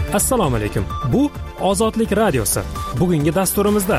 Assalomu alaykum. Bu Ozodlik radiosi. Bugungi dasturimizda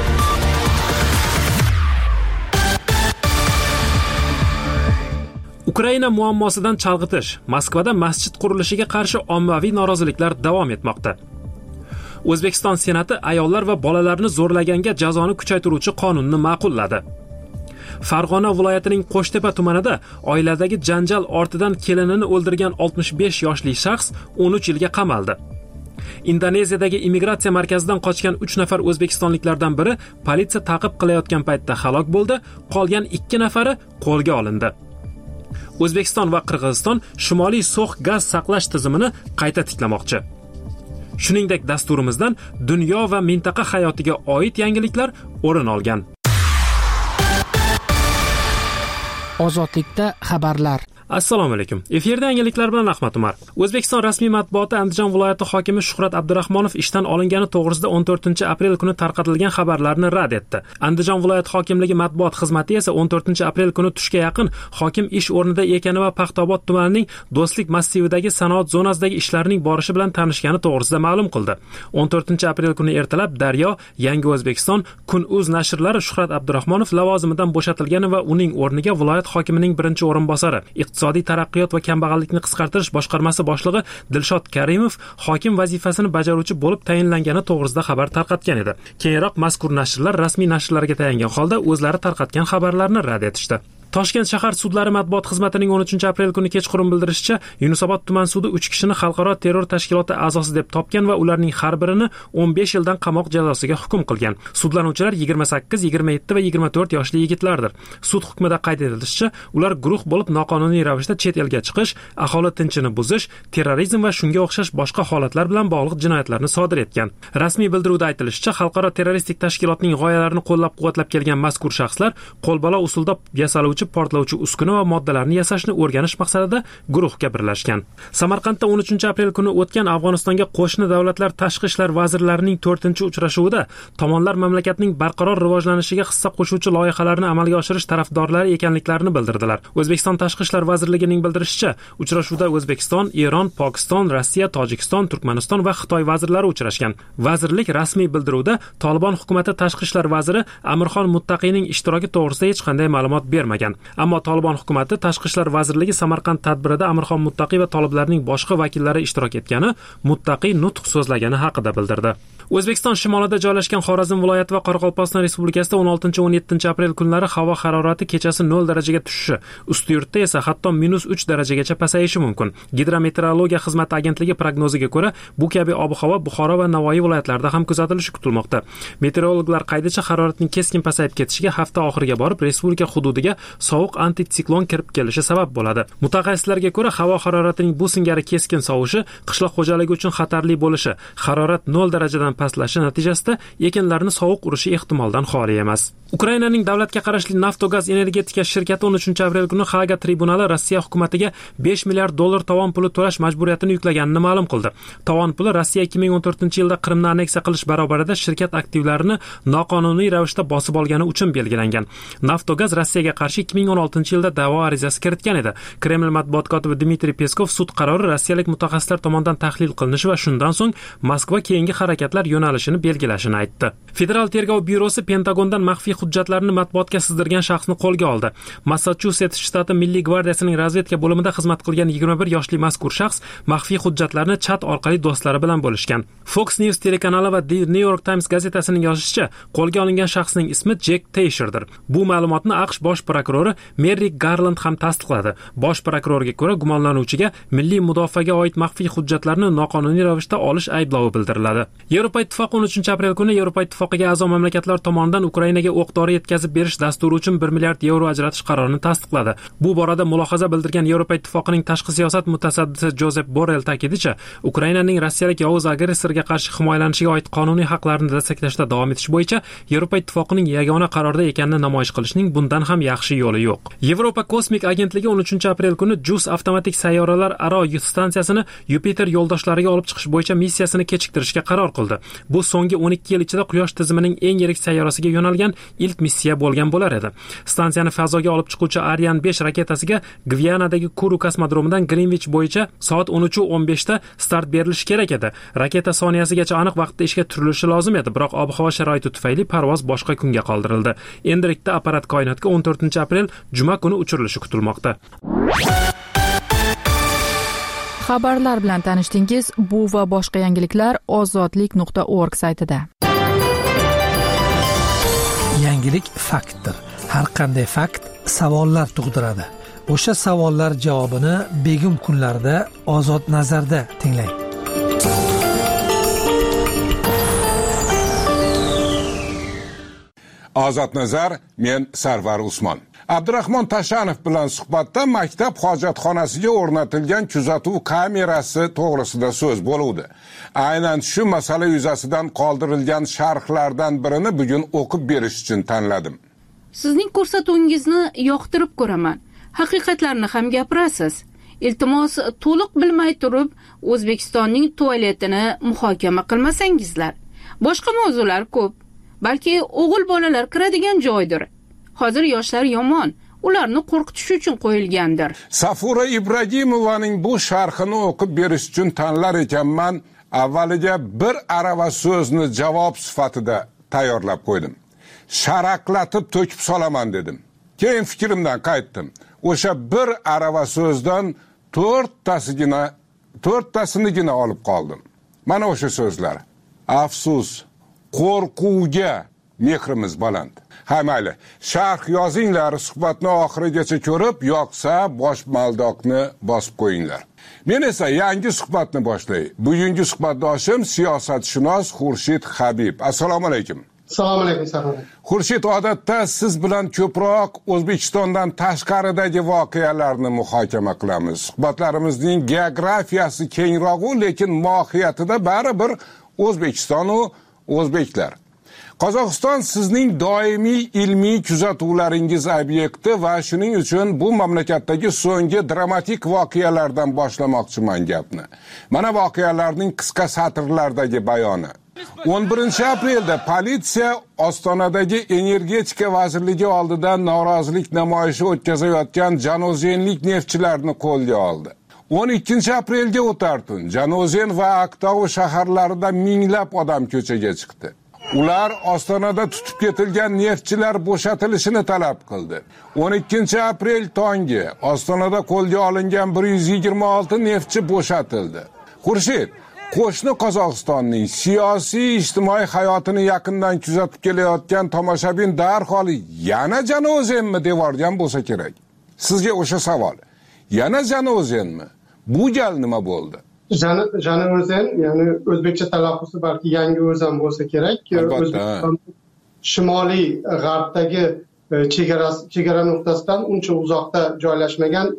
Ukraina muammosidan chalg'itish. Moskvada masjid qurilishiga qarshi ommaviy noroziliklar davom etmoqda. O'zbekiston Senati ayollar va bolalarni zo'rlaganga jazoni kuchaytiruvchi qonunni ma'qulladi. Farg'ona viloyatining Qo'shtepa tumanida oiladagi janjal ortidan kelinini o'ldirgan 65 yoshli shaxs 13 yilga qamaldi. Indoneziyadagi immigratsiya markazidan qochgan 3 nafar o'zbekistonliklardan biri politsiya ta'qib qilayotgan paytda halok bo'ldi, qolgan 2 nafari qo'lga olindi. O'zbekiston va Qirg'iziston Shimoliy so'x gaz saqlash tizimini qayta tiklamoqchi. Shuningdek, dasturimizdan dunyo va mintaqa hayotiga oid yangiliklar o'rin olgan. Ozodlikda xabarlar. Assalomu alaykum. Efirda yangiliklar bilan Ahmad Umar. O'zbekiston rasmiy matbuoti Andijon viloyati hokimi Shuhrat Abdurahmonov ishdan olingani to'g'risida 14-aprel kuni tarqatilgan xabarlarni rad etdi. Andijon viloyati hokimligi matbuot xizmati esa 14-aprel kuni tushga yaqin hokim ish o'rnida ekani va Paxtaobod tumanining Do'stlik massividagi sanoat zonasidagi ishlarining borishi bilan tanishgani to'g'risida ma'lum qildi. 14-aprel kuni ertalab Daryo, Yangi O'zbekiston, Kun.uz nashrlari Shuhrat Abdurahmonov lavozimidan bo'shatilgani va uning o'rniga viloyat hokimining birinchi o'rinbosari Iqtisodiy taraqqiyot va kambag'allikni qisqartirish boshqarmasi boshlig'i Dilshod Karimov hokim vazifasini bajaruvchi bo'lib tayinlangani to'g'risida xabar tarqatgan edi. Keyinroq mazkur nashrlar rasmiy nashrlarga tayangan holda o'zlari tarqatgan xabarlarni rad etishdi. Toshkent shahar sudlari matbuot xizmatining 13-aprel kuni kechqurun bildirishicha, Yunusobod tuman sudi 3 kishini xalqaro terror tashkiloti a'zosi deb topgan va ularning har birini 15 yildan qamoq jazosiga hukm qilgan. Sudlanuvchilar 28, 27 va 24 yoshli yigitlardir. Sud hukmida qayd etilishicha, ular guruh bo'lib noqonuniy ravishda chet elga chiqish, aholi tinchini buzish, terrorizm va shunga o'xshash boshqa holatlar bilan bog'liq jinoyatlarni sodir etgan. Rasmiy bildiruvda aytilishicha, xalqaro terroristik tashkilotning g'oyalarini qo'llab-quvvatlab kelgan mazkur shaxslar qo'lbola usulda yasaluvchi portlovchi uskuna va moddalarni yasashni o'rganish maqsadida guruhga birlashgan. Samarqandda 13-aprel kuni o'tgan Afg'onistonga qo'shni davlatlar tashqi ishlar vazirlarining 4-uchrashuvida tomonlar mamlakatning barqaror rivojlanishiga hissa qo'shuvchi loyihalarni amalga oshirish tarafdorlari ekanliklarini bildirdilar. O'zbekiston Tashqi ishlar vazirligining bildirishicha, uchrashuvda O'zbekiston, Eron, Pokiston, Rossiya, Tojikiston, Turkmaniston va Xitoy vazirlari uchrashgan. Vazirlik rasmiy bildiruvda Tolibon hukumati tashqi ishlar vaziri Amirxon Muttaqiyning ishtiroki to'g'risida hech qanday ma'lumot bermagan. Ammo Tolibon hukumati Tashqi ishlar vazirligi Samarqand tadbirida Amirxon Muttaqiy va toliblarning boshqa vakillari ishtirok etgani, Muttaqiy nutq so'zlagani haqida bildirdi. O'zbekiston shimolida joylashgan Xorazm viloyati va Qoraqalpog'iston Respublikasida 16-17-aprel kunlari havo harorati kechasi 0 darajaga tushishi, ustiyurtda esa hatto -3 darajagacha pasayishi mumkin. Gidrometeorologiya xizmati agentligi prognoziga ko'ra, bu kabi ob-havo Buxoro va Navoiy viloyatlarida ham kuzatilishi kutilmoqda. Meteorologlar qaydicha haroratning keskin pasayib ketishiga hafta oxiriga borib respublika hududiga sovuq antitsiklon kirib kelishi sabab bo'ladi. Mutaxassislarga ko'ra, havo haroratining bu singari keskin sovishi qishloq xo'jaligi uchun xatarli bo'lishi, harorat 0 darajadan pastlashi natijasida ekinlarni sovuq urishi ehtimoldan xoli emas. Ukrainaning davlatga qarashli Naftogaz energetika shirkati 13-aprel kuni Haga tribunali Rossiya hukumatiga 5 milliard dollar tovon puli to'lash majburiyatini yuklaganini ma'lum qildi. Tovon puli Rossiya 2014-yilda Qrimni anneksiya qilish barobarida shirkat aktivlarini noqonuniy ravishda bosib olgani uchun belgilangan. Naftogaz Rossiyaga qarshi 2016-yilda da'vo arizasi kiritgan edi. Kreml matbuot kotibi Dmitriy Peskov sud qarori rossiyalik mutaxassislar tomonidan tahlil qilinishi va shundan so'ng Moskva keyingi harakatlar yo'nalishini belgilashini aytdi. Federal tergov byurosi Pentagondan maxfiy hujjatlarni matbuotga sizdirgan shaxsni qo'lga oldi. Massachusets shtati Milliy gvardiyasining razvedka bo'limida xizmat qilgan 21 yoshli mazkur shaxs maxfiy hujjatlarni chat orqali do'stlari bilan bo'lishgan. Fox News telekanali va The New York Times gazetasining yozishicha, qo'lga olingan shaxsning ismi Jack Teyshirdir. Bu ma'lumotni AQSh bosh prokurori Merrick Garland ham tasdiqladi. Bosh prokurorga ko'ra, gumonlanuvchiga milliy mudofaaga oid maxfiy hujjatlarni noqonuniy ravishda olish ayblovi bildiriladi. Yevropa Ittifoqi 13-aprel kuni Yevropa Ittifoqiga a'zo mamlakatlar tomonidan Ukrainaga o'q-dori yetkazib berish dasturi uchun 1 milliard yevro ajratish qarorini tasdiqladi. Bu borada mulohaza bildirgan Yevropa Ittifoqining tashqi siyosat mutasaddisi Josep Borrell ta'kidlashi, Ukrainaning rossiyalik yovuz agressorga qarshi himoyalanishiga oid qonuniy haqlarini destaklashda davom etish bo'yicha Yevropa Ittifoqining yagona qarorda ekanini namoyish qilishning bundan ham yaxshi yo'li yo'q. Yevropa kosmik agentligi 13-aprel kuni JUICE avtomatik sayyoralar aro stansiyasini Yupiter yo'ldoshlariga olib chiqish bo'yicha missiyasini kechiktirishga qaror qildi. Bu so'nggi 12 yil ichida Quyosh tizimining eng yirik sayyorasiga yo'nalgan ilk missiya bo'lgan bo'lar edi. Stansiyani fazoga olib chiquvchi Ariane 5 raketasiga Gvianadagi Kuru kosmodromidan Greenwich bo'yicha soat 13:15 da start berilishi kerak edi. Raketa soniyasigacha aniq vaqtda ishga turilishi lozim edi, biroq ob-havo sharoiti tufayli parvoz boshqa kunga qoldirildi. Endilikda apparat koinotga 14 aprel juma kuni uchirilishi kutilmoqda. Xabarlar bilan tanishdingiz. Bu va boshqa yangiliklar ozodlik.org saytida. Yangilik faktdir. Har qanday fakt savollar tug'diradi. O'sha savollar javobini begim kunlarda Ozod nazarda tinglang. Ozod nazar, men Sarvar Usmon. Abdurahmon Tashanov bilan suhbatda maktab hojatxonasiga o'rnatilgan kuzatuv kamerasi to'g'risida so'z bo'ldi. Aynan shu masala yuzasidan qoldirilgan sharhlardan birini bugun o'qib berish uchun tanladim. Sizning ko'rsatuvingizni yoqtirib ko'raman. Haqiqatlarni ham gapirasiz. Iltimos, to'liq bilmay turib, O'zbekistonning tualetini muhokama qilmasangizlar. Boshqa mavzular ko'p. Balki o'g'il bolalar kiradigan joydir. Hozir yoshlar yomon, ularni qo'rqitish uchun qo'yilgandir. Safura Ibragimovaning bu sharhini o'qib berish uchun tanlar ekanman. Avvaliga bir arava so'zni javob sifatida tayyorlab qo'ydim. Sharaqlatib to'kib solaman dedim. Keyin fikrimdan qaytdim. O'sha bir arava so'zdan 4tasinigina olib qoldim. Mana o'sha so'zlar. Afsus, qo'rquvga mehrimiz baland. Ha mayli, sharh yozinglar, suhbatni oxirigacha ko'rib, yoqsa bosh maldoqni bosib qo'yinglar. Men esa yangi suhbatni boshlay. Bugungi suhbatdoshim siyosatshunos Xurshid Habib. Assalomu alaykum. Assalomu alaykum Sarvar. Xurshid, odatda siz bilan ko'proq O'zbekistondan tashqaridagi voqealarni muhokama qilamiz. Suhbatlarimizning geografiyasi kengroq, lekin mohiyatida baribir O'zbekiston va o'zbeklar. Qozog'iston sizning doimiy ilmiy kuzatuvlaringiz obyekti va shuning uchun bu mamlakatdagi so'nggi dramatik voqealardan boshlamoqchiman gapni. Mana voqealarning qisqa satrlardagi bayoni. 11 aprelda politsiya Ostonadagi energetika vazirligi oldida norozilik namoyishi o'tkazayotgan janozenlik neftchilarni qo'lga oldi. 12 aprelga o'tar tun Janozen va Aktau shaharlarida minglab odam ko'chaga chiqdi. Ular Ostonada tutib ketilgan neftchilar bo'shatilishini talab qildi. 12 aprel tongi Ostonada qo'lga olingan 126 neftchi bo'shatildi. Xurshid, qo'shni Qozog'istonning siyosiy ijtimoiy hayotini yaqindan kuzatib kelayotgan tomoshabin darhol yana Janozenmi devorgan bo'lsa kerak. Sizga o'sha savol. Yana Janozenmi? Bu gal nima bo'ldi? Janozen, ya'ni o'zbekcha talaffuzi balki yangi o'zan bo'lsa kerak. O'zbekiston shimoliy g'arbdagi chegara nuqtasidan uncha uzoqda joylashmagan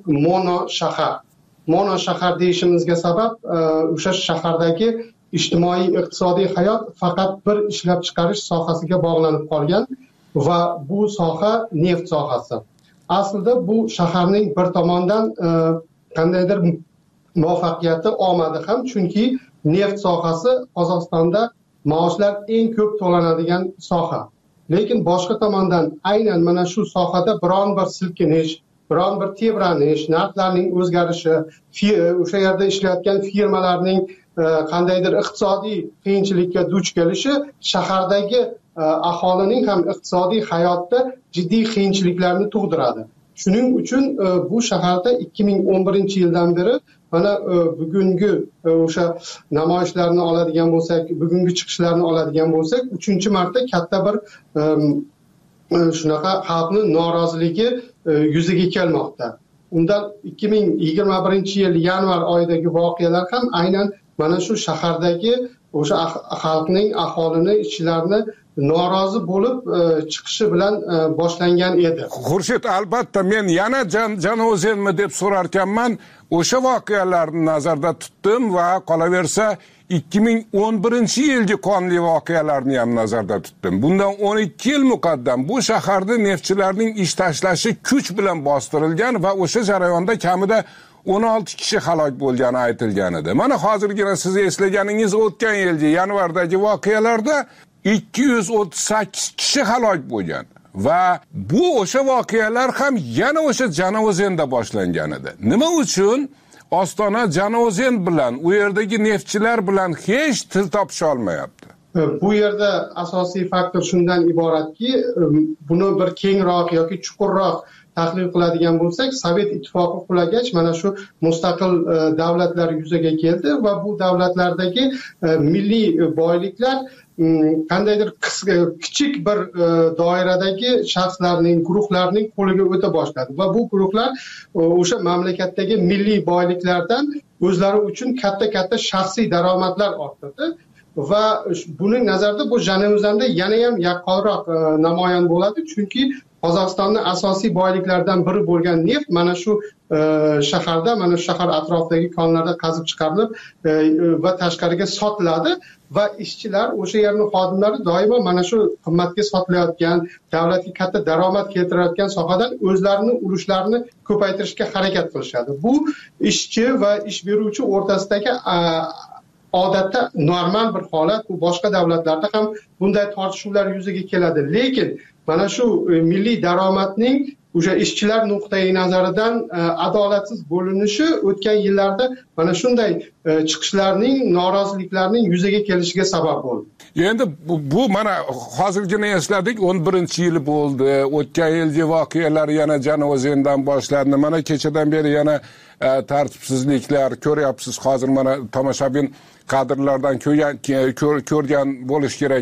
mono shahar deyishimizga sabab o'sha shahardagi ijtimoiy iqtisodiy hayot faqat bir ishlab chiqarish sohasiga bog'lanib qolgan va bu soha neft sohasi. Aslida bu shaharning bir tomondan qandaydir muvaffaqiyati omadi ham, chunki neft sohasi Qozog'istonda maoshlar eng ko'p to'lanadigan soha. Lekin boshqa tomondan aynan mana shu sohada biron bir silkinish, biron bir tebranish, narxlarning o'zgarishi, o'sha yerda ishlayotgan firmalarning qandaydir iqtisodiy qiyinchilikka duch kelishi shahardagi aholining ham iqtisodiy hayotda jiddiy qiyinchiliklarni tug'diradi. Shuning uchun bu shaharda 2011-yildan beri mana bugungi o'sha namoyishlarni oladigan bo'lsak, bugungi chiqishlarni oladigan bo'lsak, 3-marta katta bir shunaqa xalqning noroziligi yuzaga kelmoqda. Undan 2021-yil yanvar oyidagi voqealar ham aynan mana shu shahardagi o'sha xalqning, aholini, ishchilarni norozi bo'lib chiqishi bilan boshlangan edi. Xurshid, albatta men yana Janozenmi deb so'rarkanman, o'sha voqealarni nazarda tutdim va qolaversa 2011-yilgi qonli voqealarni ham nazarda tutdim. Bundan 12 yil muqaddam bu shaharda neftchilarning ish tashlashi kuch bilan bostirilgan va o'sha jarayonda kamida 16 kishi halok bo'lgani aytilgan edi. Mana hozirgina siz eslaganingiz o'tgan yilgi yanvardagi voqealarda 238 kishi halok bo'lgan. Va bu o'sha voqealar ham yana o'sha Janavozenda boshlangan edi. Nima uchun Ostona Janavozen bilan, u yerdagi neftchilar bilan hech til topisha olmayapti? Bu yerda asosiy faktor shundan iboratki, buni bir kengroq yoki chuqurroq tahlil qiladigan bo'lsak, Sovet ittifoqi qulagach mana shu mustaqil davlatlar yuzaga keldi va bu davlatlardagi milliy boyliklar qandaydir kichik bir doiradagi shaxslarning, guruhlarning qo'liga o'ta boshladi va bu guruhlar o'sha mamlakatdagi milliy boyliklardan o'zlari uchun katta shaxsiy daromadlar orttirdi. Va buning nazarda bu Janavozenda yana ham yaqqolroq namoyon bo'ladi, chunki Qozog'istonning asosiy boyliklaridan biri bo'lgan neft mana shu shaharda, mana shu shahar atrofidagi konlarda qazib chiqarilib va tashqariga sotiladi va ishchilar, o'sha yerning xodimlari doimo mana shu qimmatga sotilayotgan, davlatga katta daromad keltirayotgan sohadan o'zlarining ulushlarini ko'paytirishga harakat qilishadi. Bu ishchi va ish beruvchi o'rtasidagi odatda normal bir holat. Bu boshqa davlatlarda ham bunday tortishuvlar yuzaga keladi. Lekin mana shu milliy daromadning o'sha ishchilar nuqtai nazaridan adolatsiz bo'linishi o'tgan yillarda mana shunday chiqishlarning, noroziliklarning yuzaga kelishiga sabab bo'ldi. Endi bu mana hozirgina esladik, 11-yili bo'ldi. O'tgan yilgi voqealar yana Janavozendan boshlandi. Mana kechadan beri yana tartibsizliklar ko'ryapsiz. Hozir mana tomoshabin kadrlardan ko'rgan bo'lish kerak.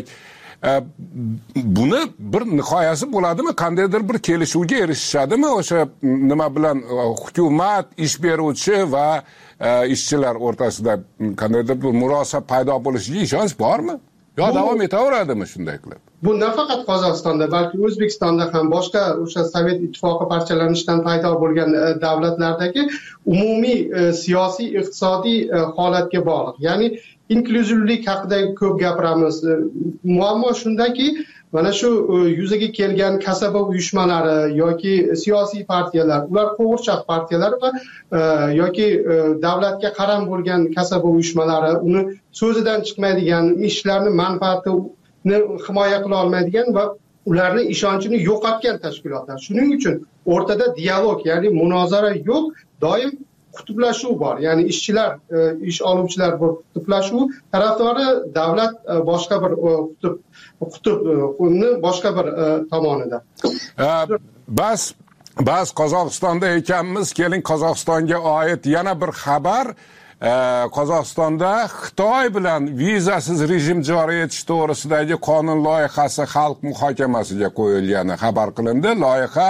Buni bir nihoyasi bo'ladimi? Qandaydir bir kelishuvga erishishadimi? O'sha nima bilan hukumat, ish beruvchi va ishchilar o'rtasida qandaydir bir murosa paydo bo'lishiga ishonch bormi? Yo davom etaveradimi shunday qilib? Bu nafaqat Qozog'istonda, balki O'zbekistonda ham boshqa o'sha Sovet ittifoqi parchalanishidan paydo bo'lgan davlatlardagi umumiy siyosiy, iqtisodiy holatga bog'liq. Ya'ni inkluzivlik haqida ko'p gapiramiz. Muammo shundaki, mana shu yuzaga kelgan kasaba uyushmalari yoki siyosiy partiyalar, ular qo'g'irchoq partiyalar va yoki davlatga qaram bo'lgan kasaba uyushmalari, uni so'zidan chiqmaydigan, ishchilarning manfaatini himoya qila olmaydigan va ularning ishonchini yo'qotgan tashkilotlar. Shuning uchun o'rtada dialog, ya'ni munozara yo'q, doim qutblashuv bor. Ya'ni ishchilar, ish oluvchilar bu qutblashuv tarafdori, davlat boshqa bir qutbni boshqa bir tomonida. Bas Qozog'istonda ekanmiz. Keling, Qozog'istonga oid yana bir xabar. Qozog'istonda Xitoy bilan vizasiz rejim joriy etish to'g'risidagi qonun loyihasi xalq muhokamasiga qo'yilgani xabar qilindi. Loyiha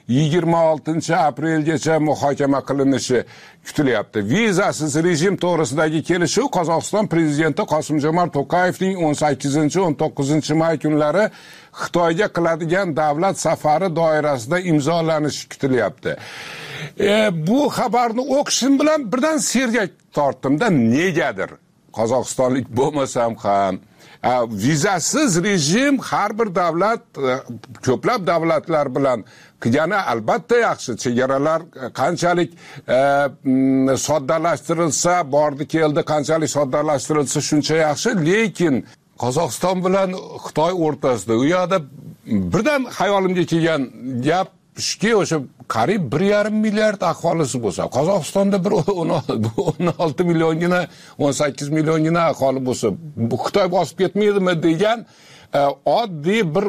26 aprelgacha muhokama qilinishi kutilyapti. Vizasiz rejim to'g'risidagi kelishuv Qozog'iston prezidenti Qosim-Jomart To'qayevning 18-19 may kunlari Xitoyga qiladigan davlat safari doirasida imzolanishi kutilyapti. Bu xabarni o'qishim bilan birdan sergak tortdimda, negadir qozog'istonlik bo'lmasam ham vizasiz rejim har bir davlat, ko'plab davlatlar bilan qilgani albatta yaxshi. Chegaralar qanchalik soddalashtirilsa, bordi keldi, qanchalik soddalashtirilsa shuncha yaxshi. Lekin Qozog'iston bilan Xitoy o'rtasida u yoqda birdan hayolimga kelgan gap shuki, o'sha qariyb 1,5 milliard aholisi bo'lsa, Qozog'istonda bir 16 milliongina, 18 milliongina aholi bo'lsa, bu Xitoy bosib ketmaydimi degan oddiy bir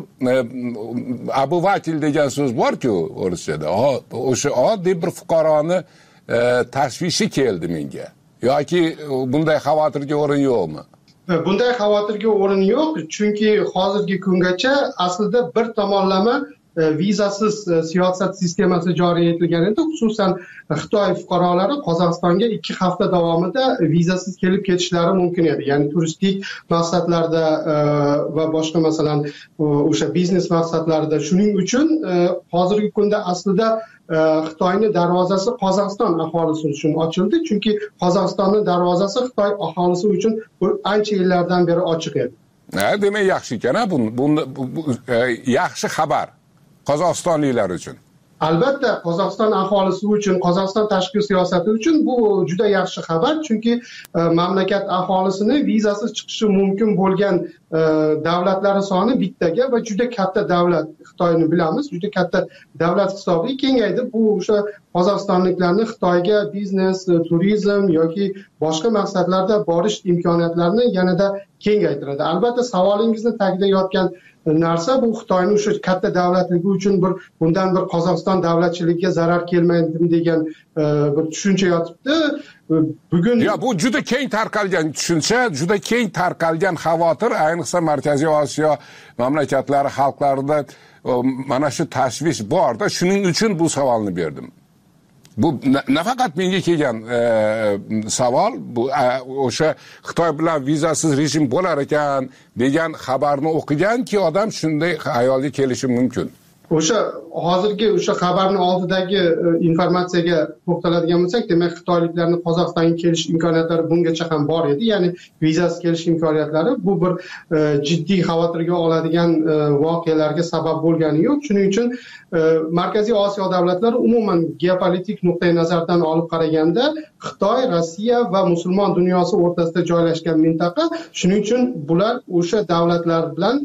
obyvatel degan so'z bor-ku o'rischada. O'sha oddiy bir fuqaroni tashvishi keldi menga. Yoki bunday xavotirga o'rin yo'qmi? Bunday xavotirga o'rin yo'q, chunki hozirgi kungacha aslida bir tomonlama vizasiz siyosat sistemasi joriy etilgan edi. Xususan Xitoy fuqarolari Qozog'istonga 2 hafta davomida vizasiz kelib ketishlari mumkin edi. Ya'ni turistik maqsadlarda va boshqa, masalan, o'sha biznes maqsadlarida. Shuning uchun hozirgi kunda aslida Xitoyning darvozasi Qozog'iston aholisi uchun ochildi, chunki Qozog'istonning darvozasi Xitoy aholisi uchun ancha yillardan beri ochiq edi. Demak yaxshi ekan, bu yaxshi xabar Qozog'istonliklar uchun. Albatta Qozog'iston aholisi uchun, Qozog'iston tashqi siyosati uchun bu juda yaxshi xabar, chunki mamlakat aholisini vizasiz chiqishi mumkin bo'lgan davlatlari soni bittaga va juda katta davlat, Xitoyni bilamiz, juda katta davlat hisobiga kengaydi. Bu o'sha qozog'istonliklarni Xitoyga biznes, turizm yoki boshqa maqsadlarda borish imkoniyatlarini yanada kengaytiradi. Albatta savolingizni tagida yotgan narsa bu Xitoyni o'sha katta davlatligi uchun bundan bir Qozog'iston davlatchiligiga zarar kelmaydi degan bir tushuncha yotibdi. Bugun bu juda keng tarqalgan tushuncha, juda keng tarqalgan xavotir, ayniqsa Markaziy Osiyo mamlakatlari xalqlarida mana shu tashvish borda, shuning uchun bu savolni berdim. Bu nafaqat menga kelgan savol, bu o'sha Xitoy bilan vizasiz rejim bo'lar ekan degan xabarni o'qiganki odam shunday xayolga kelishi mumkin. O'sha hozirgi o'sha xabarning oldidagi informatsiyaga to'xtaladigan bo'lsak, demak xitoyliklarning Qozog'istonga kelish imkoniyatlari bungacha ham bor edi, ya'ni vizasiz kelish imkoniyatlari. Bu bir jiddiy xavotirga oladigan voqealarga sabab bo'lgani yo'q. Shuning uchun Markaziy Osiyo davlatlari umuman geopolitik nuqtai nazardan olib qaraganda Xitoy, Rossiya va musulmon dunyosi o'rtasida joylashgan mintaqa. Shuning uchun bular o'sha davlatlar bilan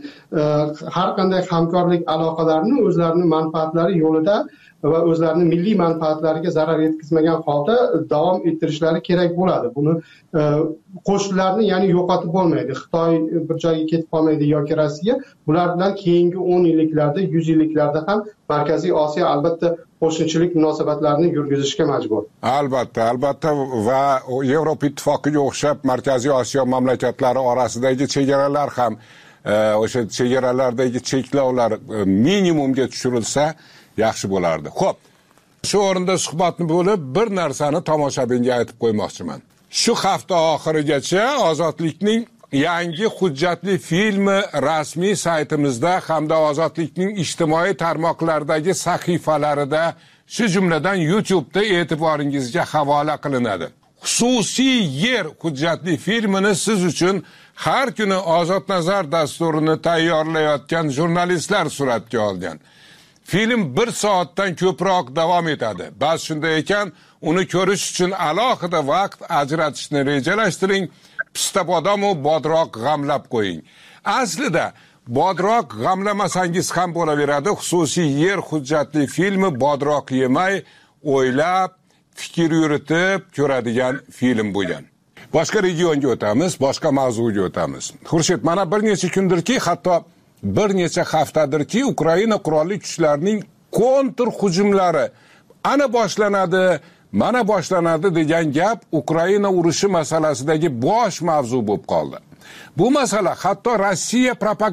har qanday hamkorlik aloqalarini o'zlarini manfaatlari yo'lida va o'zlarini milliy manfaatlariga zarar yetkazmagan holda davom ettirishlari kerak bo'ladi. Buni qo'shnilarni ya'ni yo'qotib bo'lmaydi. Xitoy bir joyga ketib qolmaydi yoki Rossiya. Bular bilan keyingi 10 yilliklarda, 100 yilliklarda ham Markaziy Osiyo albatta qo'shnichilik munosabatlarini yurgizishga majbur. Albatta va Yevropa ittifoqiga o'xshab Markaziy Osiyo mamlakatlari orasidagi chegaralar ham o'sha chegaralardagi cheklovlar minimumga tushirilsa yaxshi bo'lardi. Xo'p, shu o'rinda suhbatni bo'lib bir narsani tomoshabinga aytib qo'ymoqchiman. Shu hafta oxirigacha Ozodlikning yangi hujjatli filmi rasmiy saytimizda hamda Ozodlikning ijtimoiy tarmoqlardagi sahifalarida, shu jumladan YouTube'da e'tiboringizga havola qilinadi. Xususiy yer hujjatli filmini siz uchun har kuni Ozod nazar dasturini tayyorlayotgan jurnalistlar suratga olgan. Film 1 soatdan ko'proq davom etadi. Ba'zi shunday ekan, uni ko'rish uchun alohida vaqt ajratishni rejalashtiring. Pista bodomu bodroq g'amlab qo'ying. Aslida bodroq g'amlamasangiz ham bo'laveradi. Xususiy yer hujjatli filmi bodroq yemay, o'ylab, fikr yuritib ko'radigan film bo'lgan. Boshqa regionga o'tamiz, boshqa mavzuga o'tamiz. Xurshid, mana bir necha kundirki, hatto bir necha haftadirki Ukraina qurolli kuchlarining kontr hujumlari ana boshlanadi, mana boshlanadi degan gap Ukraina urushi masalasidagi bosh mavzu bo'lib qoldi. Bu masala hatto Rossiya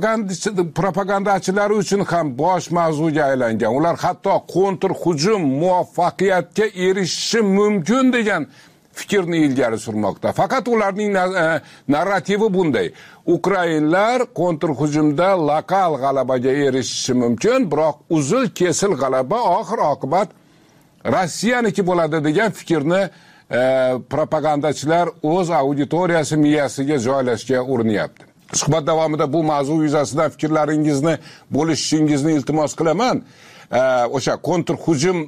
propagandachilari uchun ham bosh mavzuga aylangan. Ular hatto kontr hujum muvaffaqiyatga erishishi mumkin degan fikrni ilgari surmoqda. Faqat ularning narrativi bunday. Ukrainlar kontr hujumda lokal g'alabaga erishishi mumkin, biroq uzil kesil g'alaba oxir oqibat Rossiyaniki bo'ladi degan fikrni propagandachilar o'z auditoriyasi miyasiga joylashga urinyapti. Suhbat davomida bu mavzu yuzasidan fikrlaringizni bo'lishingizni iltimos qilaman. O'sha kontr hujum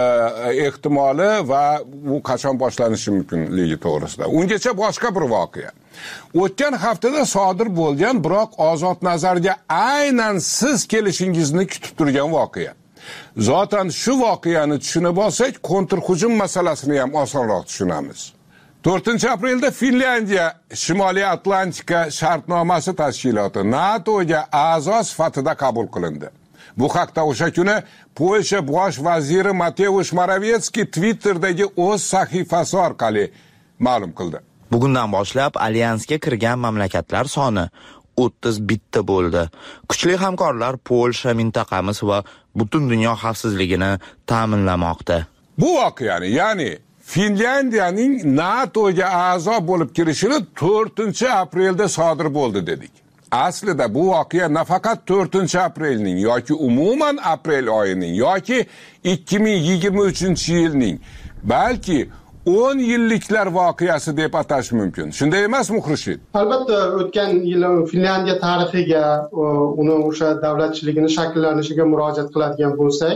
ehtimoli va u qachon boshlanishi mumkinligi to'g'risida. Ungacha boshqa bir voqea. O'tgan haftada sodir bo'lgan, biroq Ozod nazarga aynan siz kelishingizni kutib turgan voqea. Zotan shu voqeani tushunib olsak, kontr hujum masalasini ham osonroq tushunamiz. 4-aprelda Finlyandiya Shimoliy Atlantika shartnomasi tashkiloti NATOga a'zo sifatida qabul qilindi. Bu haqda o'sha kuni Polsha bosh vaziri Mateusz Morawiecki Twitter'dagi o'z sahifasi orqali ma'lum qildi. Bugundan boshlab alyansga kirgan mamlakatlar soni 31 bo'ldi. Kuchli hamkorlar Polsha mintaqamiz va butun dunyo xavfsizligini ta'minlamoqda. Bu voqeani, ya'ni Finlyandiyaning NATOga a'zo bo'lib kirishini 4-aprelda sodir bo'ldi dedik. Aslida bu voqea nafaqat 4-aprelning yoki umuman aprel oyining yoki 2023-yilning, balki 10 yilliklar voqeasi deb atash mumkin. Shunday emasmi, Xurshid? Albatta, o'tgan yil Finlyandiya tarixiga, uni o'sha davlatchiligini shakllanishiga murojaat qiladigan bo'lsak,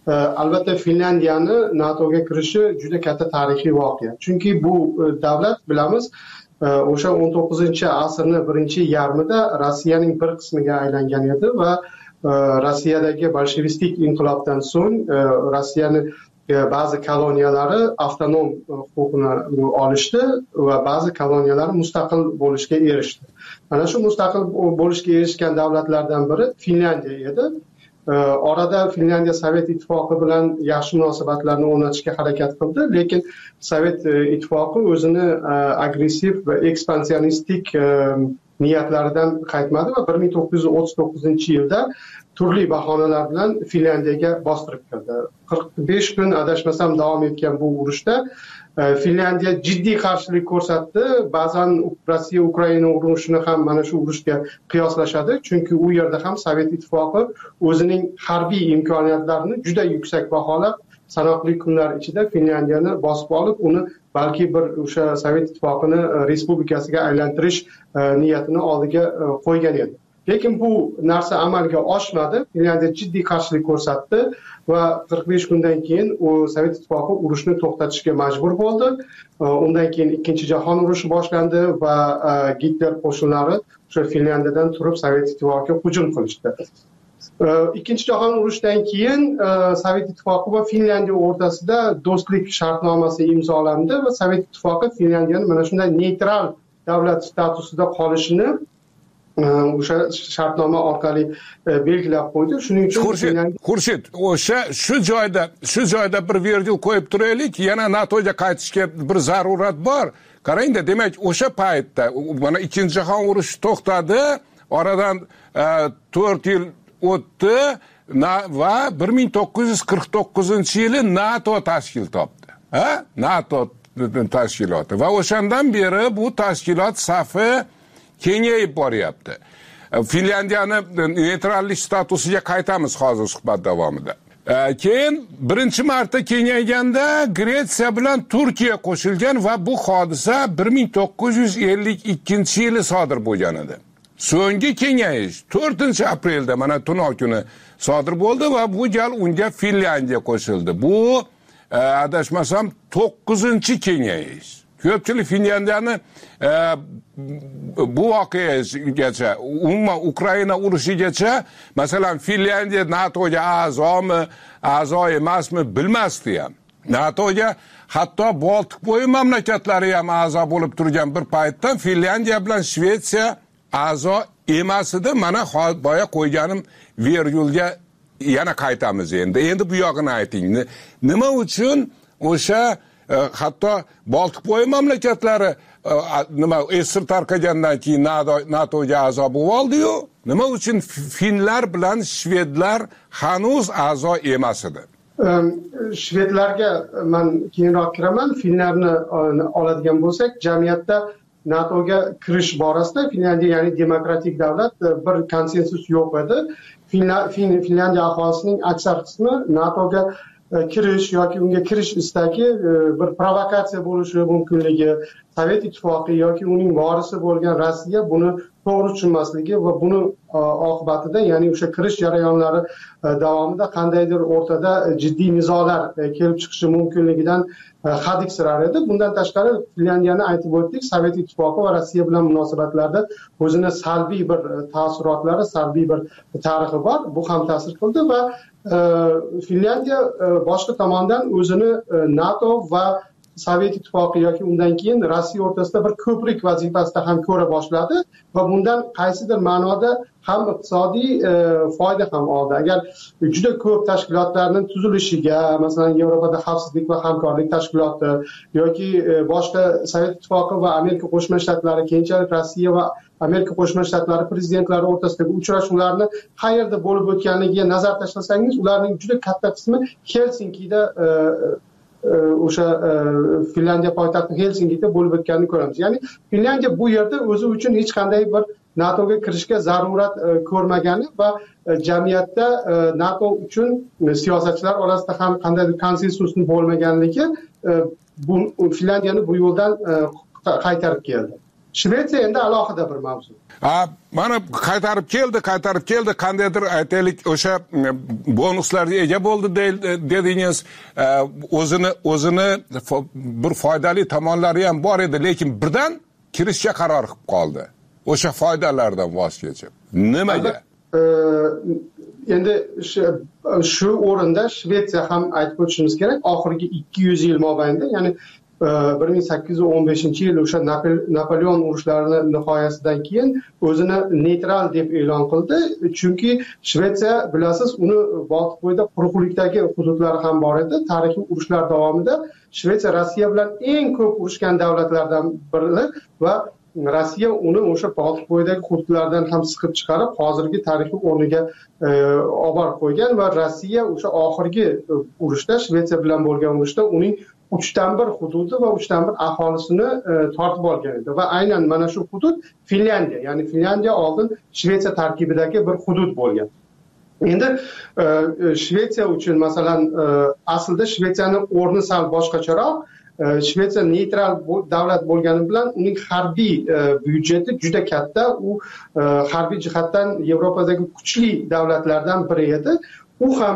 albatta Finlyandiyani NATOga kirishi juda katta tarixiy voqea. Chunki bu davlat bilamiz o'sha 19-asrning birinchi yarmida Rossiyaning bir qismiga aylangan edi va Rossiyadagi bolshevistik inqilobdan so'ng Rossiyani ba'zi koloniyalari avtonom huquqini olishdi va ba'zi koloniyalari mustaqil bo'lishga erishdi. Mana shu mustaqil bo'lishga erishgan davlatlardan biri Finlyandiya edi. Orada Finlyandiya Sovet ittifoqi bilan yaxshi munosabatlarni o'rnatishga harakat qildi, lekin Sovet ittifoqi o'zini agressiv va ekspansionistik niyatlaridan qaytmadi va 1939-yilda turli bahonalar bilan Finlyandiyaga bostirib kirdi. 45 kun adashmasam davom etgan bu urushda Finlyandiya jiddiy qarshilik ko'rsatdi. Ba'zan Rossiya Ukraina urushini ham mana shu urushga qiyoslashadi, chunki u yerda ham Sovet ittifoqi o'zining harbiy imkoniyatlarini juda yuksak baholab, sanoqli kunlar ichida Finlyandiyani bosib olib, uni balki bir o'sha Sovet ittifoqini respublikasiga aylantirish niyatini oldiga qo'ygan edi. Lekin bu narsa amalga oshmadi. Finlyandiya jiddiy qarshilik ko'rsatdi va 45 kundan keyin u Sovet ittifoqi urushni to'xtatishga majbur bo'ldi. Undan keyin Ikkinchi jahon urushi boshlandi va Gitler qo'shinlari o'sha Finlyandiyadan turib Sovet ittifoqiga hujum qilishdi. Ikkinchi jahon urushidan keyin Sovet ittifoqi va Finlyandiya o'rtasida do'stlik shartnomasi imzolandi va Sovet ittifoqi Finlyandiyani mana shunday neytral davlat statusida qolishini o'sha shartnoma orqali belgilab qo'ydi. Shuning uchun Xurshid, o'sha shu joyda bir virgul qo'yib turaylik, yana NATOga qaytishga bir zarurat bor. Qarangda, demak, o'sha paytda mana Ikkinchi jahon urushi to'xtadi, oradan 4 yil o'tdi va 1949-yili NATO tashkil topdi. NATO tashkiloti va o'shandan beri bu tashkilot safi kengayib boryapti. Finlyandiyani neytrallik statusiga qaytamiz hozir suhbat davomida. Keyin birinchi marta kengayganda Gretsiya bilan Turkiya qo'shilgan va bu hodisa 1952-yili sodir bo'lgan edi. So'nggi kengayish 4-aprelda mana tunov kuni sodir bo'ldi va bu gal unga Finlyandiya qo'shildi. Bu adashmasam 9-kengayish. Ko'pchilik Finlyandiyani bu voqeagacha, umuman Ukraina urushigacha, masalan, Finlyandiya NATOga a'zo emasmi bilmasdi ham. NATOga hatto Boltiqbo'yi mamlakatlari ham a'zo bo'lib turgan bir paytdan Finlyandiya bilan Shvetsiya a'zo emas edi. Mana boya qo'yganim virgulga yana qaytamiz endi. Endi bu yog'ini ayting. Nima uchun o'sha hatto Boltiqbo'yi mamlakatlari esir tarqagandan keyin NATOga a'zo bo'lib oldi-yu, nima uchun finlar bilan shvedlar hanuz a'zo emas edi? Shvedlarga men keyinroq kiraman. Finlarni oladigan bo'lsak, jamiyatda NATOga kirish borasida Finlandiya, ya'ni demokratik davlat, bir konsensus yo'q edi. Finlandiya aholisining aksar qismi NATOga kirish yoki unga kirish istagi bir provokatsiya bo'lishi mumkinligi, Sovet ittifoqi yoki uning vorisi bo'lgan Rossiya buni to'g'ri tushunmasligi va buni oqibatida, ya'ni o'sha kirish jarayonlari davomida qandaydir o'rtada jiddiy nizolar kelib chiqishi mumkinligidan hadiksirar edi. Bundan tashqari Finlandiyani aytib o'tdik, Sovet ittifoqi va Rossiya bilan munosabatlarda o'zini salbiy bir ta'sirotlari, salbiy bir tarixi bor. Bu ham ta'sir qildi va Finlandiya boshqa tomondan o'zini NATO va Sovet ittifoqi yoki undan keyin Rossiya o'rtasida bir ko'prik vazifasida ham ko'ra boshladi va bundan qaysidir ma'noda ham iqtisodiy foyda ham oldi. Agar juda ko'p tashkilotlarning tuzilishiga, masalan, Yevropada xavfsizlik va hamkorlik tashkiloti yoki boshqa Sovet ittifoqi va Amerika Qo'shma Shtatlari, keyinchalik Rossiya va Amerika Qo'shma Shtatlari prezidentlari o'rtasidagi uchrashuvlarni qayerda bo'lib o'tganligiga nazar tashlasangiz, ularning juda katta qismi Helsinkida o'sha Finlandiya poytaxti Helsinkida bo'lib o'tganini ko'ramiz. Ya'ni Finlandiya bu yerda o'zi uchun hech qanday bir NATOga kirishga zarurat ko'rmagani va jamiyatda NATO uchun siyosatchilar orasida ham qandaydir konsensusning bo'lmaganligi Finlandiyani bu yo'ldan qaytarib keldi. Shvetsiya endi alohida bir mavzu. Mana qaytarib keldi, qandaydir aytaylik o'sha bonuslarga ega bo'ldi dedingiz. O'zini bir foydali tomonlari ham bor edi, lekin birdan kirishga qaror qilib qoldi. O'sha foydalardan voz kechib. Nimaga? Endi shu o'rinda Shvetsiya ham aytib o'tishimiz kerak, oxirgi 200 yil mobaynida, ya'ni 1815-yil o'sha Napoleon urushlarini nihoyasidan keyin o'zini neytral deb e'lon qildi. Chunki Shvetsiya, bilasiz, uni Boltiqbo'yida quruqlikdagi hududlari ham bor edi. Tarixiy urushlar davomida Shvetsiya Rossiya bilan eng ko'p urushgan davlatlardan biri va Rossiya uni o'sha Boltiqbo'yidagi hududlardan ham siqib chiqarib, hozirgi tarixiy o'rniga olib borib qo'ygan va Rossiya o'sha oxirgi urushda, Shvetsiya bilan bo'lgan urushda uning 3/1 hududi va 3/1 aholisini tortib olgan edi va aynan mana shu hudud Finlyandiya, ya'ni Finlyandiya oldin Shvetsiya tarkibidagi bir hudud bo'lgan. Endi Shvetsiya uchun masalan aslida Shvetsiyaning o'rni sal boshqacharoq. Shvetsiya neytral davlat bo'lgani bilan uning harbiy byudjeti juda katta. U harbiy jihatdan Yevropadagi kuchli davlatlardan biri edi. U ham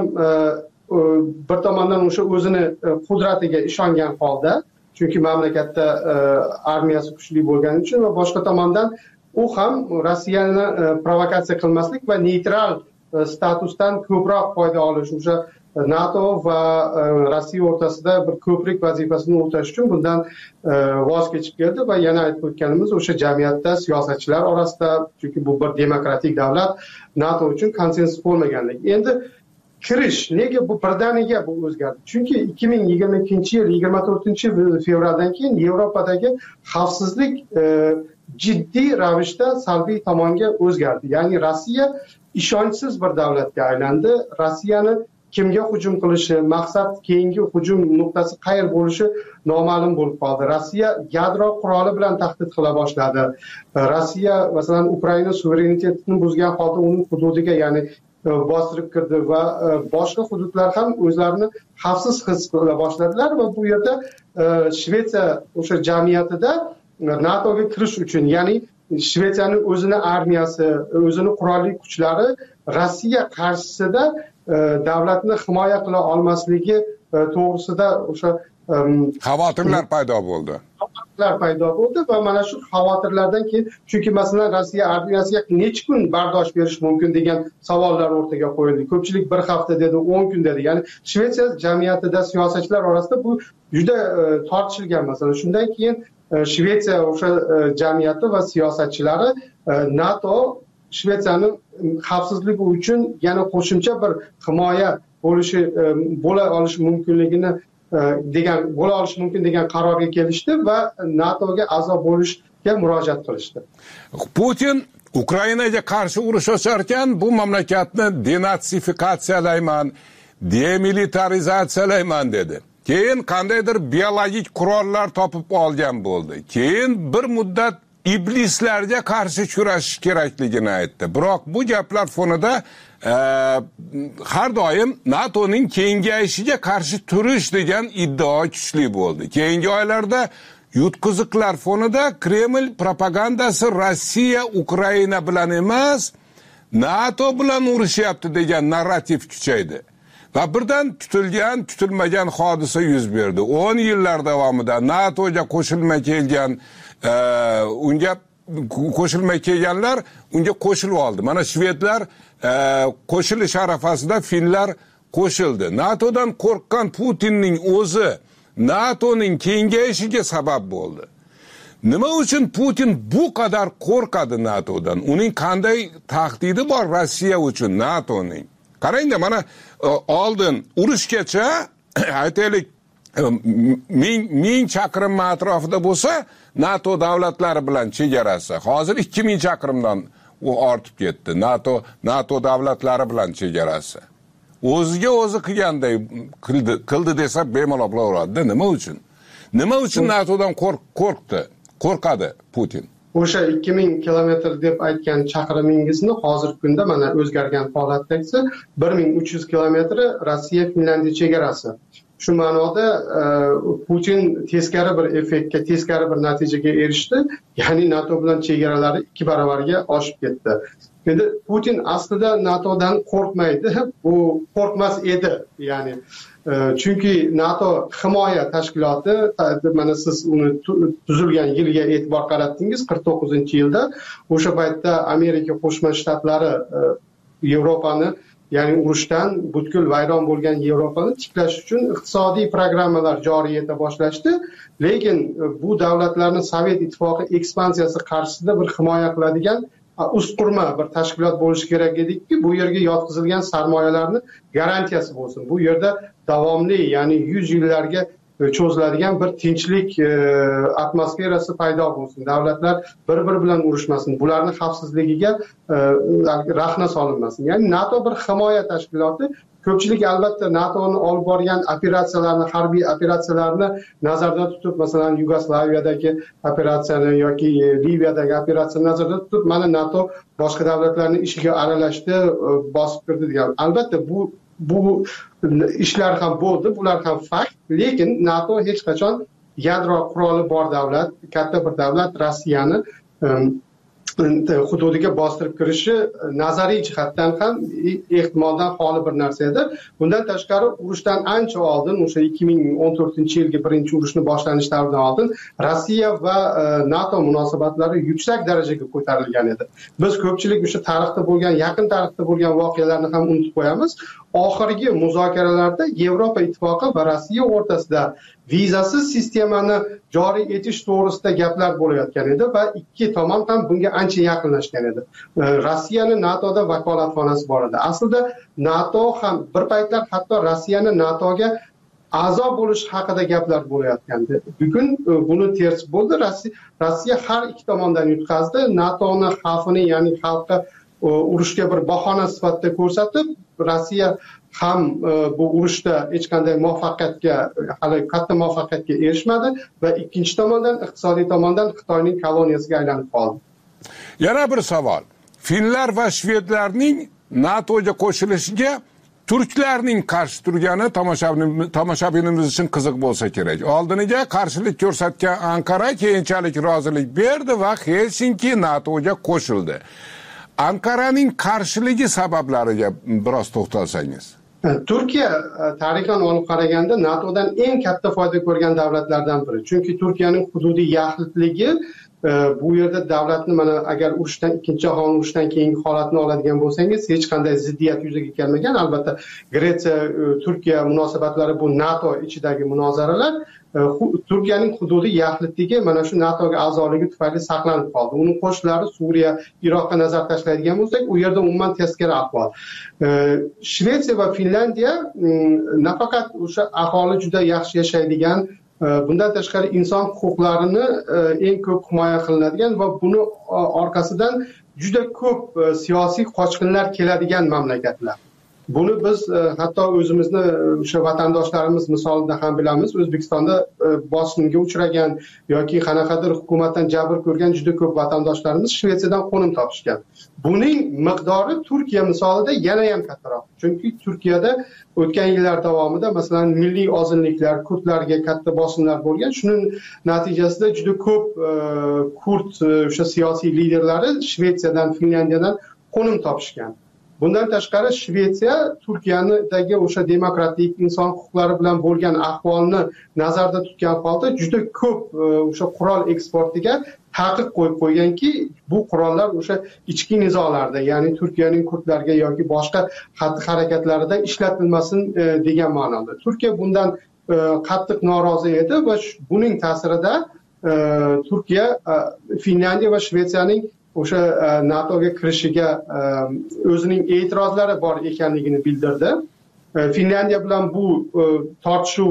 bir tomondan o'sha o'zini qudratiga ishongan holda, chunki mamlakatda armiyasi kuchli bo'lgani uchun, va boshqa tomondan u ham Rossiyani provokatsiya qilmaslik va neytral statusdan ko'proq foyda olish, o'sha NATO va Rossiya o'rtasida bir ko'prik vazifasini o'tash uchun bundan voz kechib keldi va yana aytib o'tganimiz o'sha jamiyatda siyosatchilar orasida, chunki bu bir demokratik davlat, NATO uchun konsensus bo'lmaganligi. Endi kirish nega bu birdaniga bu o'zgardi? Chunki 2022-yil 24-fevraldan keyin Yevropadagi xavfsizlik jiddiy ravishda salbiy tomonga o'zgardi. Ya'ni Rossiya ishonchsiz bir davlatga aylandi. Rossiyani kimga hujum qilishi, maqsad, keyingi hujum nuqtasi qayer bo'lishi noma'lum bo'lib qoldi. Rossiya yadro quroli bilan tahdid qila boshladi. Rossiya masalan Ukraina suverenitetini buzgan holda uning hududiga, ya'ni bostirib kirdi va boshqa hududlar ham o'zlarini xavfsiz his qila boshladilar va bu yerda Shvetsiya o'sha jamiyatida NATOga kirish uchun, ya'ni Shvetsiyaning o'zini armiyasi, o'zini qurolli kuchlari Rossiya qarshisida davlatni himoya qila olmasligi to'g'risida o'sha xavotirlar paydo bo'ldi va mana shu xavotirlardan keyin, chunki masalan Rossiya armiyasiga necha kun bardosh berish mumkin degan savollar o'rtaga qo'yildi. Ko'pchilik bir hafta dedi, 10 kun dedi. Ya'ni Shvetsiya jamiyatida siyosatchilar orasida bu juda tortishilgan masala. Shundan keyin Shvetsiya o'sha jamiyati va siyosatchilari NATO Shvetsiyaning xavfsizligi uchun yana qo'shimcha bir himoya bo'la olishi mumkin degan qarorga kelishdi va NATOga a'zo bo'lishga murojaat qilishdi. Putin Ukrainaga qarshi urush ochar ekan, bu mamlakatni denatsifikatsiyalayman, demilitarizatsiyalayman dedi. Keyin qandaydir biologik qurollar topib olgan bo'ldi. Keyin bir muddat iblislarga qarshi kurashish kerakligini aytdi. Biroq bu gaplar fonida har doim NATOning kengayishiga qarshi turish degan iddao kuchli bo'ldi. Keyingi oylarda yutqiziqlar fonida Kreml propagandasi Rossiya Ukraina bilan emas, NATO bilan urushyapti degan narrativ kuchaydi. Va birdan kutilmagan hodisa yuz berdi. 10 yillar davomida NATOga qo'shilmay kelganlar unga qo'shilib oldi. Mana shvedlar qo'shilish arafasida finlar qo'shildi. NATOdan qo'rqqan Putinning o'zi NATOning kengayishiga sabab bo'ldi. Nima uchun Putin bu qadar qo'rqadi NATOdan? Uning qanday tahdidi bor Rossiya uchun NATOning? Qarangda, mana oldin urushgacha aytaylik 1000 chaqirim atrofida bo'lsa NATO davlatlari bilan chegarasi. Hozir 2000 chaqirimdan ortib ketdi. NATO davlatlari bilan chegarasi. O'ziga o'zi qilganday qildi desa bemalol bo'laveradi. Nima uchun NATOdan qo'rqadi Putin? O'sha 2000 kilometr deb aytgan chaqirimingizni hozirgi kunda mana o'zgargan holatda 1300 kilometri Rossiya Finlandiya chegarasi. shu ma'noda Putin teskari bir effektga, teskari bir natijaga erishdi, ya'ni NATO bilan chegaralari 2 baravarga oshib ketdi. Endi Putin aslida NATOdan qo'rqmaydi, bu qo'rqmas edi, ya'ni chunki NATO himoya tashkiloti, mana siz uni tuzilgan yilga e'tibor qaratdingiz, 49-yilda. O'sha paytda Amerika Qo'shma Shtatlari Yevropani, ya'ni urushdan butkul vayron bo'lgan Yevropani tiklash uchun iqtisodiy programmalar joriy eta boshlashdi. Lekin bu davlatlarni Sovet ittifoqi ekspansiyasi qarshisida bir himoya qiladigan ustqurma bir tashkilot bo'lishi kerak ediki, bu yerga yotqizilgan sarmoyalarni garantiyasi bo'lsin. Bu yerda davomli, ya'ni 100 yillarga cho'ziladigan bir tinchlik atmosferasi paydo bo'lsin. Davlatlar bir-biri bilan urushmasin. Bularning xavfsizligiga rahna solinmasin. Ya'ni NATO bir himoya tashkiloti. Ko'pchilik albatta NATOning olib borgan operatsiyalarni, harbiy operatsiyalarni nazarda tutib, masalan, Yugoslaviyadagi operatsiyani yoki Liviyadagi operatsiyani nazarda tutib, mana NATO boshqa davlatlarning ishiga aralashdi, bosib kirdi degan. Albatta bu ishlar ham bo'ldi, bular ham fakt, lekin NATO hech qachon yadro quroli bor davlat, katta bir davlat Rossiyani hududiga bostirib kirishi nazariy jihatdan ham ehtimoldan xoli bir narsa edi. Bundan tashqari urushdan ancha oldin, o'sha 2014-yilgi birinchi urushni boshlanish davridan oldin Rossiya va NATO munosabatlari yuksak darajaga ko'tarilgan edi. Biz ko'pchilik o'sha tarixda bo'lgan, yaqin tarixda bo'lgan voqealarni ham unutib qo'yamiz. Oxirgi muzokaralarda Yevropa ittifoqi va Rossiya o'rtasida vizasiz sistemani joriy etish to'g'risida gaplar bo'layotgan edi va ikki tomon ham bunga ancha yaqinlashgan edi. Rossiyani NATOda vakolatxonasi bor edi. Aslida NATO ham bir paytlar hatto Rossiyani NATOga a'zo bo'lish haqida gaplar bo'layotgandi. Bugun buni tersi bo'ldi. Rossiya har ikki tomondan yutqazdi. NATOning xavfini, ya'ni xalqqa urushga bir bahona sifatida ko'rsatib, Rossiya ham bu urushda hech qanday hali katta muvaffaqiyatga erishmadi va ikkinchi tomondan, iqtisodiy tomondan Xitoyning koloniyasiga aylanib qoldi. Yana bir savol. Finlar va shvedlarning NATOga qo'shilishiga turklarning qarshi turgani tomoshabinimiz uchun qiziq bo'lsa kerak. Oldiniga qarshilik ko'rsatgan Anqara keyinchalik rozilik berdi va Helsinki NATOga qo'shildi. Anqaraning qarshiligi sabablariga biroz to'xtalsangiz. Turkiya tarixan olib qaraganda NATOdan eng katta foyda ko'rgan davlatlardan biri. Chunki Turkiyaning hududiy yaxlitligi bu yerda davlatni, mana agar ikkinchi jahon urushidan keyingi holatni oladigan bo'lsangiz, hech qanday ziddiyat yuzaga kelmagan. Albatta Gretsiya Turkiya munosabatlari bu NATO ichidagi munozaralar. Turkiyaning hududiy yaxlitligi mana shu NATOga a'zoligi tufayli saqlanib qoldi. Uning qo'shinlari Suriya, Iroqqa nazar tashlaydigan bo'lsak, u yerda umuman teskari ahvol. Shvetsiya va Finlandiya nafaqat o'sha aholi juda yaxshi yashaydigan, bundan tashqari inson huquqlarini eng ko'p himoya qilinadigan va buni orqasidan juda ko'p siyosiy qochqinlar keladigan mamlakatlar. Buni biz hatto o'zimizni o'sha vatandoshlarimiz misolida ham bilamiz. O'zbekistonda bosimga uchragan yoki qanaqadir hukumatdan jabr ko'rgan juda ko'p vatandoshlarimiz Shvetsiyadan qo'nim topishgan. Buning miqdori Turkiya misolida yana ham kattaroq. Chunki Turkiyada o'tgan yillar davomida masalan milliy ozunliklar, kurdlarga katta bosimlar bo'lgan. Shuning natijasida juda ko'p kurd o'sha siyosiy liderlari Shvetsiyadan, Finlandiyadan qo'nim topishgan. Bundan tashqari Shvetsiya Turkiyadagi o'sha demokratik inson huquqlari bilan bo'lgan ahvolni nazarda tutgan holda juda ko'p o'sha qurol eksportiga taqiq qo'yib qo'yganki, bu qurollar o'sha ichki nizolarda, ya'ni Turkiyaning kurdlarga yoki boshqa xatti-harakatlarida ishlatilmasin degan ma'noda. Turkiya bundan qattiq norozi edi va buning ta'sirida Turkiya Finlandiya va Shvetsiyaning o'sha NATOga kirishiga o'zining e'tirozlari bor ekanligini bildirdi. Finlandiya bilan bu tortishuv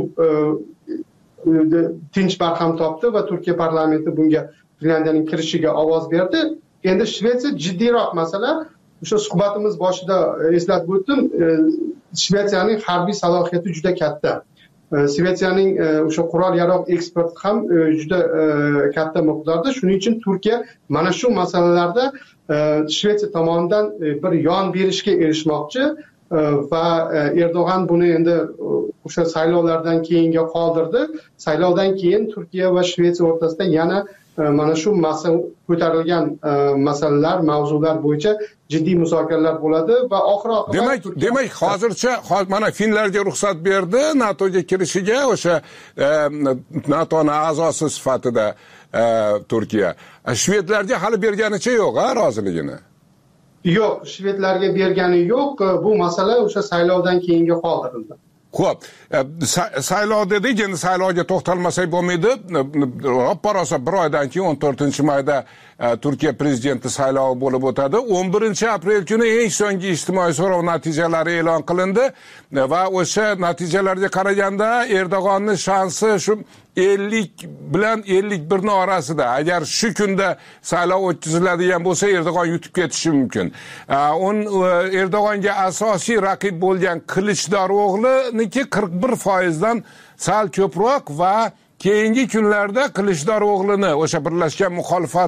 tinch barham topdi va Turkiya parlamenti bunga Finlandiyaning kirishiga ovoz berdi. Endi Shvetsiya jiddiyroq masala. O'sha suhbatimiz boshida eslatib o'tdim, Shvetsiyaning harbiy salohiyati juda katta. Shvetsiyaning o'sha qurol-yarog' eksporti ham juda katta miqdorda. Shuning uchun Turkiya mana shu masalalarda Shvetsiya tomonidan bir yon berishga erishmoqchi va Erdo'g'an buni endi o'sha saylovlardan keyinga qoldirdi. Saylovdan keyin Turkiya va Shvetsiya o'rtasida yana mana shu ko'tarilgan masalalar, mavzular bo'yicha jiddiy muzokaralar bo'ladi va demak hozircha mana Finlarga ruxsat berdi NATOga kirishiga, o'sha NATOning a'zosi sifatida Turkiya. Shvedlarga hali berganicha yo'q, roziligini. Yo'q, shvedlarga bergani yo'q. Bu masala o'sha saylovdan keyinga qoldirildi. Xo'p, saylov dedik, endi saylovga to'xtalmasak bo'lmaydi. Ro'ppa-rosa bir oydan keyin 14-mayda Turkiya prezidenti saylovi bo'lib o'tadi. 11-aprel kuni eng so'nggi ijtimoiy so'rov natijalari e'lon qilindi va o'sha natijalarga qaraganda Erdo'g'onning shansi shu 50 bilan 51 orasida. Agar shu kunda saylov o'tkaziladigan bo'lsa, Erdo'g'on yutib ketishi mumkin. Erdo'g'onga asosiy raqib bo'lgan Qilichdaro'g'liniki 41% sal ko'proq va keyingi kunlarda Qilichdaro'g'lini o'sha birlashgan muxolifat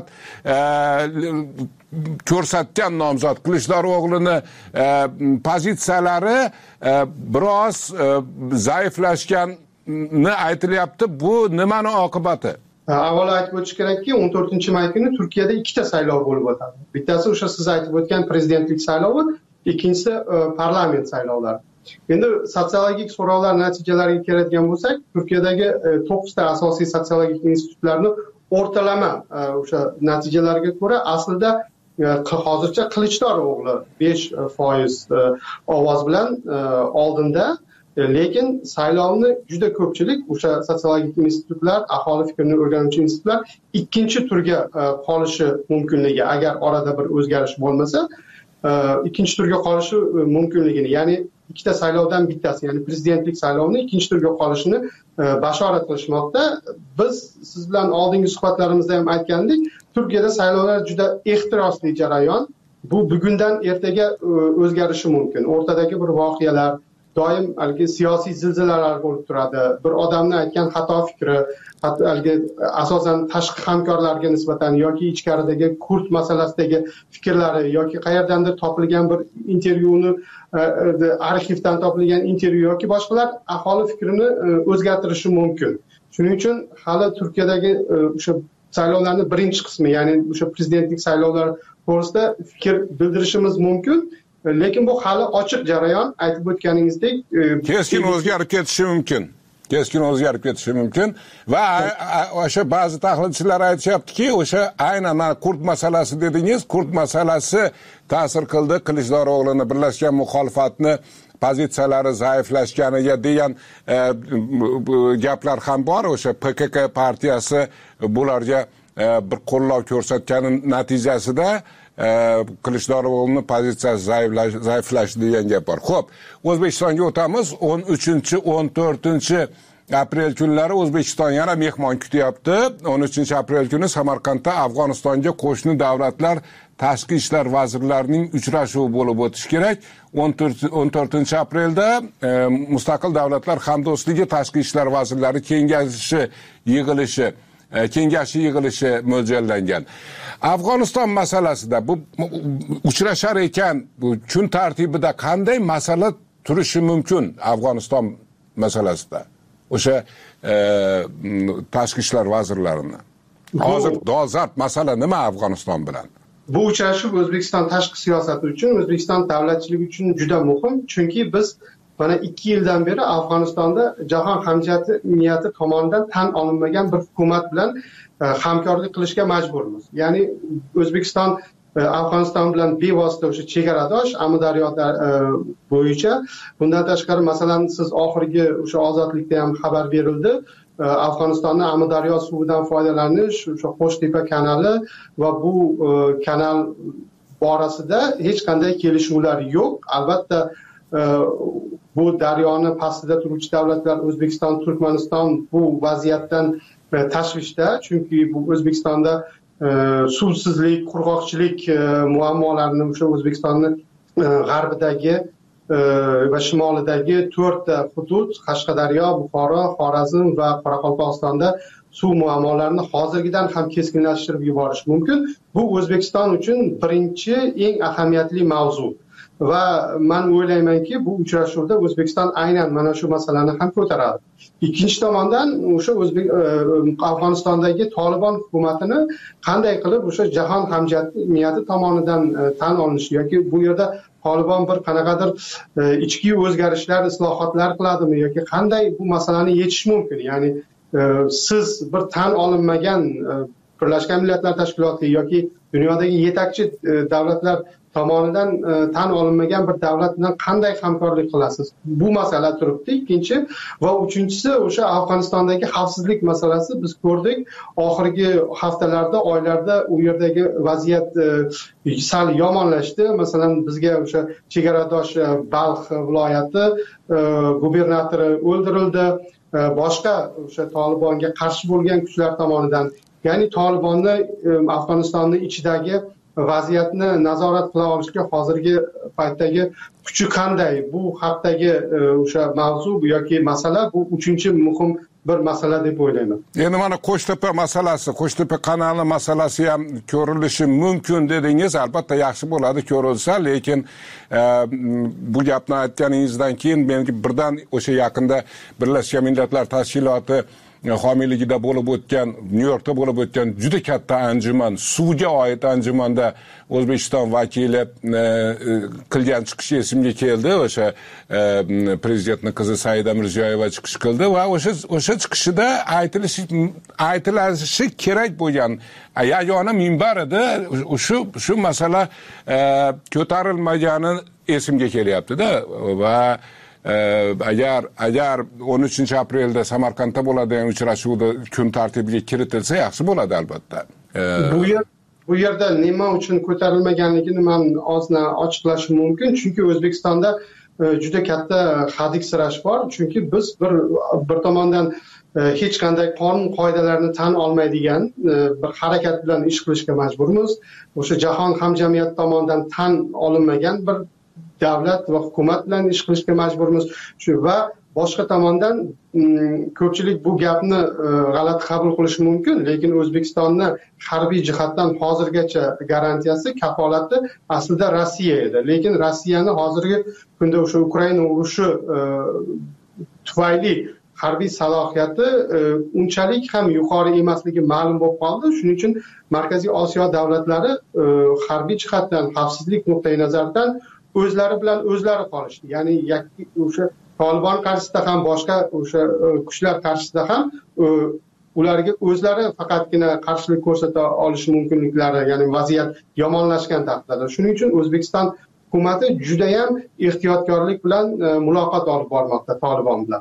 ko'rsatgan nomzod Qilichdaro'g'lini pozitsiyalari biroz zaiflashganini aytilyapti. Bu nimani oqibati? Avvalo aytib o'tish kerakki, 14-may kuni Turkiyada ikkita saylov bo'lib o'tadi. Bittasi o'sha siz aytib o'tgan prezidentlik saylovi, ikkinchisi parlament saylovlari. Endi sotsiologik so'rovlar natijalariga keladigan bo'lsak, Turkiyadagi 9 ta asosiy sotsiologik institutlarning o'rtalama o'sha natijalarga ko'ra aslida hozircha Qilichdaro'g'li 5% ovoz bilan oldinda, lekin saylovni juda ko'pchilik o'sha sotsiologik institutlar, aholi fikrini o'rganuvchi institutlar ikkinchi turga qolishi mumkinligi, agar orada bir o'zgarish bo'lmasa, ikkinchi turga qolishi mumkinligini, ya'ni ikkita saylovdan bittasi, ya'ni prezidentlik saylovini ikkinchi turga qolishini bashorat qilishmoqda. Biz siz bilan oldingi suhbatlarimizda ham aytgandik, Turkiyada saylovlar juda ehtirosli jarayon. Bu bugundan ertaga o'zgarishi mumkin. O'rtadagi bir voqealar, doim siyosiy zilzilalar bo'lib turadi. Bir odamning aytgan xato fikri, asosan tashqi hamkorlarga nisbatan yoki ichkaridagi kurd masalasidagi fikrlari yoki qayerdandir topilgan bir intervyuni, arxivdan topilgan intervyu yoki boshqalar aholi fikrini o'zgartirishi mumkin. Shuning uchun hali Turkiyadagi o'sha saylovlarning birinchi qismi, ya'ni o'sha prezidentlik saylovlari to'g'risida fikr bildirishimiz mumkin. Lekin bu hali ochiq jarayon, aytib o'tganingizdek, keskin o'zgarib ketishi mumkin. Va o'sha ba'zi tahlilchilar aytishyaptiki, o'sha aynan kurd masalasi dedingiz, kurd masalasi ta'sir qildi Qilichdaro'g'lini, birlashgan muxolifatni pozitsiyalari zaiflashganiga degan gaplar ham bor. O'sha PKK partiyasi bularga bir qo'llov ko'rsatgani natijasida Qilichdaro'g'lini pozitsiyasi zaiflashdi degan gap bor. Xo'p, O'zbekistonga o'tamiz. 13-14 aprel kunlari O'zbekiston yana mehmon kutyapti. 13-aprel kuni Samarqandda Afg'onistonga qo'shni davlatlar tashqi ishlar vazirlarining uchrashuvi bo'lib o'tishi kerak. 14-aprelda Mustaqil davlatlar hamdo'stligi tashqi ishlar vazirlari kengashi yig'ilishi mo'ljallangan. Afg'oniston masalasida bu uchrashar ekan, bu kun tartibida qanday masala turishi mumkin Afg'oniston masalasida? O'sha tashqi ishlar vazirlarini. Hozir dolzarb masala nima Afg'oniston bilan? Bu uchrashuv O'zbekiston tashqi siyosati uchun, O'zbekiston davlatchiligi uchun juda muhim, chunki biz mana 2 yildan beri Afg'onistonda jahon hamjamiyati tomonidan tan olinmagan bir hukumat bilan hamkorlik qilishga majburmiz. Ya'ni O'zbekiston Afg'oniston bilan bevosita o'sha chegaradosh Amudaryo bo'yicha. Bundan tashqari, masalan, siz oxirgi o'sha ozodlikda ham xabar berildi. Afg'onistonning Amudaryo suvidan foydalanish, o'sha Qo'shtepa kanali va bu kanal borasida hech qanday kelishuvlar yo'q. Albatta, bu daryoni pastida turuvchi davlatlar O'zbekiston, Turkmaniston bu vaziyatdan tashvishda, chunki bu O'zbekistonda suvsizlik, qurg'oqchilik muammolarini o'sha O'zbekistonning g'arbidagi va shimolidagi 4 ta hudud, Qashqadaryo, Buxoro, Xorazm va Qoraqalpog'istonda suv muammolarini hozirgidan ham keskinlashtirib yuborish mumkin. Bu O'zbekiston uchun birinchi eng ahamiyatli mavzu. va men o'ylaymanki bu uchrashuvda O'zbekiston aynan mana shu masalani ham ko'taradi. Ikkinchi tomondan o'sha Afg'onistondagi Tolibon hukumatini qanday qilib o'sha jahon hamjamiyati tomonidan tan olinishi yoki bu yerda Tolibon bir qanaqadir ichki o'zgarishlar, islohotlar qiladimi yoki qanday bu masalani yechish mumkin? Ya'ni siz bir tan olinmagan Birlashgan Millatlar Tashkiloti yoki dunyodagi yetakchi davlatlar tomonidan tan olinmagan bir davlat bilan qanday hamkorlik qilasiz? Bu masala turibdi. Ikkinchi va uchinchisi o'sha Afg'onistondagi xavfsizlik masalasi. Biz ko'rdik, oxirgi haftalarda, oylarda u yerdagi vaziyat sal yomonlashdi. Masalan, bizga o'sha chegaradosh Balx viloyati gubernatori o'ldirildi. Boshqa o'sha Tolibonga qarshi bo'lgan kuchlar tomonidan, ya'ni Tolibonni Afg'onistonning ichidagi vaziyatni nazorat qila olishga hozirgi paytdagi kuchi qanday? Bu haqdagi o'sha mavzu yoki masala bu uchinchi muhim bir masala deb o'ylayman. Endi mana Qo'shtepa masalasi, Qo'shtepa kanali masalasi ham ko'rilishi mumkin dedingiz. Albatta yaxshi bo'ladi ko'rilsa, lekin bu gapni aytganingizdan keyin menga birdan o'sha yaqinda Birlashgan Millatlar Tashkiloti homiyligida bo'lib o'tgan, Nyu-Yorkda bo'lib o'tgan juda katta anjuman, suvga oid anjumanda O'zbekiston vakili qilgan chiqishi esimga keldi. O'sha prezidentning qizi Saida Mirziyoyeva chiqish qildi va o'sha chiqishida aytilishi kerak bo'lgan yagona minbar edi. Shu masala ko'tarilmagani esimga kelyapti-da va agar 13 aprelda Samarqandda bo'ladigan uchrashuvda kun tartibiga kiritilsa yaxshi bo'ladi albatta. Bu yerda nima uchun ko'tarilmaganligini men ozna ochiqlashim mumkin, chunki O'zbekistonda juda katta hadiksirash bor. Chunki biz bir tomondan hech qanday qonun qoidalarni tan olmaydigan bir harakat bilan ish qilishga majburmiz. O'sha jahon hamjamiyati tomonidan tan olinmagan bir davlat va hukumat bilan ish qilishga majburmiz. Va boshqa tomondan ko'pchilik bu gapni g'alati qabul qilishi mumkin, lekin O'zbekistonni harbiy jihatdan hozirgacha garantiyasi, kafolati aslida Rossiya edi. Lekin Rossiyani hozirgi kunda o'sha Ukraina urushi tufayli harbiy salohiyati unchalik ham yuqori emasligi ma'lum bo'lib qoldi. Shuning uchun Markaziy Osiyo davlatlari harbiy jihatdan, xavfsizlik nuqtai nazaridan o'zlari bilan o'zlari qolishdi. Ya'ni o'sha Tolibon qarshisida ham, boshqa o'sha kuchlar qarshisida ham ularga o'zlari faqatgina qarshilik ko'rsata olishi mumkinliklari, ya'ni vaziyat yomonlashgan taqdirda. Shuning uchun O'zbekiston hukumati juda ham ehtiyotkorlik bilan muloqot olib bormoqda Tolibon bilan.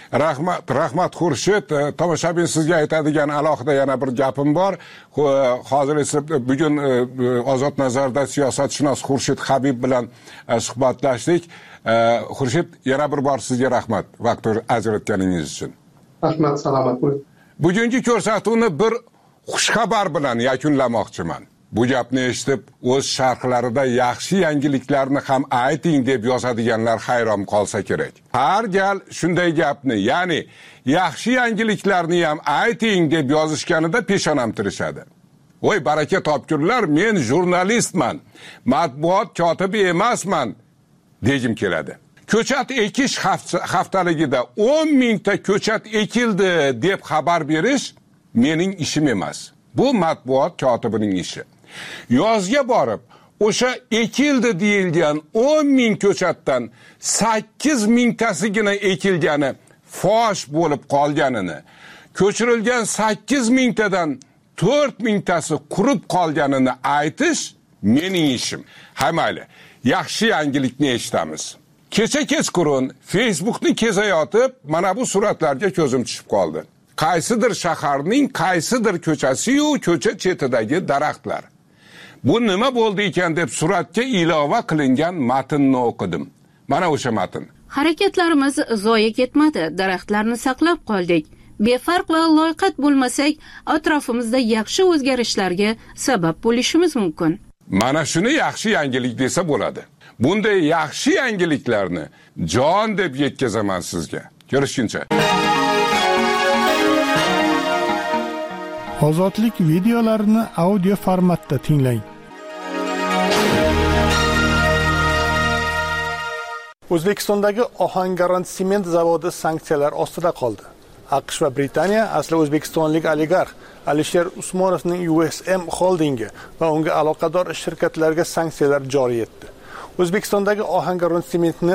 Rahmat Xurshid. Tomoshabin, sizga aytadigan alohida yana bir gapim bor. Hozir esa bugun Ozod nazarda siyosatshunos Xurshid Habib bilan suhbatlashdik. Xurshid, yana bir bor sizga rahmat vaqt ajratganingiz uchun. Rahmat, salomat bo'ling. Bugungi ko'rsatuvni bir xushxabar bilan yakunlamoqchiman. Bu gapni eshitib, o'z sharhlarida yaxshi yangiliklarni ham ayting deb yozadiganlar hayron qolsa kerak. Har gal shunday gapni, ya'ni yaxshi yangiliklarni ham ayting deb yozishganida peshonam tirishadi. Voy baraka topkurlar, men jurnalistman, matbuot kotibi emasman degim keladi. Ko'chat ekish haftaligida 10 mingta ko'chat ekildi deb xabar berish mening ishim emas. Bu matbuot kotibining ishi. Yozga borib, o'sha ekildi deyilgan 10 ming ko'chatdan 8 mingtasigina ekilgani fosh bo'lib qolganini, ko'chirilgan 8 mingtadan 4 mingtasi qurib qolganini aytish mening ishim. Ha mayli, yaxshi yangilikni eshitamiz. Kecha kechqurun Facebookni kezayotib, mana bu suratlarga ko'zim tushib qoldi. Qaysidir shaharning qaysidir ko'chasi-yu ko'cha chetidagi daraxtlar. Bu nima bo'ldi ekan deb suratga ilova qilingan matnni o'qidim. Mana o'sha matn. Harakatlarimiz zoya ketmadi, daraxtlarni saqlab qoldik. Befarq va loyqat bo'lmasak, atrofimizda yaxshi o'zgarishlarga sabab bo'lishimiz mumkin. Mana shuni yaxshi yangilik desa bo'ladi. Bunday yaxshi yangiliklarni jon deb yetkazaman sizga. Ko'rishguncha. Ozodlik videolarini audio formatda tinglang. O'zbekistondagi Ohangaron sement zavodi sanksiyalar ostida qoldi. AQSh va Britaniya asli o'zbekistonlik oligarx Alisher Usmonovning USM Holdingi va unga aloqador shirkatlarga sanksiyalar joriy etdi. O'zbekistondagi Ohangaron sementni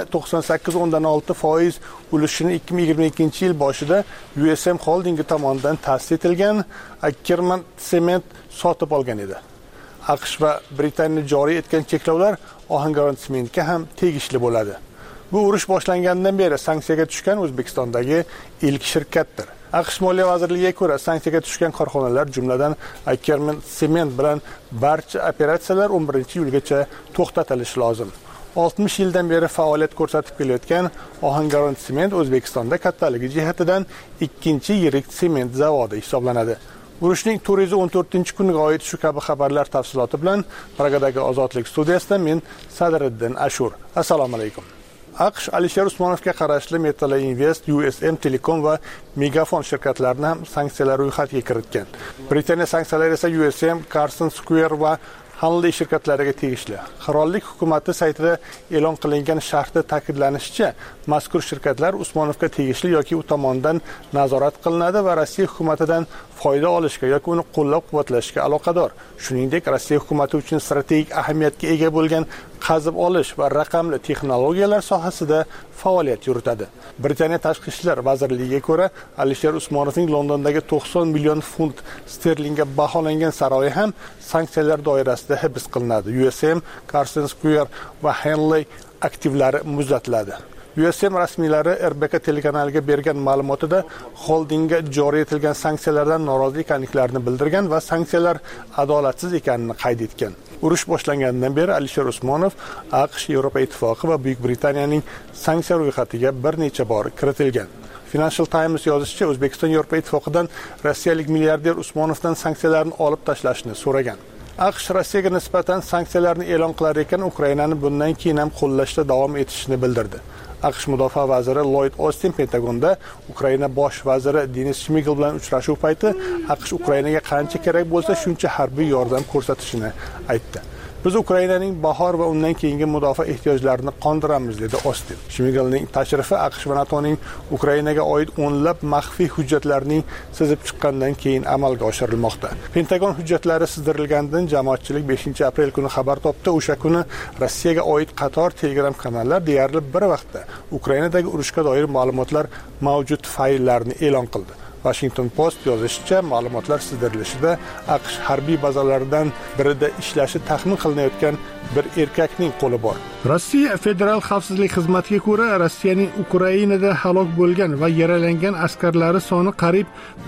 98.6% ulushini 2022-yil boshida USM Holdingi tomonidan ta'sis etilgan Ackerman sement sotib olgan edi. AQSh va Britaniya joriy etgan cheklovlar Ohangaron sementga ham tegishli bo'ladi. Bu urush boshlangandan beri sanksiyaga tushgan O'zbekistondagi ilk shirkatdir. AQSh Moliya vazirligiga ko'ra, sanksiyaga tushgan korxonalar jumladan Ackerman sement bilan barcha operatsiyalar 11-iyulgacha to'xtatilishi lozim. 60 yildan beri faoliyat ko'rsatib kelayotgan Ohangaron sement O'zbekistonda kattaligi jihatidan ikkinchi yirik sement zavodi hisoblanadi. Urushning 414-kuniga oid shu kabi xabarlar tafsiloti bilan Pragadagi Ozodlik studiyasida men Sadriddin Ashur. Assalomu alaykum. AQSh Alisher Usmonovga qarashli Metalla Invest, USM Telecom va Megafon shirkatlarini ham sanksiyalar ro'yxatiga kiritgan. Britaniya sanksiyalari esa USM, Carson Square va Hanley shirkatlariga tegishli. Qirollik hukumati saytida e'lon qilingan sharhda ta'kidlanishicha, mazkur shirkatlar Usmonovga tegishli yoki u tomonidan nazorat qilinadi va Rossiya hukumatidan foyda olishga yoki uni qo'llab-quvvatlashga aloqador. Shuningdek, Rossiya hukumati uchun strategik ahamiyatga ega bo'lgan qazib olish va raqamli texnologiyalar sohasida faoliyat yuritadi. Britaniya Tashqi ishlar vazirligiga ko'ra, Alisher Usmonovning Londondagi 90 million funt sterlingga baholangan saroyi ham sanksiyalar doirasida hibs qilinadi. USM, Carson Square va Henley aktivlari muzlatiladi. USM rasmiylari RBK telekanaliga bergan ma'lumotida holdingga joriy etilgan sanksiyalardan norozi ekanliklarini bildirgan va sanksiyalar adolatsiz ekanini qayd etgan. Urush boshlangandan beri Alisher Usmonov AQSh, Yevropa Ittifoqi va Buyuk Britaniyaning sanksiya ro'yxatiga bir necha bor kiritilgan. Financial Times yozishicha, O'zbekiston Yevropa Ittifoqidan rossiyalik milliarder Usmonovdan sanksiyalarni olib tashlashni so'ragan. AQSh Rossiyaga nisbatan sanksiyalarni e'lon qilar ekan, Ukrainani bundan keyin ham qo'llashda davom etishini bildirdi. AQSh mudofaa vaziri Lloyd Austin Pentagonda Ukraina bosh vaziri Denis Shmigel bilan uchrashuv payti AQSh Ukrainaga qancha kerak bo'lsa shuncha harbiy yordam ko'rsatishini aytdi. Biz Ukrainaning bahor va undan keyingi mudofaa ehtiyojlarini qondiramiz, dedi Austin. Shmigelning tashrifi AQSh va NATOning Ukrainaga oid o'nlab maxfiy hujjatlarning sizib chiqqandan keyin amalga oshirilmoqda. Pentagon hujjatlari sizdirilgandan jamoatchilik 5-aprel kuni xabar topdi. O'sha kuni Rossiyaga oid qator Telegram kanallar deyarli bir vaqtda Ukrainadagi urushga doir ma'lumotlar mavjud fayllarni e'lon qildi. Washington Post yozishicha, ma'lumotlar sizdirilishida AQSh harbiy bazalaridan birida ishlashi taxmin qilinayotgan bir erkakning qo'li bor. Rossiya Federal xavfsizlik xizmatiga ko'ra, Rossiyaning Ukrainada halok bo'lgan va yaralangan askarlari soni qariyb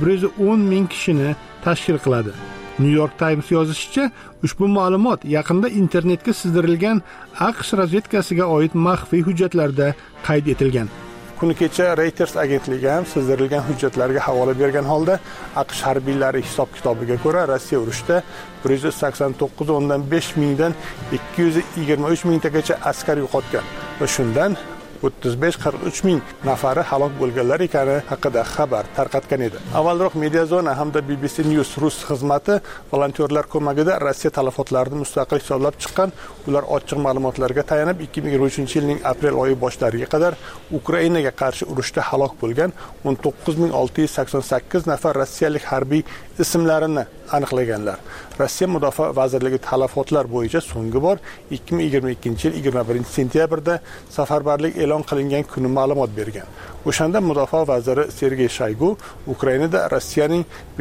110 ming kishini tashkil qiladi. New York Times yozishicha, ushbu ma'lumot yaqinda internetga sizdirilgan AQSh razvedkasiga oid maxfiy hujjatlarda qayd etilgan. Kuni kecha Reuters agentligi ham sizdirilgan hujjatlarga havola bergan holda AQSh harbiylari hisob-kitobiga ko'ra Rossiya urushda 189.5 mingdan 223 mingtagacha askar yo'qotgan va shundan 35-43 ming nafari halok bo'lganlar ekani haqida xabar tarqatgan edi. Avvalroq Mediazona hamda BBC News rus xizmati volontyorlar ko'magida Rossiya talafotlarini mustaqil hisoblab chiqqan. Ular ochiq ma'lumotlarga tayanib 2023-yilning aprel oyi boshlariga qadar Ukrainaga qarshi urushda halok bo'lgan 19688 nafar rossiyalik harbiy ismlarini aniqlaganlar. Rossiya Mudofaa vazirligi talafotlar bo'yicha so'nggi bor 2022-yil 21-sentyabrda safarbarlik e'lon qilingan kuni ma'lumot bergan. O'shanda Mudofaa vaziri Sergey Shoygu Ukrainada Rossiyaning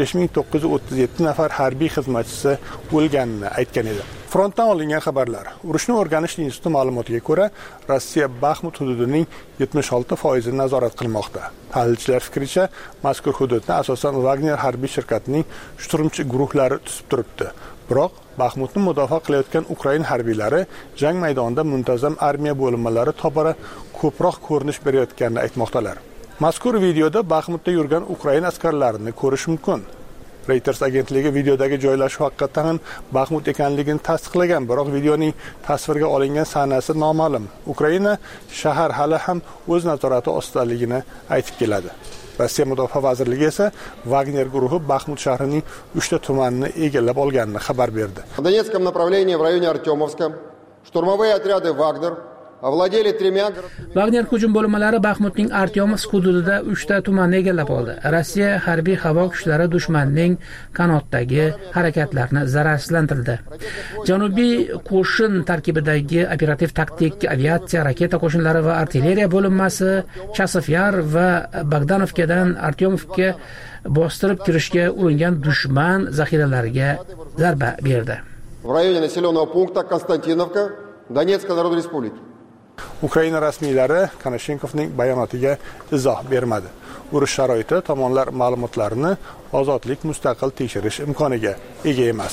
5937 nafar harbiy xizmatchisi o'lganini aytgan edi. Frontdan olingan xabarlar. Urushni o'rganish instituti ma'lumotiga ko'ra, Rossiya Baxmut hududining 76% ni nazorat qilmoqda. Tahlilchilar fikricha, mazkur hududni asosan Wagner harbiy shirkatining shturmchi guruhlari tutib turibdi. Biroq Baxmutni mudofaa qilayotgan Ukrain harbiylari jang maydonida muntazam armiya bo'linmalari tobora ko'proq ko'rinish berayotganini aytmoqdalar. Mazkur videoda Baxmutda yurgan Ukrain askarlarini ko'rish mumkin. Reuters agentligi videodagi joylashuv haqiqatan ham Baxmut ekanligini tasdiqlagan, biroq videoning tasvirga olingan sanasi noma'lum. Ukraina shahar hali ham o'z nazorati ostidaligini aytib keladi. Rossiya Mudofaa vazirligi esa Wagner guruhi Baxmut shahrining 3 ta tumanini egallab olganini xabar berdi. В Донецком направлении в районе Артемовска штурмовые отряды Вагнер Wagner hujum bo'linmalari Baxmutning Artyomsk hududida 3 ta tumanni egallab oldi. Rossiya harbiy havo kuchlari dushmanning qanotdagi harakatlarini zararsizlantirdi. Janubiy qo'shin tarkibidagi operativ taktik aviatsiya, raketa qo'shinlari va artilleriya bo'linmasi Chasovyar va Bogdanovkadan Artyomovga bostirib kirishga uringan dushman zaxiralariga zarba berdi. В районе населенного пункта Konstantinovka, Donetskая Народная Республика. Ukraina rasmiylari Konashenkovning bayonotiga izoh bermadi. Urush sharoiti tomonlar ma'lumotlarini ozodlik mustaqil tekshirish imkoniga ega emas.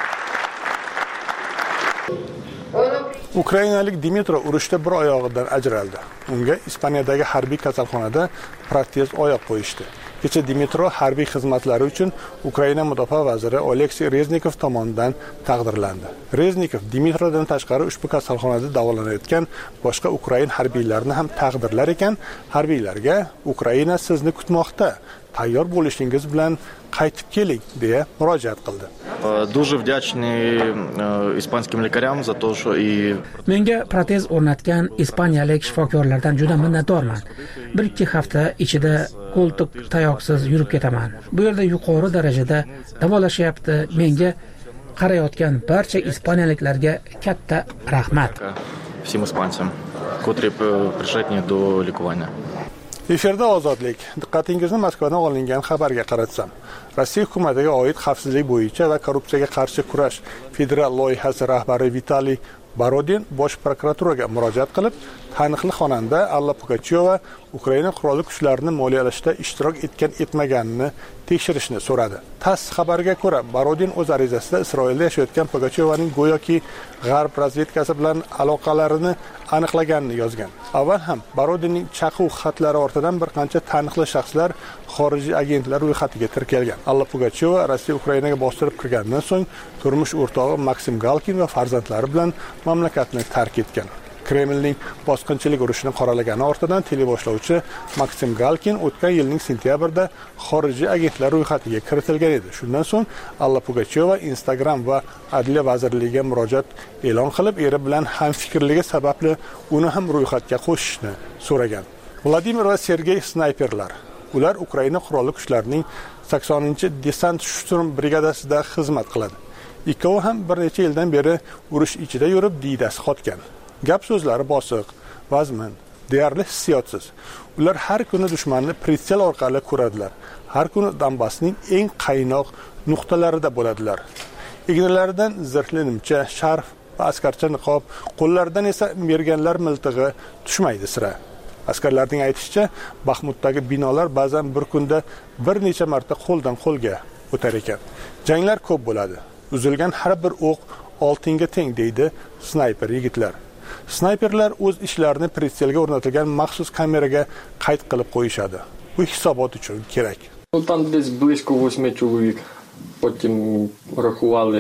Ukrainalik Dimitro urushda bir oyog'idan ajraldi. Unga Ispaniyadagi harbiy kasalxonada protez oyoq qo'yishdi. Kecha Dimitro harbiy xizmatlari uchun Ukraina mudofaa vaziri Oleksiy Reznikov tomonidan taqdirlandi. Reznikov Dimitrodan tashqari ushbu kasalxonada davolanayotgan boshqa Ukrain harbiylarini ham taqdirlar ekan, harbiylarga Ukraina sizni kutmoqda, tayyor bo'lishingiz bilan qaytib keling deya murojaat qildi. Дуже вдячный испанским лекарям за то, что и Menga protez o'rnatgan ispaniyalik shifokorlardan juda minnatdorman. 1-2 hafta ichida qo'ltiq tayoqsiz yurib ketaman. Bu yerda yuqori darajada davolashyapti. Menga qarayotgan barcha ispaniyaliklarga katta rahmat. Всем испанцам, которые пришли мне до ликования. Efirda ozodlik. Diqqatingizni Moskvadan olingan xabarga qaratsam. Rossiya hukumatiga oid xavfsizlik bo'yicha va korrupsiyaga qarshi kurash federal loyihasi rahbari Vitaliy Borodin Bosh prokuraturaga murojaat qilib, taniqli xonanda Alla Pugachyova Ukraina qurolli kuchlarini moliyalashda ishtirok etmaganini tekshirishni so'radi. TASS xabariga ko'ra, Borodin o'z arizasida Isroilda yashayotgan Pugachyovaning go'yoki G'arb razvedkasi bilan aloqalarini aniqlaganini yozgan. Avval ham Borodinning chaquv xatlari ortidan bir qancha taniqli shaxslar xorijiy agentlar ro'yxatiga tirkalgan. Alla Pugachyova Rossiya Ukrainaga bostirib kirgandan so'ng turmush o'rtog'i Maksim Galkin va farzandlari bilan mamlakatni tark etgan. Kremlning bosqinchilik urushini qoralagani ortidan teleboshlovchi Maksim Galkin o'tgan yilning sentyabrida xorijiy agentlar ro'yxatiga kiritilgan edi. Shundan so'ng Alla Pugachyova Instagram va Adliya vazirligiga murojaat e'lon qilib, eri bilan hamfikrligi sababli uni ham ro'yxatga qo'shishni so'ragan. Vladimir va Sergey snayperlar. Ular Ukraina qurolli kuchlarining 80-desant shturm brigadasida xizmat qiladi. Ikkovi ham bir necha yildan beri urush ichida yurib diydasi qotgan. Gap so'zlari bosiq, vazmin, deyarli hissiyotsiz. Ular har kuni dushmanni pritsel orqali ko'radilar. Har kuni Donbassning eng qaynoq nuqtalarida bo'ladilar. Egnalaridan zirhli nimcha, sharf va askarcha niqob, qo'llaridan esa merganlar miltig'i tushmaydi sira. Askarlarning aytishicha, Baxmutdagi binolar ba'zan bir kunda bir necha marta qo'ldan qo'lga o'tar ekan. Janglar ko'p bo'ladi. Uzilgan har bir o'q oltinga teng deydi snayper yigitlar. Snayperlar o'z ishlarini pritselga o'rnatilgan maxsus kameraga qayd qilib qo'yishadi. Bu hisobot uchun kerak. Там десь близько 8 чоловік. Потім рахували.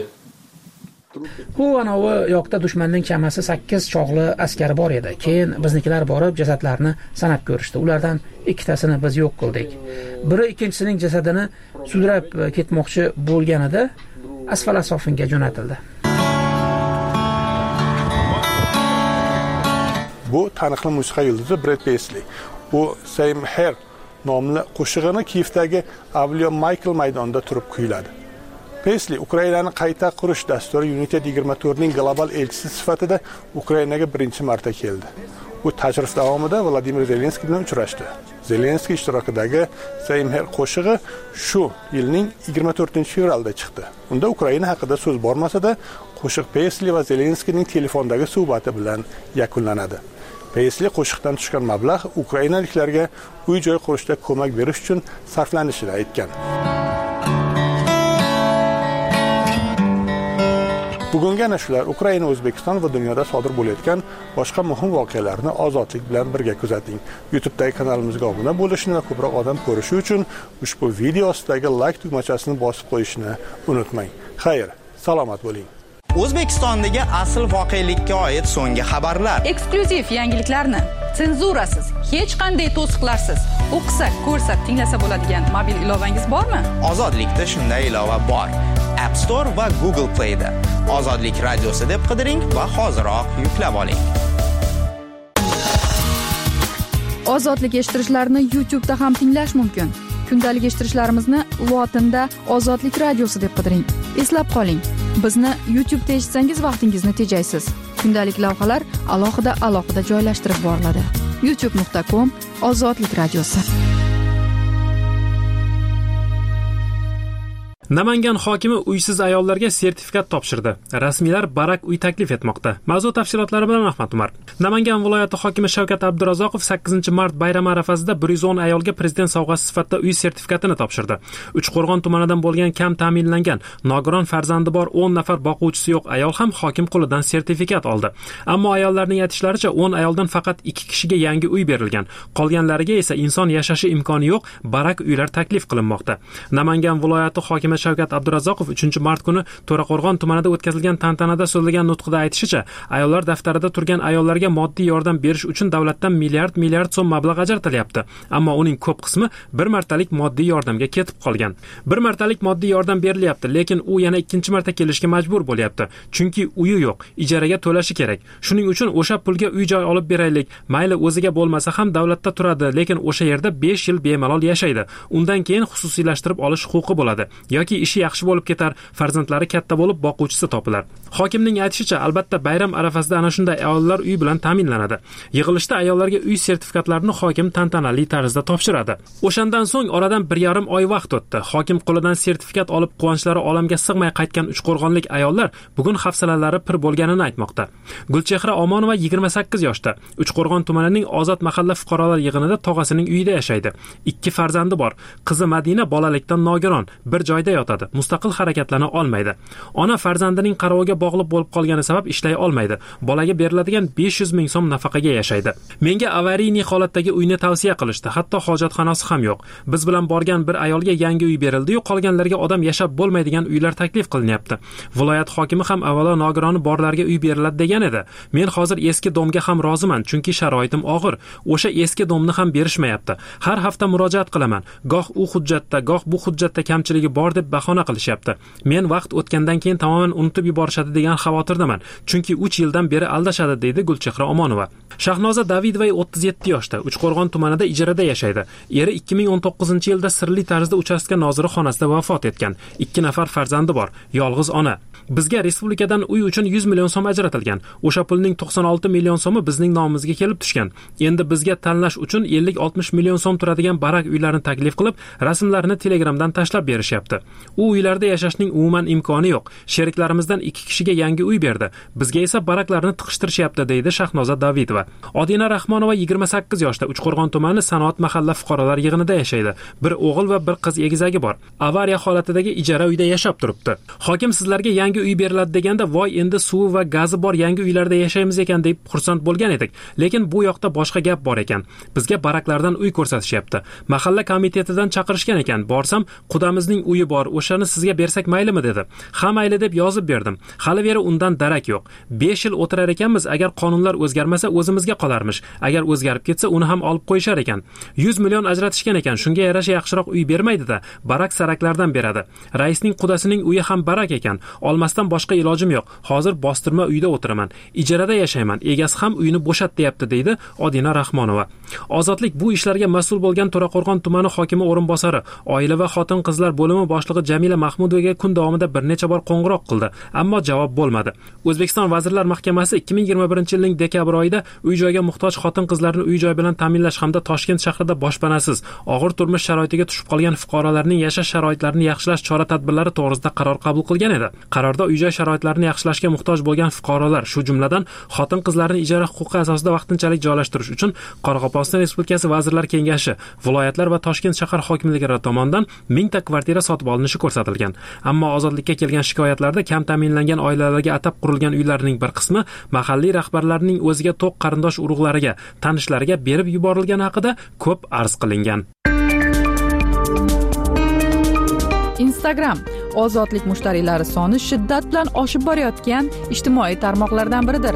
Bu anavi yoqda dushmanning chamasi 8 chog'li askari bor edi. Keyin biznikilar borib jasadlarni sanab ko'rishdi. Ulardan 2 tasini biz yo'q qildik. Biri ikkinchisining jasadini sudrab ketmoqchi bo'lganida asfal asofinga jo'natildi. Bu taniqli musiqa yulduzi Brad Paisley. U Same Hair nomli qo'shig'ini Kiyevdagi Avliyo Michael maydonida turib kuyladi. Paisley Ukrainani qayta qurish dasturi United 24 ning global elchisi sifatida Ukrainaga birinchi marta keldi. U tashrif davomida Vladimir Zelenskiy bilan uchrashdi. Zelenskiy ishtirokidagi Same Hair qo'shig'i shu yilning 24-fevralda chiqdi. Unda Ukraina haqida so'z bormasa-da, qo'shiq Paisley va Zelenskiyning telefondagi suhbati bilan yakunlanadi. Paisley qo'shiqdan tushgan mablag' ukrainaliklarga uy-joy qurishda ko'mak berish uchun sarflanishini aytgan. Bugungi ana shular Ukraina, O'zbekiston va dunyoda sodir bo'layotgan boshqa muhim voqealarni ozodlik bilan birga kuzating. YouTube'dagi kanalimizga obuna bo'lishni va ko'proq odam ko'rishi uchun ushbu video ostidagi like tugmachasini bosib qo'yishni unutmang. Xayr, salomat bo'ling. O'zbekistondagi asl voqelikka oid so'nggi xabarlar, eksklyuziv yangiliklarni senzurasiz, hech qanday to'siqlarsiz o'qisa, ko'rsa, tinglasa bo'ladigan mobil ilovangiz bormi? Ozodlikda shunday ilova bor. App Store va Google Play da. Ozodlik radiosi deb qidiring va hoziroq yuklab oling. Ozodlik eshittirishlarini YouTube'da ham tinglash mumkin. Kundalik eshittirishlarimizni lotinda Ozodlik radiosi deb qidiring. Eslab qoling, bizni YouTube'da eshitsangiz vaqtingizni tejaysiz. Kundalik lavhalar alohida joylashtirib boriladi. youtube.com/Ozodlik radiosi. Namangan hokimi uysiz ayollarga sertifikat topshirdi. Rasmiylar barak uy taklif etmoqda. Mavzu tafsilotlari bilan Ahmad Umar. Namangan viloyati hokimi Shavkat Abdurazzoqov 8-mart bayrami arafasida 110 ayolga prezident sovg'asi sifatida uy sertifikatini topshirdi. Uchqo'rg'on tumanidan bo'lgan kam ta'minlangan, nogiron farzandi bor 10 nafar boquvchisi yo'q ayol ham hokim qo'lidan sertifikat oldi. Ammo ayollarning aytishlaricha 10 ayoldan faqat 2 kishiga yangi uy berilgan. Qolganlariga esa inson yashashi imkoni yo'q barak uylar taklif qilinmoqda. Namangan viloyati hokimi Shavkat Abdurazzoqov 3-mart kuni To'raqo'rg'on tumanida o'tkazilgan tantanada so'zlagan nutqida aytishicha, ayollar daftarida turgan ayollarga moddiy yordam berish uchun davlatdan milliard so'm mablag' ajratilyapti. Ammo uning ko'p qismi bir martalik moddiy yordamga ketib qolgan. Bir martalik moddiy yordam berilyapti, lekin u yana ikkinchi marta kelishga majbur bo'lyapti. Chunki uyi yo'q, ijaraga to'lashi kerak. Shuning uchun o'sha pulga uy-joy olib beraylik. Mayli o'ziga bo'lmasa ham davlatda turadi, lekin o'sha yerda 5 yil bemalol yashaydi. Undan keyin xususiylashtirib olish huquqi bo'ladi. Yoki ishi yaxshi bo'lib ketar, farzandlari katta bo'lib boquvchisi topilar. Hokimning aytishicha, albatta bayram arafasida ana shunday ayollar uy bilan ta'minlanadi. Yig'ilishda ayollarga uy sertifikatlarini hokim tantanali tarzda topshiradi. O'shandan so'ng oradan 1,5 oy vaqt o'tdi. Hokim qo'lidan sertifikat olib quvonchlari olamga sig'may qaytgan uchqo'rg'onlik ayollar bugun hafsalalari pir bo'lganini aytmoqda. Gulchehra Omonova 28 yoshda. Uchqo'rg'on tumanining Ozod mahalla fuqarolar yig'inida tog'asining uyida yashaydi. 2 farzandi bor. Qizi Madina bolalikdan nogiron, bir joyda yotadi. Mustaqil harakatlana olmaydi. Ona farzandining qaroviga bog'liq bo'lib qolgani sabab ishlay olmaydi. Bolaga beriladigan 500 ming so'm nafaqaga yashaydi. Menga avariyniy holatdagi uyni tavsiya qilishdi. Hatto hojatxonasi ham yo'q. Biz bilan borgan bir ayolga yangi uy berildi-yu, qolganlarga odam yashab bo'lmaydigan uylar taklif qilinyapti. Viloyat hokimi ham avvalo nogironi borlarga uy beriladi degan edi. Men hozir eski domga ham roziman, chunki sharoitim og'ir. O'sha eski domni ham berishmayapti. Har hafta murojaat qilaman. Goh u hujjatda, goh bu hujjatda kamchiligi bor deb bahona qilishyapti. Men vaqt o'tgandan keyin tamoman unutib yuborishadi degan xavotirdaman. Chunki 3 yildan beri aldashadi, deydi Gulchehra Omonova. Shahnoza Davidova 37 yoshda, Uchqo'rg'on tumanida ijarada yashaydi. Eri 2019-yilda sirli tarzda uchastka noziri xonasida vafot etgan. 2 nafar farzandi bor, yolg'iz ona. Bizga respublikadan uy uchun 100 million so'm ajratilgan. O'sha pulning 96 million so'mi bizning nomimizga kelib tushgan. Endi bizga tanlash uchun 50-60 million so'm turadigan barak uylarni taklif qilib, rasmlarini Telegramdan tashlab berishyapti. U uylarda yashashning umuman imkoni yo'q. Sheriklarimizdan 2 kishiga yangi uy berdi. Bizga esa baraklarni tiqishtirishyapti, deydi Shahnoza Davidova. Odina Rahmonova 28 yoshda, Uchqo'rg'on tumani Sanoat mahalla fuqarolar yig'inida yashaydi. Bir o'g'il va bir qiz egizagi bor. Avariya holatidagi ijara uyda yashab turibdi. Hokim sizlarga yangi uy beriladi deganda, voy endi suvi va gazi bor yangi uylarda yashaymiz ekan deb xursand bo'lgan edik. Lekin bu yoqda boshqa gap bor ekan. Bizga baraklardan uy ko'rsatishyapti. Mahalla komitetidan chaqirishgan ekan. Borsam, qudamizning uyi bor, o'shani sizga bersak maylimi dedi. Ha mayli deb yozib berdim. Hali beri undan darak yo'q. 5 yil o'tirar ekanmiz, agar qonunlar o'zgarmasa o'zimizga qolarmish. Agar o'zgarib ketsa uni ham olib qo'yishar ekan. 100 million ajratishgan ekan. Shunga yarasha yaxshiroq uy bermaydi-da, barak saraklardan beradi. Raisning qudasining uyi ham barak ekan. Olmasdan boshqa ilojim yo'q. Hozir bostirma uyda o'tiraman. Ijarada yashayman. Egasi ham uyni bo'shat deyapti, deydi Odina Rahmonova. Ozodlik bu ishlarga mas'ul bo'lgan To'raqo'rg'on tumani hokimi o'rinbosari, oila va xotin-qizlar bo'limi boshlig'i Jamila Mahmudovaga kun davomida bir necha bor qo'ng'iroq qildi, ammo javob bo'lmadi. O'zbekiston Vazirlar Mahkamasi 2021-yilning dekabr oyida uy-joyga muhtoj xotin-qizlarni uy-joy bilan ta'minlash hamda Toshkent shahrida boshpanasiz, og'ir turmush sharoitiga tushib qolgan fuqarolarning yashash sharoitlarini yaxshilash chora-tadbirlari to'g'risida qaror qabul qilgan edi. Qarorda uy-joy sharoitlarini yaxshilashga muhtoj bo'lgan fuqarolar, shu jumladan xotin-qizlarni ijara huquqi asosida vaqtinchalik joylashtirish uchun Qoraqalpog'iston Respublikasi Vazirlar Kengashi, viloyatlar va Toshkent shahar hokimliklari tomonidan 1000 ta kvartira sotib olinishi ko'rsatilgan. Ammo ozodlikka kelgan shikoyatlarda kam ta'minlangan oilalarga atab qurilgan uylarning bir qismi mahalliy rahbarlarning o'ziga to'q qarindosh urug'lariga, tanishlariga berib yuborilgani haqida ko'p arz qilingan. Instagram ozodlik mushtariylari soni shiddat bilan oshib borayotgan ijtimoiy tarmoqlardan biridir.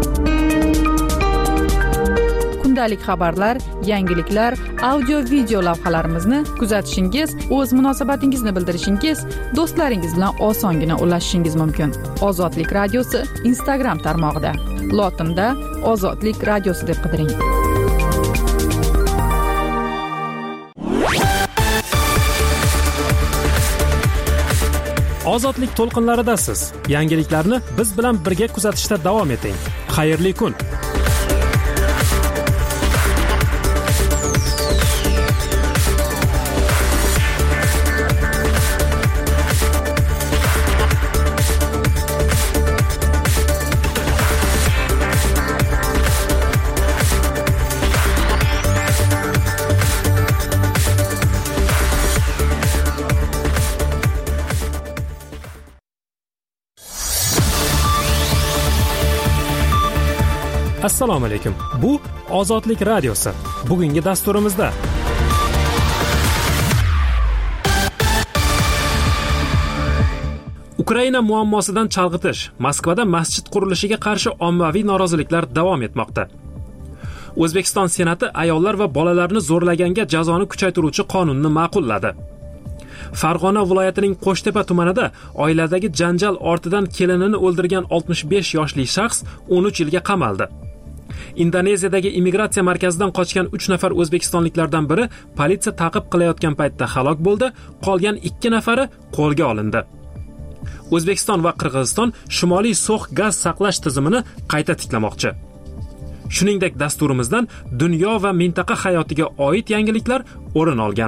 Kundalik xabarlar, yangiliklar, audio-video lavhalarimizni kuzatishingiz, o'z munosabatingizni bildirishingiz, do'stlaringiz bilan osongina ulashishingiz mumkin. Ozodlik radiosi Instagram tarmog'ida. Lotinda Ozodlik radiosi deb qidiring. Ozodlik to'lqinlaridasiz. Yangiliklarni biz bilan birga kuzatishda davom eting. Xayrli kun. Assalomu alaykum. Bu Ozodlik radiosi. Bugungi dasturimizda Ukraina muammosidan chalg'itish. Moskvada masjid qurilishiga qarshi ommaviy noroziliklar davom etmoqda. O'zbekiston Senati ayollar va bolalarni zo'rlaganga jazoni kuchaytiruvchi qonunni ma'qulladi. Farg'ona viloyatining Qo'shtepa tumanida oiladagi janjal ortidan kelinini o'ldirgan 65 yoshli shaxs 13 yilga qamaldi. Indoneziyadagi immigratsiya markazidan qochgan 3 nafar o'zbekistonliklardan biri politsiya ta'qib qilayotgan paytda halok bo'ldi, qolgan 2 nafari qo'lga olindi. O'zbekiston va Qirg'iziston Shimoliy so'x gaz saqlash tizimini qayta tiklamoqchi. Shuningdek, dasturimizdan dunyo va mintaqa hayotiga oid yangiliklar o'rin olgan.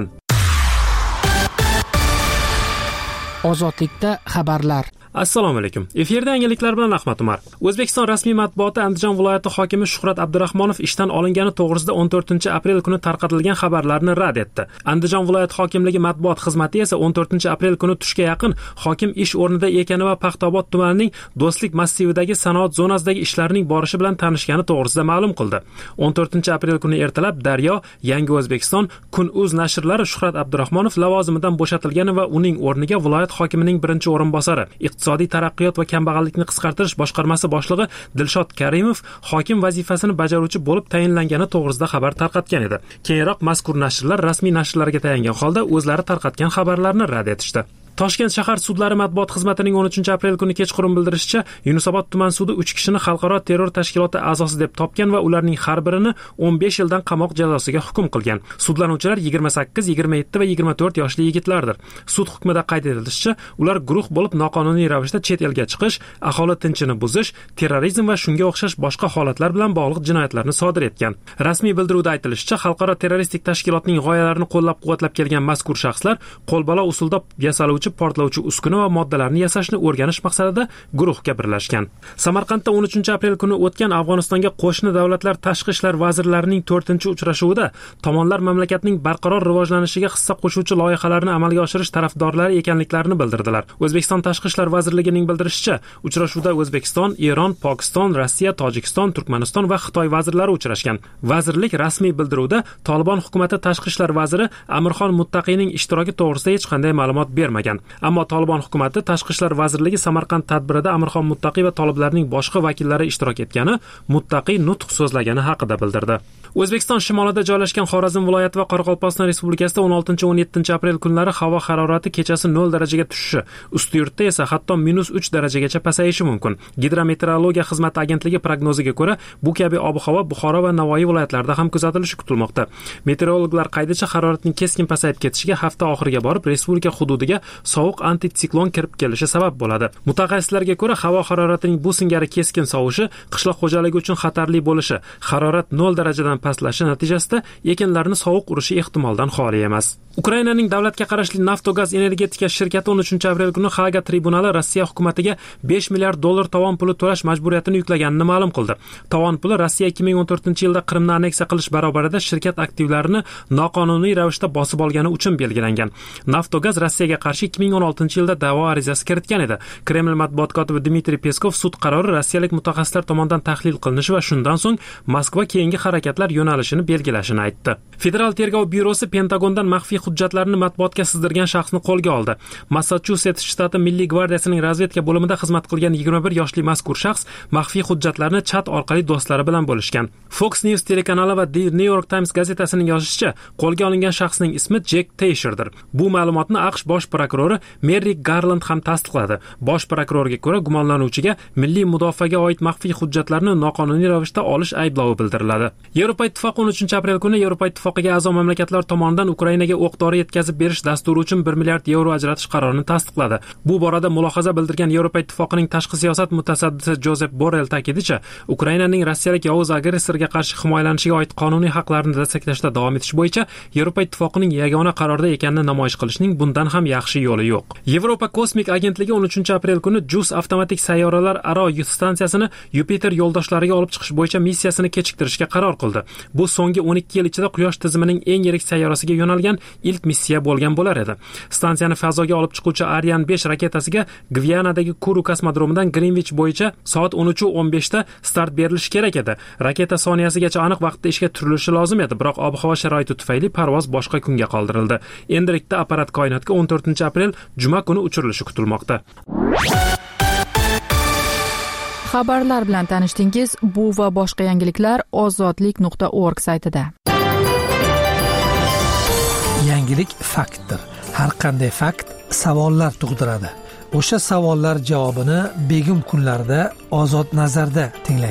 Ozodlikda xabarlar. Assalomu alaykum. Efirda yangiliklar bilan Ahmad Umar. O'zbekiston rasmiy matbuoti Andijon viloyati hokimi Shuhrat Abdurahmonov ishdan olingani to'g'risida 14-aprel kuni tarqatilgan xabarlarni rad etdi. Andijon viloyati hokimligi matbuot xizmati esa 14-aprel kuni tushga yaqin hokim ish o'rnida ekani va Paxtaobod tumanining Do'stlik massividagi sanoat zonasidagi ishlarning borishi bilan tanishgani to'g'risida ma'lum qildi. 14-aprel kuni ertalab Daryo, Yangi O'zbekiston, Kun.uz nashrlari Shuhrat Abdurahmonov lavozimidan bo'shatilgani va uning o'rniga viloyat hokimining birinchi o'rinbosari Iqtisodiy taraqqiyot va kambag'allikni qisqartirish boshqarmasi boshlig'i Dilshod Karimov hokim vazifasini bajaruvchi bo'lib tayinlangani to'g'risida xabar tarqatgan edi. Keyinroq mazkur nashrlar rasmiy nashrlarga tayangan holda o'zlari tarqatgan xabarlarni rad etishdi. Toshkent shahar sudlari matbuot xizmatining 13-aprel kuni kechqurun bildirishicha, Yunusobod tuman sudi 3 kishini xalqaro terror tashkiloti a'zosi deb topgan va ularning har birini 15 yildan qamoq jazosiga hukm qilgan. Sudlanuvchilar 28, 27 va 24 yoshli yigitlardir. Sud hukmida qayd etilishicha, ular guruh bo'lib noqonuniy ravishda chet elga chiqish, aholi tinchini buzish, terrorizm va shunga o'xshash boshqa holatlar bilan bog'liq jinoyatlarni sodir etgan. Rasmiy bildiruvda aytilishicha, xalqaro terroristik tashkilotning g'oyalarini qo'llab-quvvatlab kelgan mazkur shaxslar qo'lbola usulda yasaluvchi portlovchi uskuna va moddalarni yasashni o'rganish maqsadida guruhga birlashgan. Samarqandda 13-aprel kuni o'tgan Afg'onistonga qo'shni davlatlar tashqi ishlar vazirlarining 4-uchrashuvida tomonlar mamlakatning barqaror rivojlanishiga hissa qo'shuvchi loyihalarni amalga oshirish tarafdorlari ekanliklarini bildirdilar. O'zbekiston Tashqi ishlar vazirligining bildirishicha, uchrashuvda O'zbekiston, Eron, Pokiston, Rossiya, Tojikiston, Turkmaniston va Xitoy vazirlari uchrashgan. Vazirlik rasmiy bildiruvda Tolibon hukumati tashqi ishlar vaziri Amirxon Muttaqiyning ishtiroki to'g'risida hech qanday ma'lumot bermagan. Ammo Tolibon hukumati Tashqi ishlar vazirligi Samarqand tadbirida Amirxon Muttaqiy va toliblarning boshqa vakillari ishtirok etgani, Muttaqiy nutq so'zlagani haqida bildirdi. O'zbekiston shimolida joylashgan Xorazm viloyati va Qoraqalpog'iston Respublikasida 16-17 aprel kunlari havo harorati kechasi 0 darajaga tushishi, usti yurtda esa hatto -3 darajagacha pasayishi mumkin. Gidrometeorologiya xizmati agentligi prognoziga ko'ra, bu kabi ob-havo Buxoro va Navoiy viloyatlarida ham kuzatilishi kutilmoqda. Meteorologlar qaydicha haroratning keskin pasayib ketishiga hafta oxiriga borib respublika hududiga sovuq antitsiklon kirib kelishi sabab bo'ladi. Mutaxassislarga ko'ra, havo haroratining bu singari keskin sovishi qishloq xo'jaligi uchun xatarli bo'lishi, harorat 0 darajadan pastlashi natijasida ekinlarni sovuq urishi ehtimoldan xoli emas. Ukrainaning davlatga qarashli Naftogaz energetika shirkati 13-aprel kuni Haga tribunali Rossiya hukumatiga 5 milliard dollar tovon puli to'lash majburiyatini yuklaganini ma'lum qildi. Tovon puli Rossiya 2014-yilda Qrimni aneksiya qilish barobarida shirkat aktivlarini noqonuniy ravishda bosib olgani uchun belgilangan. Naftogaz Rossiyaga qarshi 2016-yilda da'vo arizasi kiritgan edi. Kreml matbuot kotibi Dmitriy Peskov sud qarori rossiyalik mutaxassislar tomonidan tahlil qilinishi va shundan so'ng Moskva keyingi harakatlar yo'nalishini belgilashini aytdi. Federal tergov byurosi Pentagondan maxfiy hujjatlarni matbuotga sizdirgan shaxsni qo'lga oldi. Massachusets shtati Milliy gvardiyasining razvedka bo'limida xizmat qilgan 21 yoshli mazkur shaxs maxfiy hujjatlarni chat orqali do'stlari bilan bo'lishgan. Fox News telekanali va The New York Times gazetasining yozishicha, qo'lga olingan shaxsning ismi Jack Teyshirdir. Bu ma'lumotni AQSh bosh prokurori Merrick Garland ham tasdiqladi. Bosh prokurorga ko'ra, gumonlanuvchiga milliy mudofaaga oid maxfiy hujjatlarni noqonuniy ravishda olish ayblovi bildiriladi. Yevropa Ittifoqi 13-aprel kuni Yevropa Ittifoqiga a'zo mamlakatlar tomonidan Ukrainaga o'q-dori yetkazib berish dasturi uchun 1 milliard yevro ajratish qarorini tasdiqladi. Bu borada mulohaza bildirgan Yevropa Ittifoqining tashqi siyosat mutasaddisi Jozef Borrell ta'kidlashicha, Ukrainaning rossiyalik yovuz agressorga qarshi himoyalanishiga oid qonuniy haqlarini dastaklashda davom etish bo'yicha Yevropa Ittifoqining yagona qarorda ekanini namoyish qilishning bundan ham yaxshi yo'li yo'q. Yevropa kosmik agentligi 13-aprel kuni JUICE avtomatik sayyoralar aro stansiyasini Yupiter yo'ldoshlariga olib chiqish bo'yicha missiyasini kechiktirishga qaror qildi. Bu so'nggi 12 yil ichida Quyosh tizimining eng yirik sayyorasiga yo'nalgan ilk missiya bo'lgan bo'lar edi. Stansiyani fazoga olib chiquvchi Ariane 5 raketasiga Gvianadagi Kuru kosmodromidan Greenwich bo'yicha soat 13:15 da start berilishi kerak edi. Raketa soniyasigacha aniq vaqtda ishga turilishi lozim edi, biroq ob-havo sharoiti tufayli parvoz boshqa kunga qoldirildi. Endilikda apparat koinotga 14-aprel juma kuni uchirilishi kutilmoqda. Xabarlar bilan tanishdingiz. Bu va boshqa yangiliklar ozodlik.org saytida. Yangilik faktdir. Har qanday fakt savollar tug'diradi. O'sha savollar javobini begim kunlarda Ozod nazarda tinglang.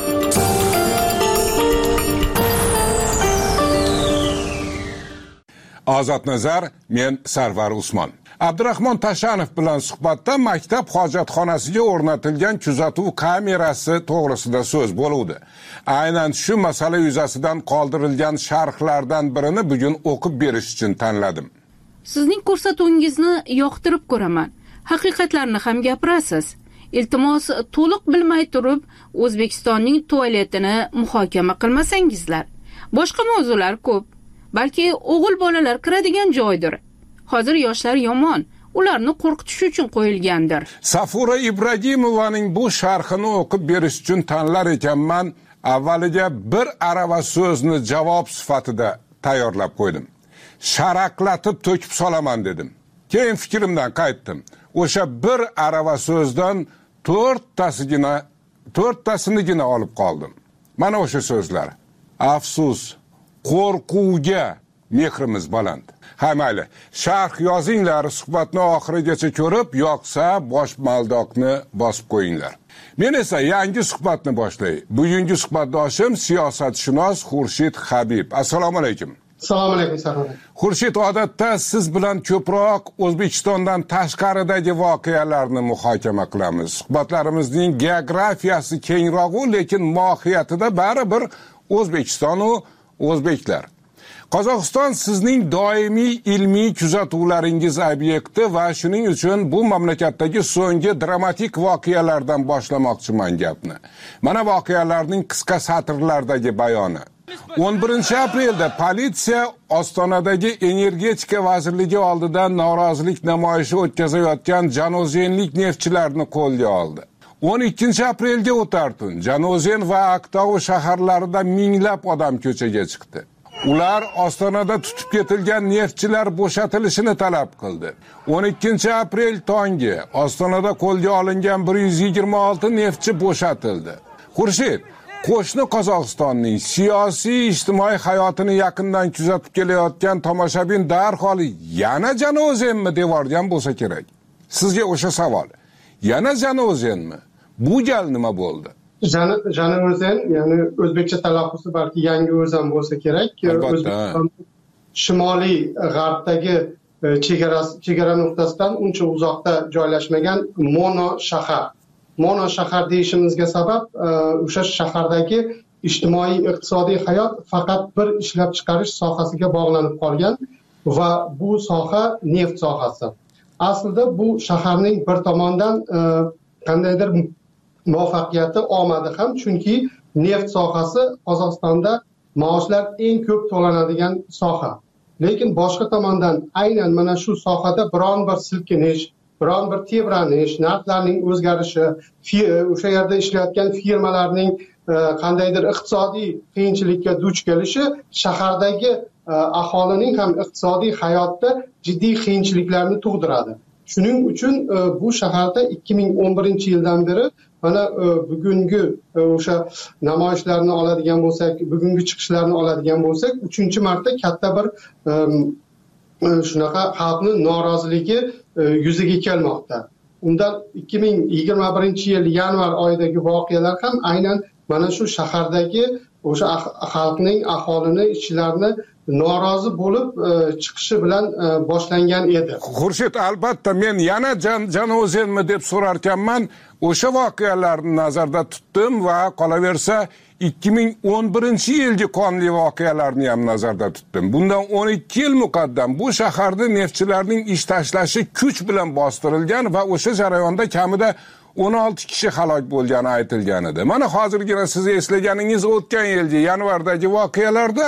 Ozod nazar, men Sarvar Usmon. Abdurahmon Tashanov bilan suhbatda maktab hojatxonasiga o'rnatilgan kuzatuv kamerasi to'g'risida so'z bo'ldi. Aynan shu masala yuzasidan qoldirilgan sharhlardan birini bugun o'qib berish uchun tanladim. Sizning ko'rsatuvingizni yoqtirib ko'raman. Haqiqatlarni ham gapirasiz. Iltimos, to'liq bilmay turib, O'zbekistonning tualetini muhokama qilmasangizlar. Boshqa mavzular ko'p. Balki o'g'il bolalar kiradigan joydir. Hozir yoshlar yomon, ularni qo'rqitish uchun qo'yilgandir. Safura Ibragimovaning bu sharhini o'qib berish uchun tanlar ekanman. Avvaliga bir arava so'zni javob sifatida tayyorlab qo'ydim. Sharaqlatib to'kib solaman dedim. Keyin fikrimdan qaytdim. O'sha bir arava so'zdan 4tasinigina olib qoldim. Mana o'sha so'zlar. Afsus, qo'rquvga mehrimiz baland. Ha mayli, sharh yozinglar, suhbatni oxirigacha ko'rib, yoqsa bosh maldoqni bosib qo'yinglar. Men esa yangi suhbatni boshlay. Bugungi suhbatdoshim siyosatshunos Xurshid Habib. Assalomu alaykum. Assalomu alaykum, Sarvar. Xurshid, odatda siz bilan ko'proq O'zbekistondan tashqaridagi voqealarni muhokama qilamiz. Suhbatlarimizning geografiyasi kengroq, lekin mohiyatida baribir O'zbekiston va o'zbeklar. Qozog'iston sizning doimiy ilmiy kuzatuvlaringiz obyekti va shuning uchun bu mamlakatdagi so'nggi dramatik voqealardan boshlamoqchiman gapni. Mana voqealarning qisqa satrlardagi bayoni. 11-aprelda politsiya Ostonadagi energetika vazirligi oldidan norozilik namoyishi o'tkazayotgan janozenlik neftchilarni qo'lga oldi. 12-aprelga o'tar tun Janozen va Aktau shaharlarida minglab odam ko'chaga chiqdi. Ular Ostonada tutib ketilgan neftchilar bo'shatilishini talab qildi. 12-aprel tongi Ostonada qo'lga olingan 126 neftchi bo'shatildi. Xurshid, qo'shni Qozog'istonning siyosiy ijtimoiy hayotini yaqindan kuzatib kelayotgan tomoshabin darhol yana Janozenmi devorgan bo'lsa kerak. Sizga o'sha savol. Yana Janozenmi? Bu gal nima bo'ldi? Janozen, ya'ni o'zbekcha talaffuzi balki yangi o'zam bo'lsa kerak. O'zbekiston shimoliy g'arbdagi chegara nuqtasidan uncha uzoqda joylashmagan mono shahar deyishimizga sabab o'sha shahardagi ijtimoiy iqtisodiy hayot faqat bir ishlab chiqarish sohasiga bog'lanib qolgan va bu soha neft sohasi. Aslida bu shaharning bir tomondan qandaydir muvaffaqiyati omadi ham, chunki neft sohasi Qozog'istonda maoshlar eng ko'p to'lanadigan soha. Lekin boshqa tomondan aynan mana shu sohada biron bir silkinish, biron bir tebranish, narxlarning o'zgarishi, o'sha yerda ishlayotgan firmalarning qandaydir iqtisodiy qiyinchilikka duch kelishi shahardagi aholining ham iqtisodiy hayotda jiddiy qiyinchiliklarni tug'diradi. Shuning uchun bu shaharda 2011-yildan beri mana bugungi o'sha namoyishlarni oladigan bo'lsak, bugungi chiqishlarni oladigan bo'lsak, 3-marta katta bir shunaqa xalqning noroziligi yuzaga kelmoqda. Undan 2021-yil yanvar oyidagi voqealar ham aynan mana shu shahardagi o'sha xalqning, aholini, ishchilarni norozi bo'lib chiqishi bilan boshlangan edi. Xurshid, albatta men yana Janozenmi deb so'rar ekanman. O'sha voqealarni nazarda tutdim va qolaversa 2011-yilgi qonli voqealarni ham nazarda tutdim. Bundan 12 yil muqaddam bu shaharda neftchilarning ish tashlashi kuch bilan bostirilgan va o'sha jarayonda kamida 16 kishi halok bo'lgani aytilgan edi. Mana hozirgina siz eslaganingiz o'tgan yilgi yanvardagi voqealarda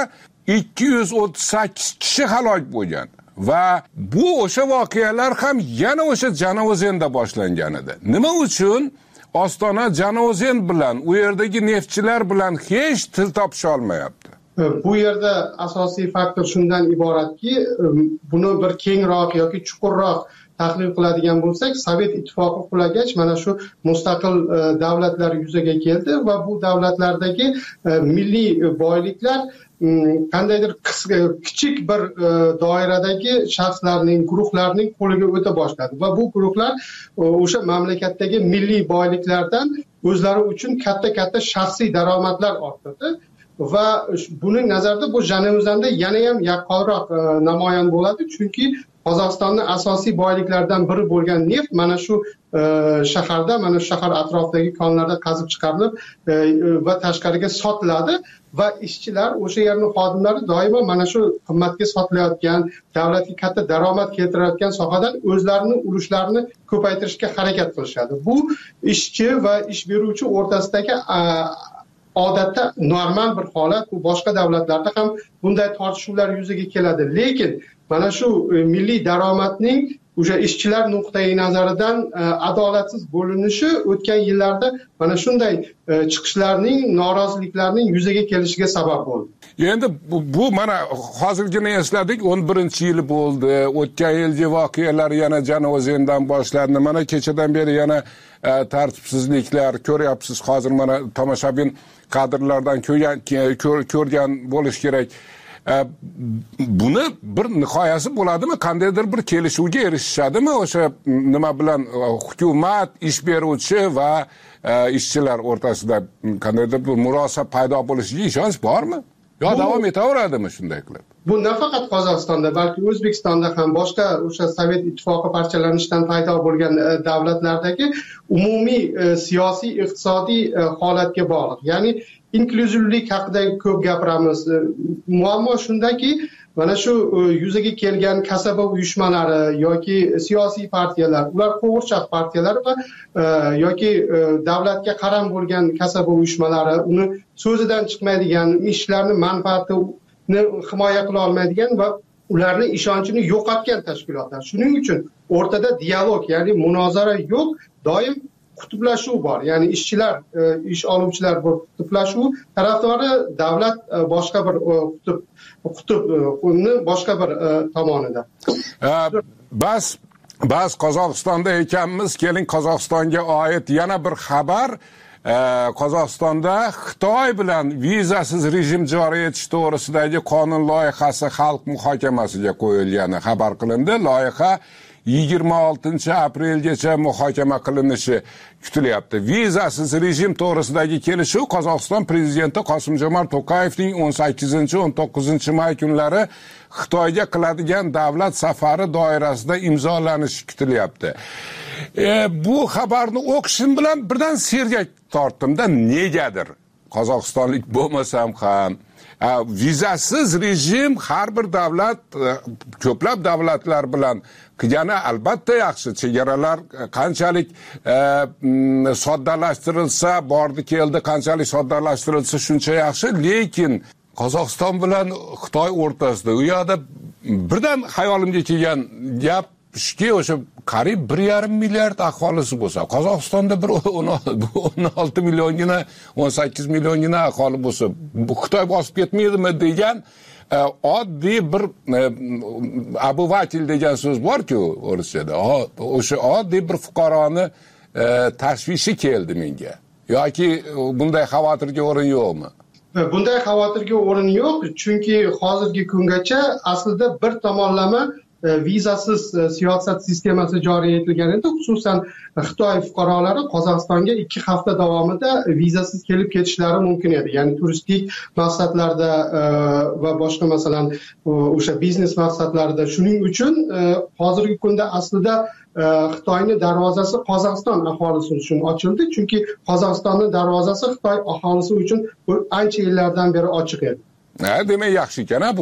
238 kishi halok bo'lgan va bu o'sha voqealar ham yana o'sha Janozenda boshlangan edi. Nima uchun Ostona Janozen bilan u yerdagi neftchilar bilan hech til topisha olmayapti? Bu yerda asosiy faktor shundan iboratki, buni bir kengroq yoki chuqurroq tahlil qiladigan bo'lsak, Sovet ittifoqi qulagach mana shu mustaqil davlatlar yuzaga keldi va bu davlatlardagi milliy boyliklar qandaydir kichik bir doiradagi shaxslarning, guruhlarning qo'liga o'ta boshladi va bu guruhlar o'sha mamlakatdagi milliy boyliklardan o'zlari uchun katta shaxsiy daromadlar orttirdi va buning nazarda bu Janozanda yana ham yaqqolroq namoyon bo'ladi, chunki Qozog'istonning asosiy boyliklaridan biri bo'lgan neft mana shu shaharda, mana shu shahar atrofidagi konlarda qazib chiqarilib va tashqariga sotiladi va ishchilar, o'sha yerning xodimlari doimo mana shu qimmatga sotilayotgan, davlatga katta daromad keltirayotgan sohadan o'zlarining ulushlarini ko'paytirishga harakat qilishadi. Bu ishchi va ish beruvchi o'rtasidagi odatda normal bir holat. Bu boshqa davlatlarda ham bunday tortishuvlar yuzaga keladi. Lekin mana shu milliy daromadning o'sha ishchilar nuqtai nazaridan adolatsiz bo'linishi o'tgan yillarda mana shunday chiqishlarning, noroziliklarning yuzaga kelishiga sabab bo'ldi. Endi bu mana hozirgina esladik, 11-yil bo'ldi. O'tgan yilgi voqealar yana Janozendan boshlandi. Mana kechadan beri yana tartibsizliklar ko'ryapsiz. Hozir mana tomoshabin kadrlardan ko'rgan bo'lish kerak. Buni bir nihoyasi bo'ladimi? Qandaydir bir kelishuvga erishishadimi? O'sha nima bilan hukumat, ish beruvchi va ishchilar o'rtasida qandaydir bir murosa paydo bo'lishiga ishonch bormi? Yo davom etaveradimi shunday qilib? Bu nafaqat Qozog'istonda, balki O'zbekistonda ham boshqa o'sha Sovet ittifoqi parchalanishidan paydo bo'lgan davlatlardagi umumiy siyosiy, iqtisodiy holatga bog'liq. Ya'ni inkluzivlik haqida ko'p gapiramiz. Muammo shundaki, mana shu yuzaga kelgan kasaba uyushmalari yoki siyosiy partiyalar, ular qo'g'irchoq partiyalar va yoki davlatga qaram bo'lgan kasaba uyushmalari, uni so'zidan chiqmaydigan, ishchilarni manfaatini himoya qila olmaydigan va ularni ishonchini yo'qotgan tashkilotlar. Shuning uchun o'rtada dialog, ya'ni munozara yo'q, doim qutblashuv bor. Ya'ni ishchilar, ish oluvchilar bu qutblashuv tarafdori, davlat boshqa bir qutbni boshqa bir tomonida. Bas Qozog'istonda ekanmiz, keling Qozog'istonga oid yana bir xabar. Qozog'istonda Xitoy bilan vizasiz rejim joriy etish to'g'risidagi qonun loyihasi xalq muhokamasiga qo'yilgani xabar qilindi. Loyiha 26 aprelgacha muhokama qilinishi kutilyapti. Vizasiz rejim to'g'risidagi kelishuv Qozog'iston prezidenti Qosim-Jomart To'qayevning 18-19 may kunlari Xitoyga qiladigan davlat safari doirasida imzolanishi kutilyapti. Bu xabarni o'qishim bilan birdan sergak tortdimda, negadir Qozog'istonlik bo'lmasam ham vizasiz rejim har bir davlat, ko'plab davlatlar bilan qilgani albatta yaxshi. Chegaralar qanchalik soddalashtirilsa, bordi keldi, qanchalik soddalashtirilsa shuncha yaxshi. Lekin Qozog'iston bilan Xitoy o'rtasida u yoqda birdan hayolimga kelgan gap shuki, o'sha qariyb 1,5 milliard aholisi bo'lsa, Qozog'istonda bir 16 milliongina, 18 milliongina aholi bo'lsa, bu Xitoy bosib ketmaydimi degan oddiy bir abuvatil degan so'z bor-ku o'rischada. O'sha oddiy bir fuqaroni tashvishi keldi menga. Yoki bunday xavotirga o'rin yo'qmi? Bunday xavotirga o'rin yo'q, chunki hozirgi kungacha aslida bir tomonlama vizasiz siyosat sistemasi joriy etilgan edi. Xususan Xitoy fuqarolari Qozog'istonga 2 hafta davomida vizasiz kelib ketishlari mumkin edi. Ya'ni turistik maqsadlarda va boshqa masalan o'sha biznes maqsadlarida. Shuning uchun hozirgi kunda aslida Xitoyning darvozasi Qozog'iston aholisi uchun ochildi, chunki Qozog'istonning darvozasi Xitoy aholisi uchun ancha yillardan beri ochiq edi. Demak yaxshi ekan, bu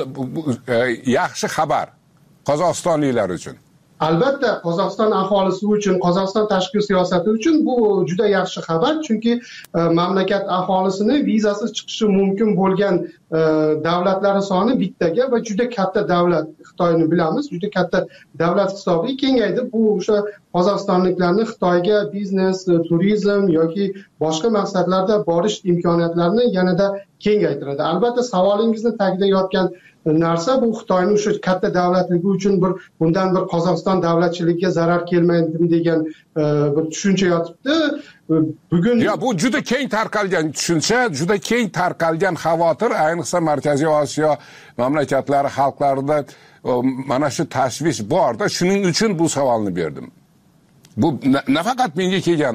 yaxshi xabar qozog'istonliklar uchun. Albatta, Qozog'iston aholisi uchun, Qozog'iston tashqi siyosati uchun bu juda yaxshi xabar, chunki mamlakat aholisini vizasiz chiqishi mumkin bo'lgan davlatlari soni bittaga va juda katta davlat, Xitoyni bilamiz, juda katta davlat hisobiga kengaydi. Bu o'sha qozog'istonliklarni Xitoyga biznes, turizm yoki boshqa maqsadlarda borish imkoniyatlarini yanada kengaytiradi. Albatta, savolingizni tagida yotgan narsa bu Xitoyning o'sha katta davlatligi uchun bundan bir Qozog'iston davlatchiligiga zarar kelmaydimi degan bir tushuncha yotibdi. Bugun bu juda keng tarqalgan tushuncha, juda keng tarqalgan xavotir, ayniqsa Markaziy Osiyo mamlakatlari xalqlarida mana shu tashvish borda. Shuning uchun bu savolni berdim. Bu nafaqat menga kelgan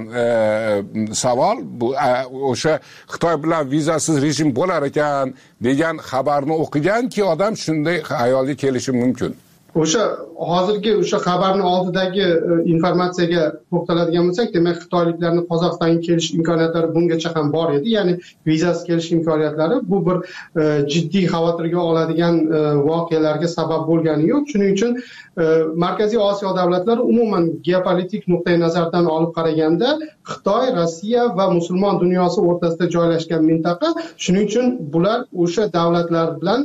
savol, bu o'sha Xitoy bilan vizasiz rejim bo'lar ekan degan xabarni o'qiganki odam shunday xayolga kelishi mumkin. O'sha hozirgi o'sha xabarni oldidagi informatsiyaga to'xtaladigan bo'lsak, demak Xitoyliklarning Qozog'istonga kelish imkoniyatlari bungacha ham bor edi. Ya'ni vizasiz kelish imkoniyatlari bu bir jiddiy xavotirga oladigan voqealarga sabab bo'lgani yo'q. Shuning uchun Markaziy Osiyo davlatlari umuman geopolitik nuqtai nazardan olib qaraganda Xitoy, Rossiya va musulmon dunyosi o'rtasida joylashgan mintaqa. Shuning uchun bular o'sha davlatlar bilan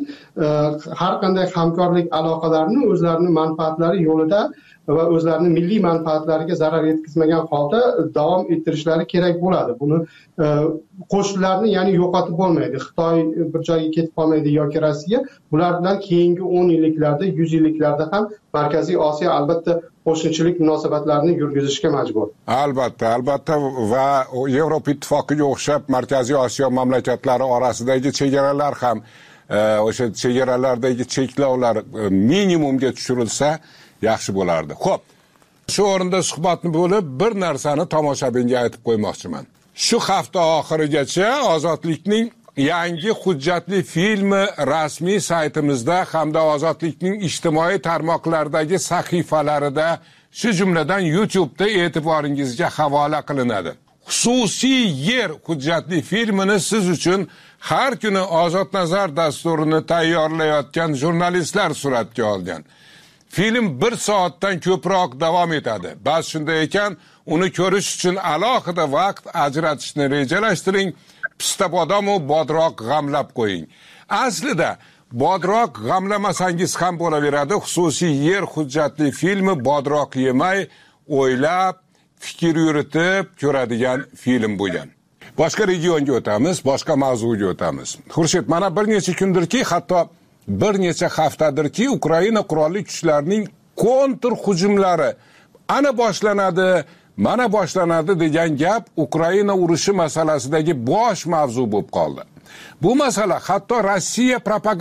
har qanday hamkorlik aloqalarini o'zlarining manfaatlari yo'lida va o'zlarining milliy manfaatlariga zarar yetkazmagan holda davom ettirishlari kerak bo'ladi. Buni qo'shnilarni ya'ni yo'qotib bo'lmaydi. Xitoy bir joyga ketib qolmaydi yoki Rossiya. Bular bilan keyingi 10 yilliklarda, 100 yilliklarda ham Markaziy Osiyo albatta qo'shnichilik munosabatlarini yurgizishga majbur. Albatta va Yevropa ittifoqiga o'xshab Markaziy Osiyo mamlakatlari orasidagi chegaralar ham o'sha chegaralardagi cheklovlar minimumga tushirilsa yaxshi bo'lardi. Xo'p, shu o'rinda suhbatni bo'lib bir narsani tomoshabinga aytib qo'ymoqchiman. Shu hafta oxirigacha Ozodlikning yangi hujjatli filmi rasmiy saytimizda hamda Ozodlikning ijtimoiy tarmoqlardagi sahifalarida, shu jumladan YouTube'da e'tiboringizga havola qilinadi. Xususiy yer hujjatli filmini siz uchun har kuni Ozod nazar dasturini tayyorlayotgan jurnalistlar suratga olgan. Film 1 soatdan ko'proq davom etadi. Ba'zi shunday ekan, uni ko'rish uchun alohida vaqt ajratishni rejalashtiring. Pista bodom va bodroq g'amlab qo'ying. Aslida bodroq g'amlamasangiz ham bo'laveradi. Xususiy yer hujjatli filmi bodroq yemay, o'ylab, fikr yuritib ko'radigan film bo'lgan. Boshqa regionga o'tamiz, boshqa mavzuga o'tamiz. Xurshid, mana bir necha kundirki, hatto bir necha haftadirki Ukraina qurolli kuchlarining kontr hujumlari ana boshlanadi, mana boshlanadi degan gap Ukraina urushi masalasidagi bosh mavzu bo'lib qoldi. Bu masala hatto Rossiya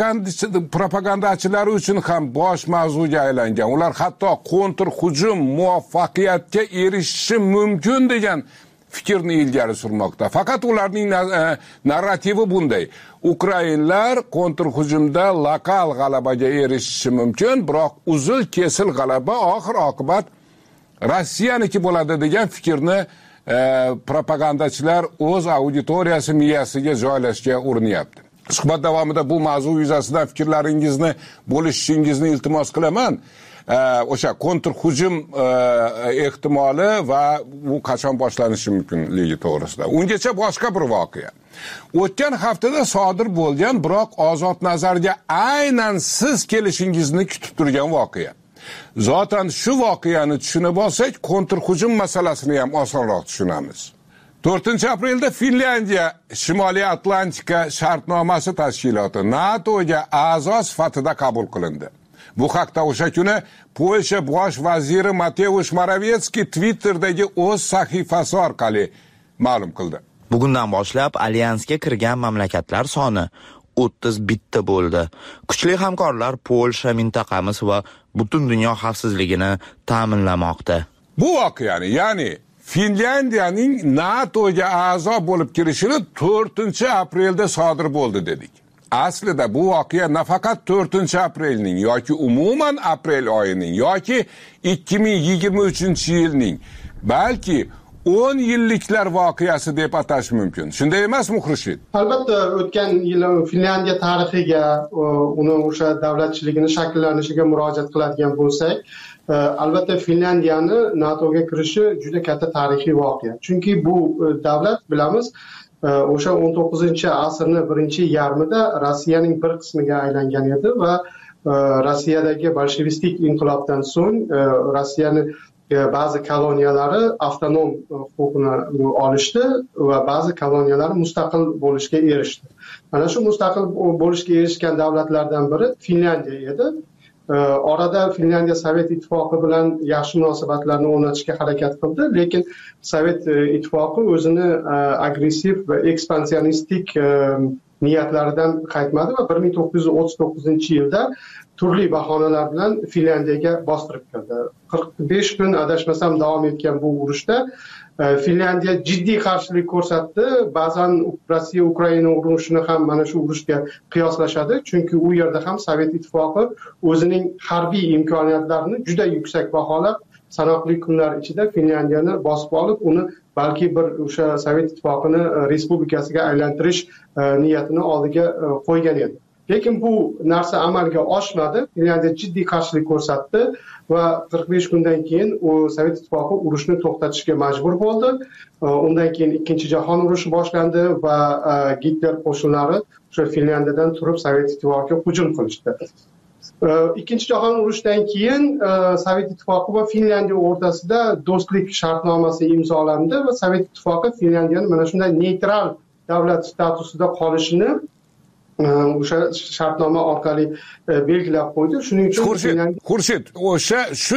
propagandachilari uchun ham bosh mavzuga aylangan. Ular hatto kontr hujum muvaffaqiyatga erishishi mumkin degan fikrni ilgari surmoqda. Faqat ularning narrativi bunday. Ukrainlar kontrhujumda lokal g'alabaga erishishi mumkin, biroq uzil kesil g'alaba oxir oqibat Rossiyaniki bo'ladi degan fikrni propagandachilar o'z auditoriyasi miyasiga joylashga urinyapti. Suhbat davomida bu mavzu yuzasidan fikrlaringizni bo'lishingizni iltimos qilaman. O'sha kontrhujum ehtimoli va bu qachon boshlanishi mumkinligi to'g'risida. Ungacha boshqa bir voqea. O'tgan haftada sodir bo'lgan, biroq Ozod nazarga aynan siz kelishingizni kutib turgan voqea. Zotan shu voqeani tushunib olsak, kontrhujum masalasini ham osonroq tushunamiz. 4-aprelda Finlyandiya Shimoliy Atlantika shartnomasi tashkiloti NATOga a'zo sifatida qabul qilindi. Bu haqda o'sha kuni Polsha bosh vaziri Mateusz Morawiecki Twitter'dagi o'z sahifasi orqali ma'lum qildi. Bugundan boshlab alyansga kirgan mamlakatlar soni 31 bo'ldi. Kuchli hamkorlar Polsha mintaqamiz va butun dunyo xavfsizligini ta'minlamoqda. Bu voqeani, ya'ni Finlyandiyaning NATOga a'zo bo'lib kirishini 4-aprelda sodir bo'ldi dedik. Aslida bu voqea nafaqat 4-aprelning yoki umuman aprel oyining yoki 2023-yilning, balki 10 yilliklar voqeasi deb atash mumkin. Shunday emasmi, Xurshid? Albatta, o'tgan yil Finlyandiya tarixiga, uni o'sha davlatchiligini shakllanishiga murojaat qiladigan bo'lsak, albatta Finlandiyani NATOga kirishi juda katta tarixiy voqea. Chunki bu davlat, bilamiz, o'sha 19-asrning birinchi yarmida Rossiyaning bir qismiga aylangan edi va Rossiyadagi bolshevistik inqilobdan so'ng Rossiyani ba'zi koloniyalari avtonom huquqini olishdi va ba'zi koloniyalari mustaqil bo'lishga erishdi. Mana shu mustaqil bo'lishga erishgan davlatlardan biri Finlandiya edi. Orada Finlandiya Sovet ittifoqi bilan yaxshi munosabatlarni o'rnatishga harakat qildi, lekin Sovet ittifoqi o'zini agressiv va ekspansionistik niyatlaridan qaytmadi va 1939-yilda turli bahonalar bilan Finlandiyaga bostirib kirdi. 45 kun adashmasam davom etgan bu urushda Finlandiya jiddiy qarshilik ko'rsatdi. Ba'zan Rossiya Ukraina urushini ham mana shu urushga qiyoslashadi, chunki u yerda ham Sovet ittifoqi o'zining harbiy imkoniyatlarini juda yuksak baholab sanoqli kunlar ichida Finlandiyani bosib olib, uni balki bir o'sha Sovet ittifoqini respublikasiga aylantirish niyatini oldiga qo'ygan edi. Lekin bu narsa amalga oshmadi. Finlandiya jiddiy qarshilik ko'rsatdi va 45 kundan keyin u Sovet ittifoqi urushni to'xtatishga majbur bo'ldi. Undan keyin Ikkinchi jahon urushi boshlandi va Gitler qo'shinlari o'sha Finlandiyadan turib Sovet ittifoqiga hujum qilishdi. Ikkinchi jahon urushidan keyin Sovet ittifoqi va Finlandiya o'rtasida do'stlik shartnomasi imzolandi va Sovet ittifoqi Finlandiyani mana shunday neytral davlat statusida qolishini o'sha shartnoma orqali belgilab qo'ydi. Shuning uchun Xurshid, o'sha shu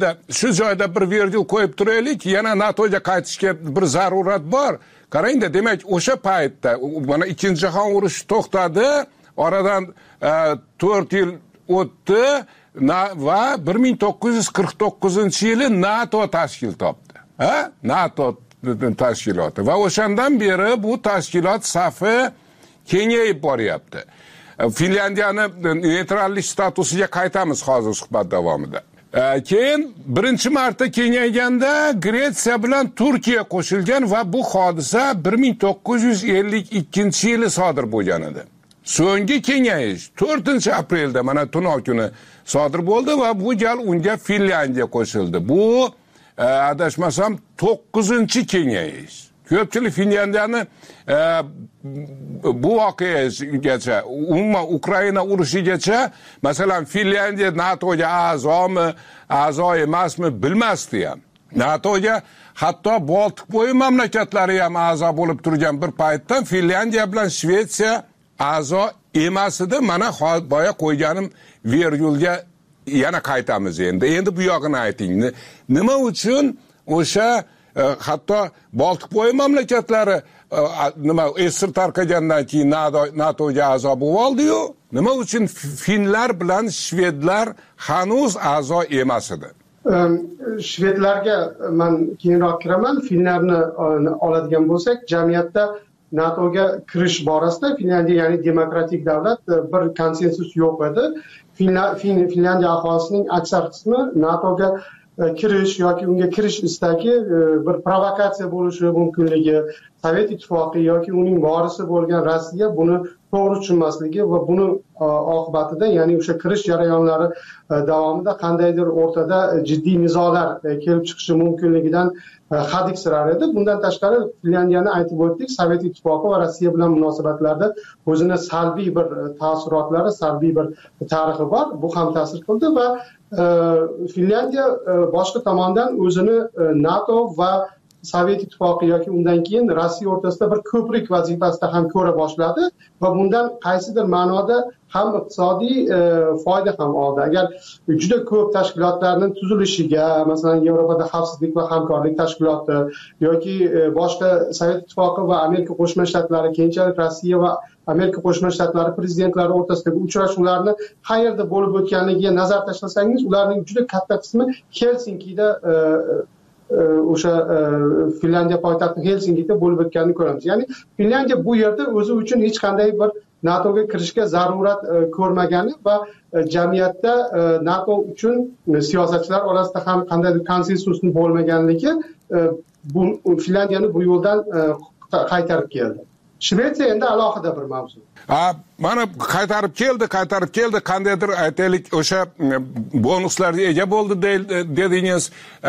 joyda bir virgul qo'yib turaylik, yana NATOga qaytishga bir zarurat bor. Qarangda, demak, o'sha paytda mana Ikkinchi jahon urushi to'xtadi, oradan 4 yil o'tdi va 1949-yili NATO tashkil topdi. NATO tashkiloti va o'shandan beri bu tashkilot safi kengayib boryapti. Finlandiyani neytrallik statusiga qaytamiz hozir suhbat davomida. Keyin birinchi marta kengayganda Gretsiya bilan Turkiya qo'shilgan va bu hodisa 1952-yili sodir bo'lgan edi. So'nggi kengayish 4-aprelda mana tunov kuni sodir bo'ldi va bu gal unga Finlandiya qo'shildi. Bu adashmasam 9-kengayish. Ko'pchilik Finlandiyani bu voqeagacha, umuman Ukraina urushigacha, masalan, Finlandiya NATOga a'zomi, a'zo emasmi bilmasdi ham. NATOga hatto Boltiqbo'yi mamlakatlari ham a'zo bo'lib turgan bir paytdan Finlandiya bilan Shvetsiya a'zo emas edi. Mana boya qo'yganim virgulga yana qaytamiz endi. Endi bu yog'ini ayting. Nima uchun o'sha hatto Boltiqbo'yi mamlakatlari nima esir tarqagandan keyin NATOga a'zo bo'lib oldi-yu, nima uchun finlar bilan shvedlar hanuz a'zo emas edi? Shvedlarga men keyinroq kiraman. Finlarni oladigan bo'lsak, jamiyatda NATOga kirish borasida Finlandiya, ya'ni demokratik davlat, bir konsensus yo'q edi. Finlandiya aholisining aksar qismi NATOga kirish yoki unga kirish istagi bir provokatsiya bo'lishi mumkinligi, Sovet ittifoqi yoki uning vorisi bo'lgan Rossiya buni to'g'ri tushunmasligi va buni oqibatida, ya'ni o'sha kirish jarayonlari davomida qandaydir o'rtada jiddiy nizolar kelib chiqishi mumkinligidan hadiksirar edi. Bundan tashqari Finlandiyani aytib o'tdik, Sovet ittifoqi va Rossiya bilan munosabatlarda o'zini salbiy bir ta'sirotlari, salbiy bir tarixi bor. Bu ham ta'sir qildi va Finlandiya boshqa tomondan o'zini NATO va Sovet ittifoqi yoki undan keyin Rossiya o'rtasida bir ko'prik vazifasida ham ko'ra boshladi va bundan qaysidir ma'noda ham iqtisodiy foyda ham oldi. Agar juda ko'p tashkilotlarning tuzilishiga, masalan, Yevropada xavfsizlik va hamkorlik tashkiloti yoki boshqa Sovet ittifoqi va Amerika Qo'shma Shtatlari, keyinchalik Rossiya va Amerika Qo'shma Shtatlari prezidentlari o'rtasidagi uchrashuvlarni qayerda bo'lib o'tganligiga nazar tashlasangiz, ularning juda katta qismi Helsinkida o'sha Finlandiya poytaxti Helsinkida bo'lib o'tganini ko'ramiz. Ya'ni Finlandiya bu yerda o'zi uchun hech qanday bir NATOga kirishga zarurat ko'rmagani va jamiyatda NATO uchun siyosatchilar orasida ham qandaydir konsensusning bo'lmaganligi bu Finlandiyani bu yo'ldan qaytarib keldi. Shvetsiya endi alohida bir mavzu. Mana qaytarib keldi, qandaydir aytaylik o'sha bonuslarga ega bo'ldi dedingiz.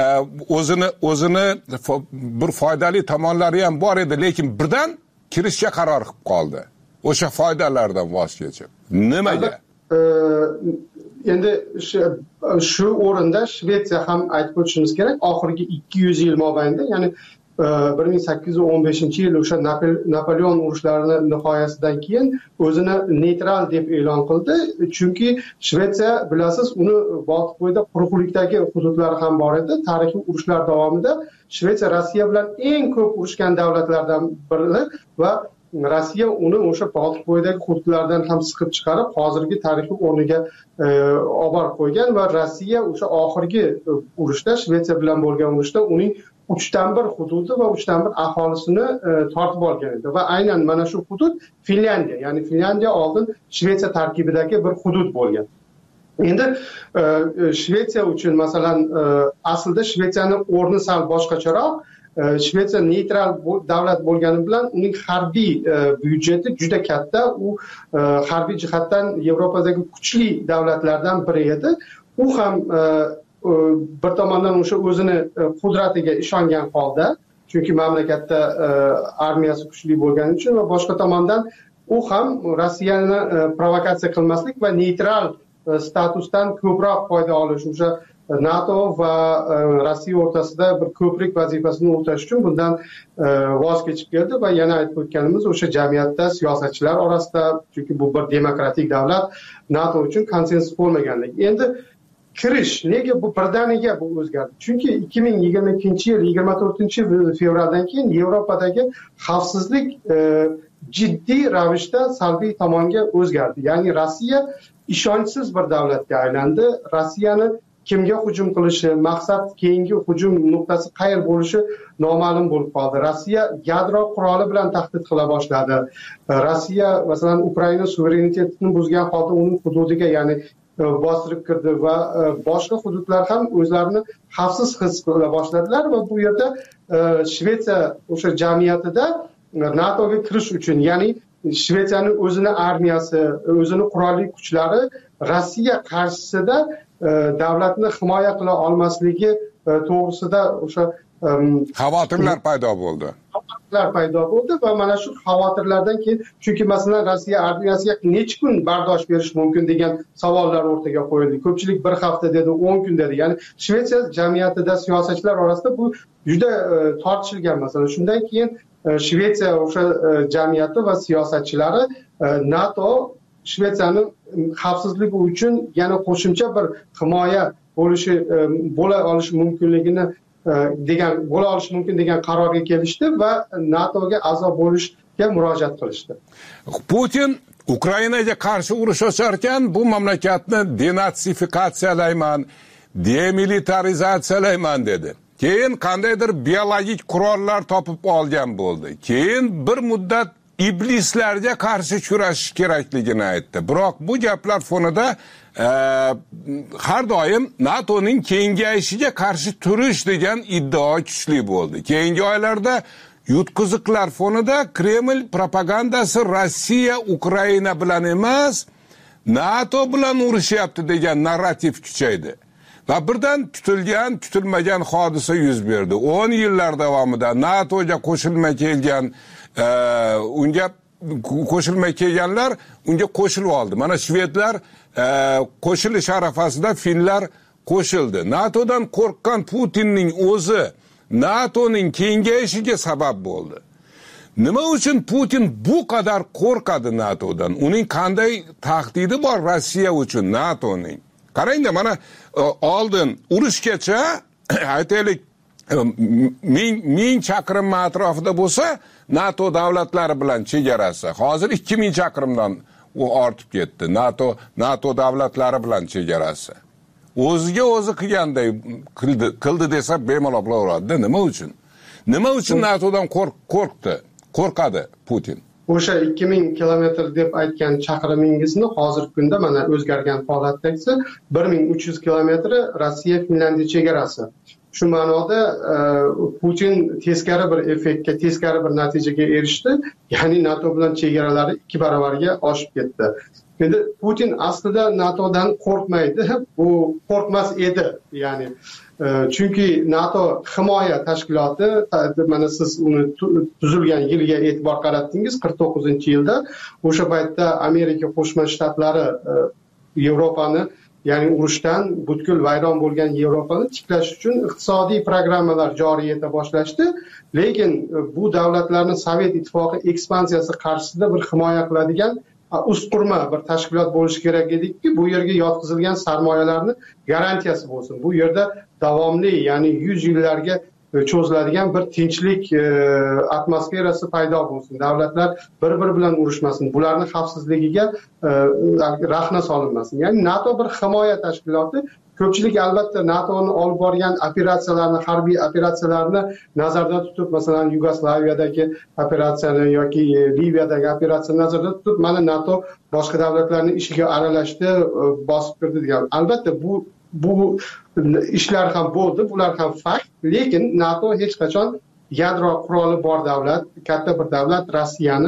O'zini bir foydali tomonlari ham bor edi, lekin birdan kirishga qaror qilib qoldi. O'sha foydalardan voz kechib. Nimaga? Endi shu o'rinda Shvetsiya ham aytib o'tishimiz kerak, oxirgi 200 yil mobaynida, ya'ni 1815-yil o'sha Napoleon urushlarini nihoyasidan keyin o'zini neytral deb e'lon qildi. Chunki Shvetsiya, bilasiz, uni Boltiqbo'yida quruqlikdagi hududlari ham bor edi. Tarixiy urushlar davomida Shvetsiya Rossiya bilan eng ko'p urushgan davlatlardan biri va Rossiya uni o'sha Boltiqbo'yidagi hududlardan ham siqib chiqarib, hozirgi tarixiy o'rniga olib borib qo'ygan va Rossiya o'sha oxirgi urushda, Shvetsiya bilan bo'lgan urushda uning 3/1 hududi va 3/1 aholisini tortib olgan edi va aynan mana shu hudud Finlandiya, ya'ni Finlandiya oldin Shvetsiya tarkibidagi bir hudud bo'lgan. Endi Shvetsiya uchun masalan aslida Shvetsiyaning o'rni sal boshqacharoq. Shvetsiya neytral davlat bo'lgani bilan uning harbiy byudjeti juda katta. U harbiy jihatdan Yevropadagi kuchli davlatlardan biri edi. U ham bir tomondan o'sha o'zini qudratiga ishongan holda, chunki mamlakatda armiyasi kuchli bo'lgani uchun, va boshqa tomondan u ham Rossiyani provokatsiya qilmaslik va neytral statusdan ko'proq foyda olish, o'sha NATO va Rossiya o'rtasida bir ko'prik vazifasini o'tash uchun bundan voz kechib keldi va yana aytib o'tganimiz o'sha jamiyatda siyosatchilar orasida, chunki bu bir demokratik davlat, NATO uchun konsensus bo'lmaganligi. Endi kirish nega bu birdaniga bu o'zgardi? Chunki 2022-yil 24-fevraldan keyin Yevropadagi xavfsizlik jiddiy ravishda salbiy tomonga o'zgardi. Ya'ni Rossiya ishonchsiz bir davlatga aylandi. Rossiyani kimga hujum qilishi, maqsad, keyingi hujum nuqtasi qayer bo'lishi noma'lum bo'lib qoldi. Rossiya yadro quroli bilan tahdid qila boshladi. Rossiya masalan Ukraina suverenitetini buzgan holda uning hududiga, ya'ni bostirib kirdi va boshqa hududlar ham o'zlarini xavfsiz his qila boshladilar va bu yerda Shvetsiya o'sha jamiyatida NATOga kirish uchun, ya'ni Shvetsiyaning o'zini armiyasi, o'zini qurolli kuchlari Rossiya qarshisida davlatni himoya qila olmasligi to'g'risida o'sha xavotirlar paydo bo'ldi. Va mana shu xavotirlardan keyin, chunki masalan Rossiya armiyasiga necha kun bardosh berish mumkin degan savollar o'rtaga qo'yildi. Ko'pchilik bir hafta dedi, 10 kun dedi. Ya'ni Shvetsiya jamiyatida siyosatchilar orasida bu juda tortishilgan masala. Shundan keyin Shvetsiya o'sha jamiyati va siyosatchilari NATO Shvetsiyani xavfsizligi uchun yana qo'shimcha bir himoya bo'la olishi mumkin degan qarorga kelishdi va NATOga a'zo bo'lishga murojaat qilishdi. Putin Ukrainaga qarshi urush ochar ekan, bu mamlakatni denatsifikatsiyalayman, demilitarizatsiyalayman dedi. Keyin qandaydir biologik qurollar topib olgan bo'ldi. Keyin bir muddat iblislarga qarshi kurashish kerakligini aytdi. Biroq bu gaplar fonida har doim NATOning kengayishiga qarshi turish degan iddao kuchli bo'ldi. Keyingi oylarda yutqiziqlar fonida Kreml propagandasi Rossiya Ukraina bilan emas, NATO bilan urushyapti degan narrativ kuchaydi. Va birdan kutilmagan hodisa yuz berdi. 10 yillar davomida NATOga qo'shilmay kelganlar unga qo'shilib oldi. Mana shvedlar qo'shilish arafasida finlar qo'shildi. NATOdan qo'rqqan Putinning o'zi NATO'ning kengayishiga sabab bo'ldi. Nima uchun Putin bu qadar qo'rqadi NATO'dan? Uning qanday tahdidi bor Rossiya uchun NATO'ning? Qarangda, mana oldin urushgacha aytaylik 1000 chaqirim atrofida bo'lsa NATO davlatlari bilan chegarasi. Hozir 2000 chaqirimdan u ortib ketdi. NATO davlatlari bilan chegarasi. O'ziga o'zi qilganday qildi desa bemalol bo'laveradi. Nima uchun? Nima uchun NATO'dan qo'rqadi Putin? O'sha 2000 kilometr deb aytgan chaqirimingizni hozirgi kunda mana o'zgargan holatdagisi 1300 kilometri Rossiya Finlandiya chegarasi. Shu ma'noda Putin teskari bir effektga, teskari bir natijaga erishdi. Ya'ni NATO bilan chegaralari 2 barobarga oshib ketdi. Endi Putin aslida NATOdan qo'rqmaydi, bu qo'rqmas edi. Ya'ni chunki NATO himoya tashkiloti, mana siz uni tuzilgan yilga e'tibor qaratdingiz, 49-yilda. O'sha paytda Amerika Qo'shma Shtatlari Yevropani, ya'ni urushdan butkul vayron bo'lgan Yevropani tiklash uchun iqtisodiy programmalar joriy eta boshlashdi. Lekin bu davlatlarning Sovet ittifoqi ekspansiyasi qarshisida bir himoya qiladigan usqurma bir tashkilot bo'lishi kerak ediki, bu yerga yotqizilgan sarmoyalarni garantiyasi bo'lsin. Bu yerda davomli, ya'ni 100 yillarga cho'ziladigan bir tinchlik atmosferasi paydo bo'lsin. Davlatlar bir-biri bilan urushmasin. Bularning xavfsizligiga rahna solinmasin. Ya'ni NATO bir himoya tashkiloti. Ko'pchilik albatta NATOning olib borgan operatsiyalarni, harbiy operatsiyalarni nazarda tutib, masalan, Yugoslaviyadagi operatsiyani yoki Liviyadagi operatsiyani nazarda tutib, mana NATO boshqa davlatlarning ishiga aralashdi, bosib kirdi degan. Albatta bu ishlar ham bo'ldi, bular ham fakt, lekin NATO hech qachon yadro quroli bor davlat, katta bir davlat Rossiyani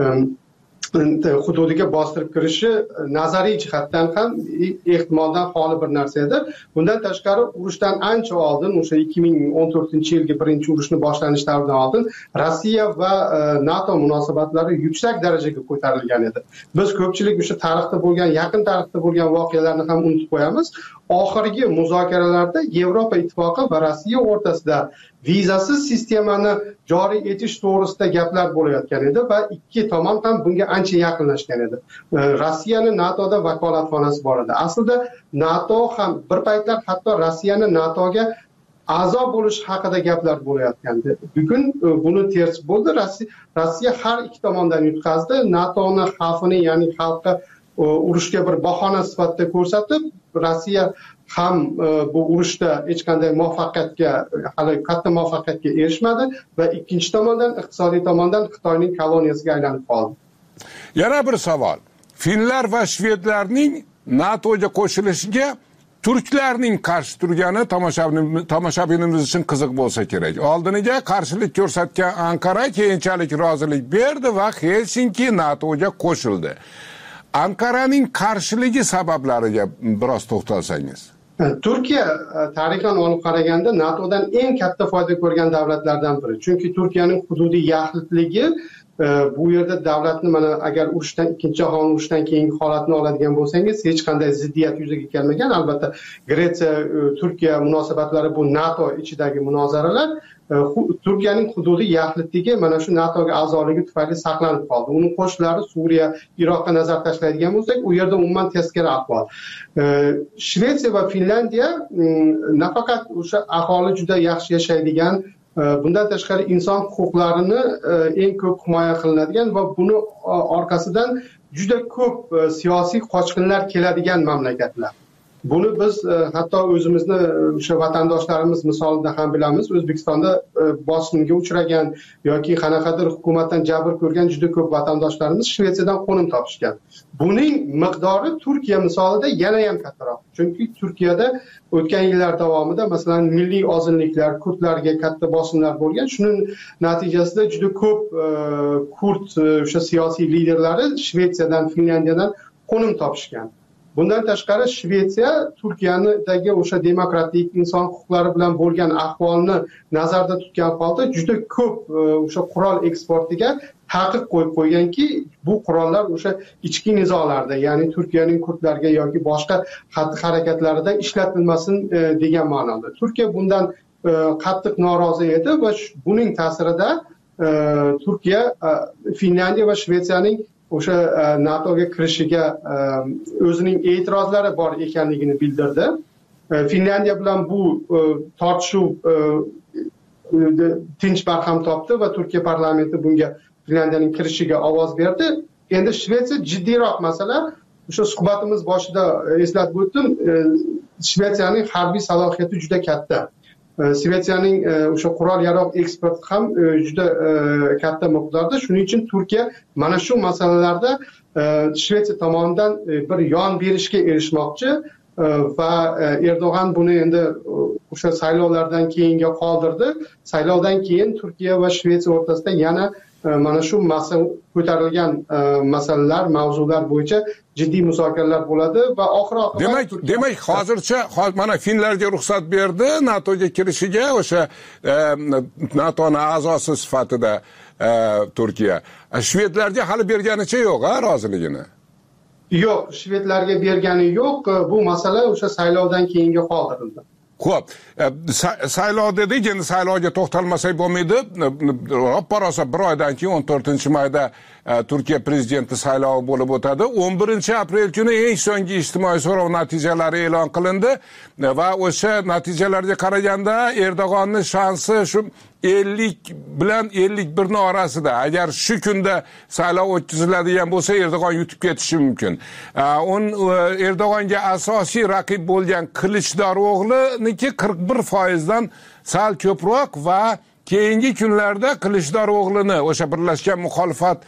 hududiga bostirib kirishi nazariy jihatdan ham ehtimoldan xoli bir narsa edi. Bundan tashqari urushdan ancha oldin, o'sha 2014-yilgi birinchi urushni boshlanish davridan oldin Rossiya va NATO munosabatlari yuksak darajaga ko'tarilgan edi. Biz ko'pchilik o'sha tarixda bo'lgan, yaqin tarixda bo'lgan voqealarni ham unutib qo'yamiz. Oxirgi muzokaralarda Yevropa ittifoqi va Rossiya o'rtasida vizasiz sistemani joriy etish to'g'risida gaplar bo'layotgan edi va ikki tomon ham bunga ancha yaqinlashgan edi. Rossiyani NATOda vakolatxonasi bor edi. Aslida NATO ham bir paytlar hatto Rossiyani NATOga a'zo bo'lish haqida gaplar bo'layotgandi. Bugun buni tersi bo'ldi. Rossiya har ikki tomondan yutqazdi. NATOning xavfini, ya'ni xalqqa urushga bir bahona sifatida ko'rsatib, Rossiya ham bu urushda hech qanday hali katta muvaffaqiyatga erishmadi va ikkinchi tomondan, iqtisodiy tomondan Xitoyning koloniyasiga aylanib qoldi. Yana bir savol. Finlar va shvedlarning NATOga qo'shilishiga turklarning qarshi turgani tomoshabinimiz uchun qiziq bo'lsa kerak. Oldiniga qarshilik ko'rsatgan Anqara keyinchalik rozilik berdi va Helsinki NATOga qo'shildi. Anqaraning qarshiligi sabablariga biroz to'xtalsangiz. Turkiya tarixan olib qaraganda NATOdan eng katta foyda ko'rgan davlatlardan biri. Chunki Turkiyaning hududiy yaxlitligi bu yerda davlatni, mana agar ikkinchi jahon urushidan keyingi holatni oladigan bo'lsangiz, hech qanday ziddiyat yuzaga kelmagan. Albatta Gretsiya Turkiya munosabatlari bu NATO ichidagi munozaralar. Turkiyaning hududiy yaxlitligi mana shu NATOga a'zoligi tufayli saqlanib qoldi. Uning qo'shinlari Suriya, Iroqqa nazar tashlaydigan bo'lsak, u yerda umuman teskari ahvol. Shvetsiya va Finlandiya nafaqat o'sha aholi juda yaxshi yashaydigan, bundan tashqari inson huquqlarini eng ko'p himoya qilinadigan va buni orqasidan juda ko'p siyosiy qochqinlar keladigan mamlakatlar. Buni biz hatto o'zimizni o'sha vatandoshlarimiz misolida ham bilamiz. O'zbekistonda bosimga uchragan yoki qanaqadir hukumatdan jabr ko'rgan juda ko'p vatandoshlarimiz Shvetsiyadan qo'nim topishgan. Buning miqdori Turkiya misolida yana ham kattaroq. Chunki Turkiyada o'tgan yillar davomida masalan milliy ozunliklar, kurdlarga katta bosimlar bo'lgan. Shuning natijasida juda ko'p kurd o'sha siyosiy liderlari Shvetsiyadan, Finlandiyadan qo'nim topishgan. Bundan tashqari Shvetsiya Turkiyadagi o'sha demokratik inson huquqlari bilan bo'lgan ahvolni nazarda tutgan holda juda ko'p o'sha qurol eksportiga taqiq qo'yib qo'yganki, bu qurollar o'sha ichki nizolarda, ya'ni Turkiyaning kurdlarga yoki boshqa xatti harakatlarida ishlatilmasin degan ma'noda. Turkiya bundan qattiq norozi edi va buning ta'sirida Turkiya, Finlandiya va Shvetsiyaning o'sha NATOga kirishiga o'zining e'tirozlari bor ekanligini bildirdi. Finlandiya bilan bu tortishuv tinch barham topdi va Turkiya parlamenti bunga Finlandiyaning kirishiga ovoz berdi. Endi Shvetsiya jiddiyroq masala. O'sha suhbatimiz boshida eslatib o'tdim, Shvetsiyaning harbiy salohiyati juda katta. Shvetsiyaning o'sha qurol yarog' eksporti ham juda katta miqdorda. Shuning uchun Turkiya mana shu masalalarda Shvetsiya tomonidan bir yon berishga erishmoqchi va Erdo'g'an buni endi o'sha saylovlardan keyinga qoldirdi. Saylovdan keyin Turkiya va Shvetsiya o'rtasida yana mana shu ko'tarilgan masalalar, mavzular bo'yicha jiddiy muzokaralar bo'ladi va demak hozircha mana Finlarga ruxsat berdi NATOga kirishiga, o'sha NATOning a'zosi sifatida Turkiya. Shvedlarga hali berganicha yo'q, roziligini. Yo'q, shvedlarga bergani yo'q. Bu masala o'sha saylovdan keyinga qoldirildi. Xo'p, saylov dedik, endi saylovga to'xtalmasak bo'lmaydi. Ro'ppa-rosa bir oydan keyin 14-mayda Turkiya prezidenti saylovi bo'lib o'tadi. 11-aprel kuni eng so'nggi ijtimoiy so'rov natijalari e'lon qilindi va o'sha natijalarga qaraganda Erdo'g'onning shansi shu 50 bilan 51 ning orasida. Agar shu kunda saylov o'tkaziladigan bo'lsa, Erdo'g'on yutib ketishi mumkin. Erdo'g'onga asosiy raqib bo'lgan Qilichdaro'g'liniki 41% dan sal ko'proq va keyingi kunlarda Qilichdaro'g'lini o'sha birlashgan muxolifat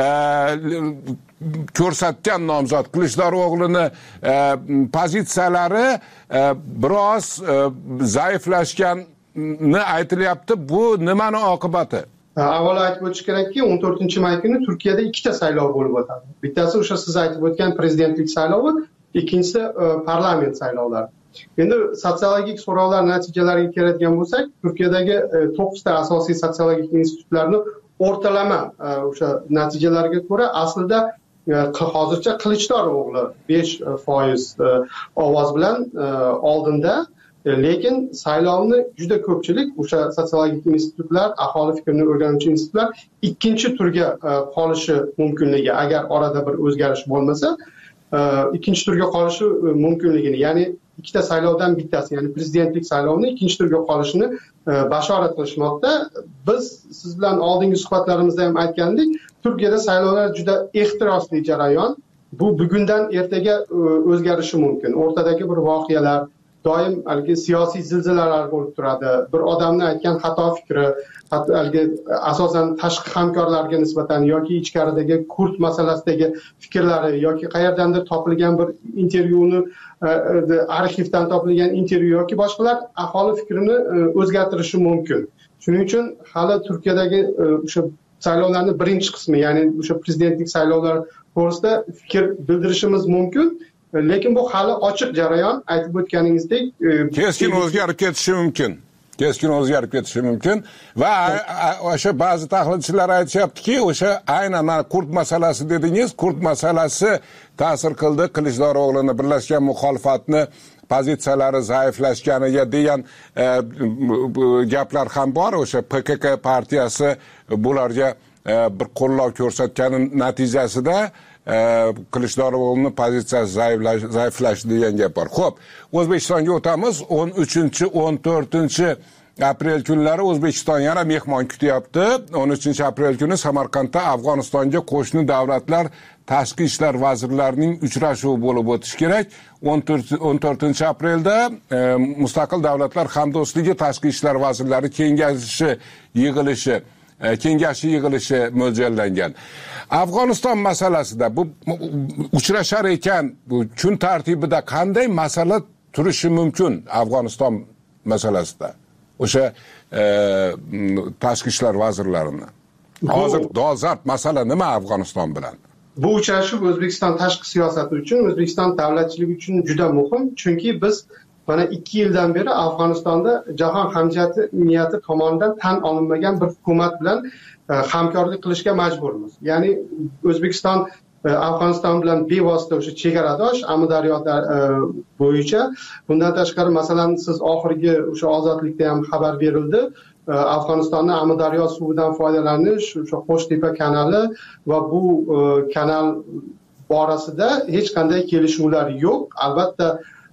ko'rsatgan nomzod Qilichdaro'g'lini pozitsiyalari biroz zaiflashganini aytilyapti. Bu nimani oqibati? Avvalo aytib o'tish kerakki, 14-may kuni Turkiyada ikkita saylov bo'lib o'tadi. Bittasi o'sha siz aytib o'tgan prezidentlik saylovi, ikkinchisi parlament saylovlari. Endi sotsiologik so'rovlar natijalariga keladigan bo'lsak, Turkiyadagi 9 ta asosiy sotsiologik institutlarni o'rtalama o'sha natijalarga ko'ra aslida hozircha Qilichdaro'g'li 5% ovoz bilan oldinda, lekin saylovni juda ko'pchilik o'sha sotsiologik institutlar, aholi fikrini o'rganuvchi institutlar ikkinchi turga qolishi mumkinligi, agar orada bir o'zgarish bo'lmasa, ikkinchi turga qolishi mumkinligini, ya'ni ikkita saylovdan bittasi, ya'ni prezidentlik saylovini ikkinchi turga qolishini bashorat qilishmoqda. Biz siz bilan oldingi suhbatlarimizda ham aytgandik, Turkiyada saylovlar juda ehtirosli jarayon. Bu bugundan ertaga o'zgarishi mumkin. O'rtadagi bir voqealar, doim haligi siyosiy zilzilalar bo'lib turadi. Bir odamning aytgan xato fikri, haligi asosan tashqi hamkorlarga nisbatan yoki ichkaridagi kurd masalasidagi fikrlari yoki qayerdandir topilgan bir intervyuni, arxivdan topilgan intervyu yoki boshqalar aholi fikrini o'zgartirishi mumkin. Shuning uchun hali Turkiyadagi o'sha saylovlarning birinchi qismi, ya'ni o'sha prezidentlik saylovlari to'g'risida fikr bildirishimiz mumkin. Lekin bu hali ochiq jarayon, aytib o'tganingizdek, keskin o'zgarib ketishi mumkin. Va o'sha ba'zi tahlilchilar aytishyaptiki, o'sha aynan kurd masalasi dedingiz, kurd masalasi ta'sir qildi Qilichdaro'g'lini, birlashgan muxolifatni pozitsiyalari zaiflashganiga degan gaplar ham bor. O'sha PKK partiyasi bularga bir qo'llov ko'rsatgani natijasida Qilichdaro'g'lining pozitsiyasi zaiflashdi degan gap bor. Xo'p, O'zbekistonga o'tamiz. 13-14 kunlari O'zbekiston yana mehmon kutyapti. 13-aprel kuni Samarqandda Afg'onistonga qo'shni davlatlar tashqi ishlar vazirlarining uchrashuvi bo'lib o'tishi kerak. 14-aprelda Mustaqil davlatlar hamdo'stligi tashqi ishlar vazirlari kengashi yig'ilishi mo'ljallangan. Afg'oniston masalasida bu uchrashar ekan, bu kun tartibida qanday masala turishi mumkin Afg'oniston masalasida? O'sha tashqi ishlar vazirlarini. Hozir dolzarb masala nima Afg'oniston bilan? Bu uchrashuv O'zbekiston tashqi siyosati uchun, O'zbekiston davlatchiligi uchun juda muhim, chunki biz mana 2 yildan beri Afg'onistonda jahon hamjamiyati tomonidan tan olinmagan bir hukumat bilan hamkorlik qilishga majburmiz. Ya'ni O'zbekiston Afg'oniston bilan bevosita o'sha chegaradosh Amudaryo bo'yicha. Bundan tashqari masalan siz oxirgi o'sha ozodlikda ham xabar berildi. Afg'onistonning Amudaryo suvidan foydalanish, o'sha Qo'shtepa kanali va bu kanal borasida hech qanday kelishuvlar yo'q. Albatta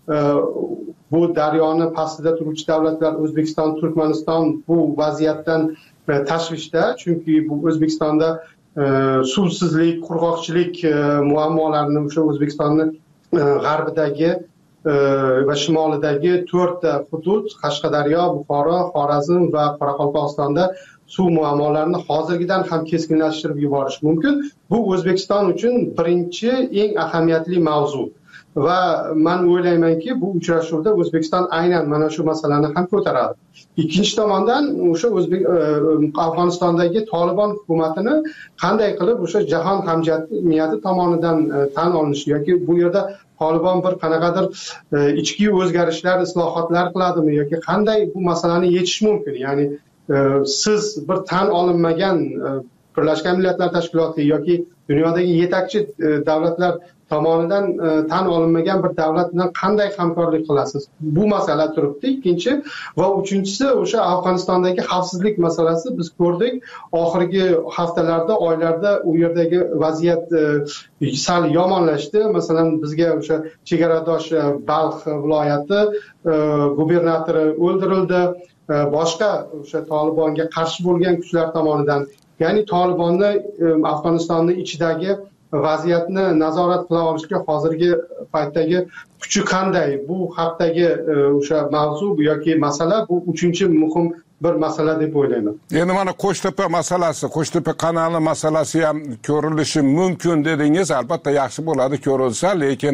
bu daryoni pastida turuvchi davlatlar O'zbekiston, Turkmaniston bu vaziyatdan tashvishda, chunki bu O'zbekistonda suvsizlik, qurg'oqchilik muammolarini o'sha O'zbekistonning g'arbidagi va shimolidagi 4 ta hudud Qashqadaryo, Buxoro, Xorazm va Qoraqalpog'istonda suv muammolarini hozirgidan ham keskinlashtirib yuborish mumkin. Bu O'zbekiston uchun birinchi eng ahamiyatli mavzu. Va men o'ylaymanki, bu uchrashuvda O'zbekiston aynan mana shu masalani ham ko'taradi. Ikkinchi tomondan o'sha Afg'onistondagi Tolibon hukumatini qanday qilib o'sha jahon hamjamiyati tomonidan tan olinishi yoki bu yerda Tolibon bir qanaqadir ichki o'zgarishlar, islohotlar qiladimi yoki qanday bu masalani yechish mumkin? Ya'ni siz bir tan olinmagan Birlashgan Millatlar Tashkiloti yoki dunyodagi yetakchi davlatlar tomonidan tan olinmagan bir davlat bilan qanday hamkorlik qilasiz? Bu masala turibdi. Ikkinchi va uchinchisi o'sha Afg'onistondagi xavfsizlik masalasi. Biz ko'rdik, oxirgi haftalarda, oylarda u yerdagi vaziyat sal yomonlashdi. Masalan, bizga o'sha chegaradosh Balx viloyati gubernatori o'ldirildi. Boshqa o'sha Tolibonga qarshi bo'lgan kuchlar tomonidan, ya'ni Tolibonni Afg'onistonning ichidagi vaziyatni nazorat qila olishga hozirgi paytdagi kuchi qanday? Bu haqdagi o'sha mavzu yoki masala bu uchinchi muhim bir masala deb o'ylayman. Endi mana Qo'shtepa masalasi, Qo'shtepa kanali masalasi ham ko'rilishi mumkin dedingiz. Albatta yaxshi bo'ladi ko'rilsa, lekin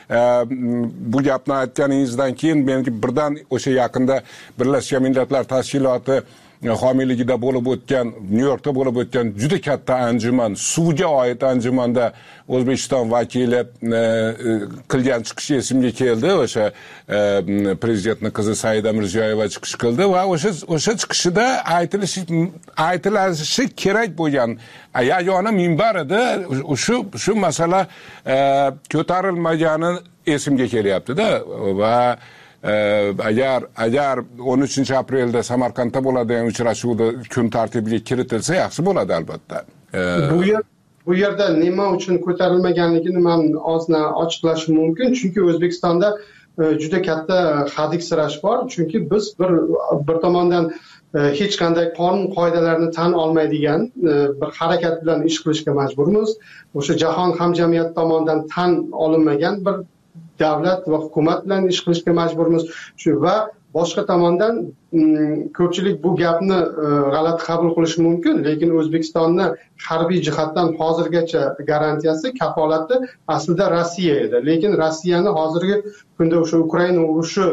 bu gapni aytganingizdan keyin menga birdan o'sha yaqinda Birlashgan Millatlar Tashkiloti homiyligida bo'lib o'tgan, Nyu-Yorkda bo'lib o'tgan juda katta anjuman, suvga oid anjumanda O'zbekiston vakili qilgan chiqishi esimga keldi. O'sha prezidentning qizi Saida Mirziyoyeva chiqish qildi va o'sha chiqishida aytilishi kerak bo'lgan yagona minbar edi. Shu masala ko'tarilmagani esimga kelyapti-da va agar 13 aprelda Samarqandda bo'ladigan uchrashuvda kun tartibiga kiritilsa yaxshi bo'ladi albatta. Bu yerda nima uchun ko'tarilmaganligini men ozna ochiqlashim mumkin, chunki O'zbekistonda juda katta hadiksirash bor, chunki biz bir tomondan hech qanday qonun qoidalarni tan olmaydigan bir harakat bilan ish qilishga majburmiz. O'sha jahon hamjamiyati tomonidan tan olinmagan bir davlat va hukumat bilan ish qilishga majburmiz. Va boshqa tomondan ko'pchilik bu gapni g'alati qabul qilishi mumkin, lekin O'zbekistonni harbiy jihatdan hozirgacha garantiyasi, kafolati aslida Rossiya edi. Lekin Rossiyani hozirgi kunda o'sha Ukraina urushi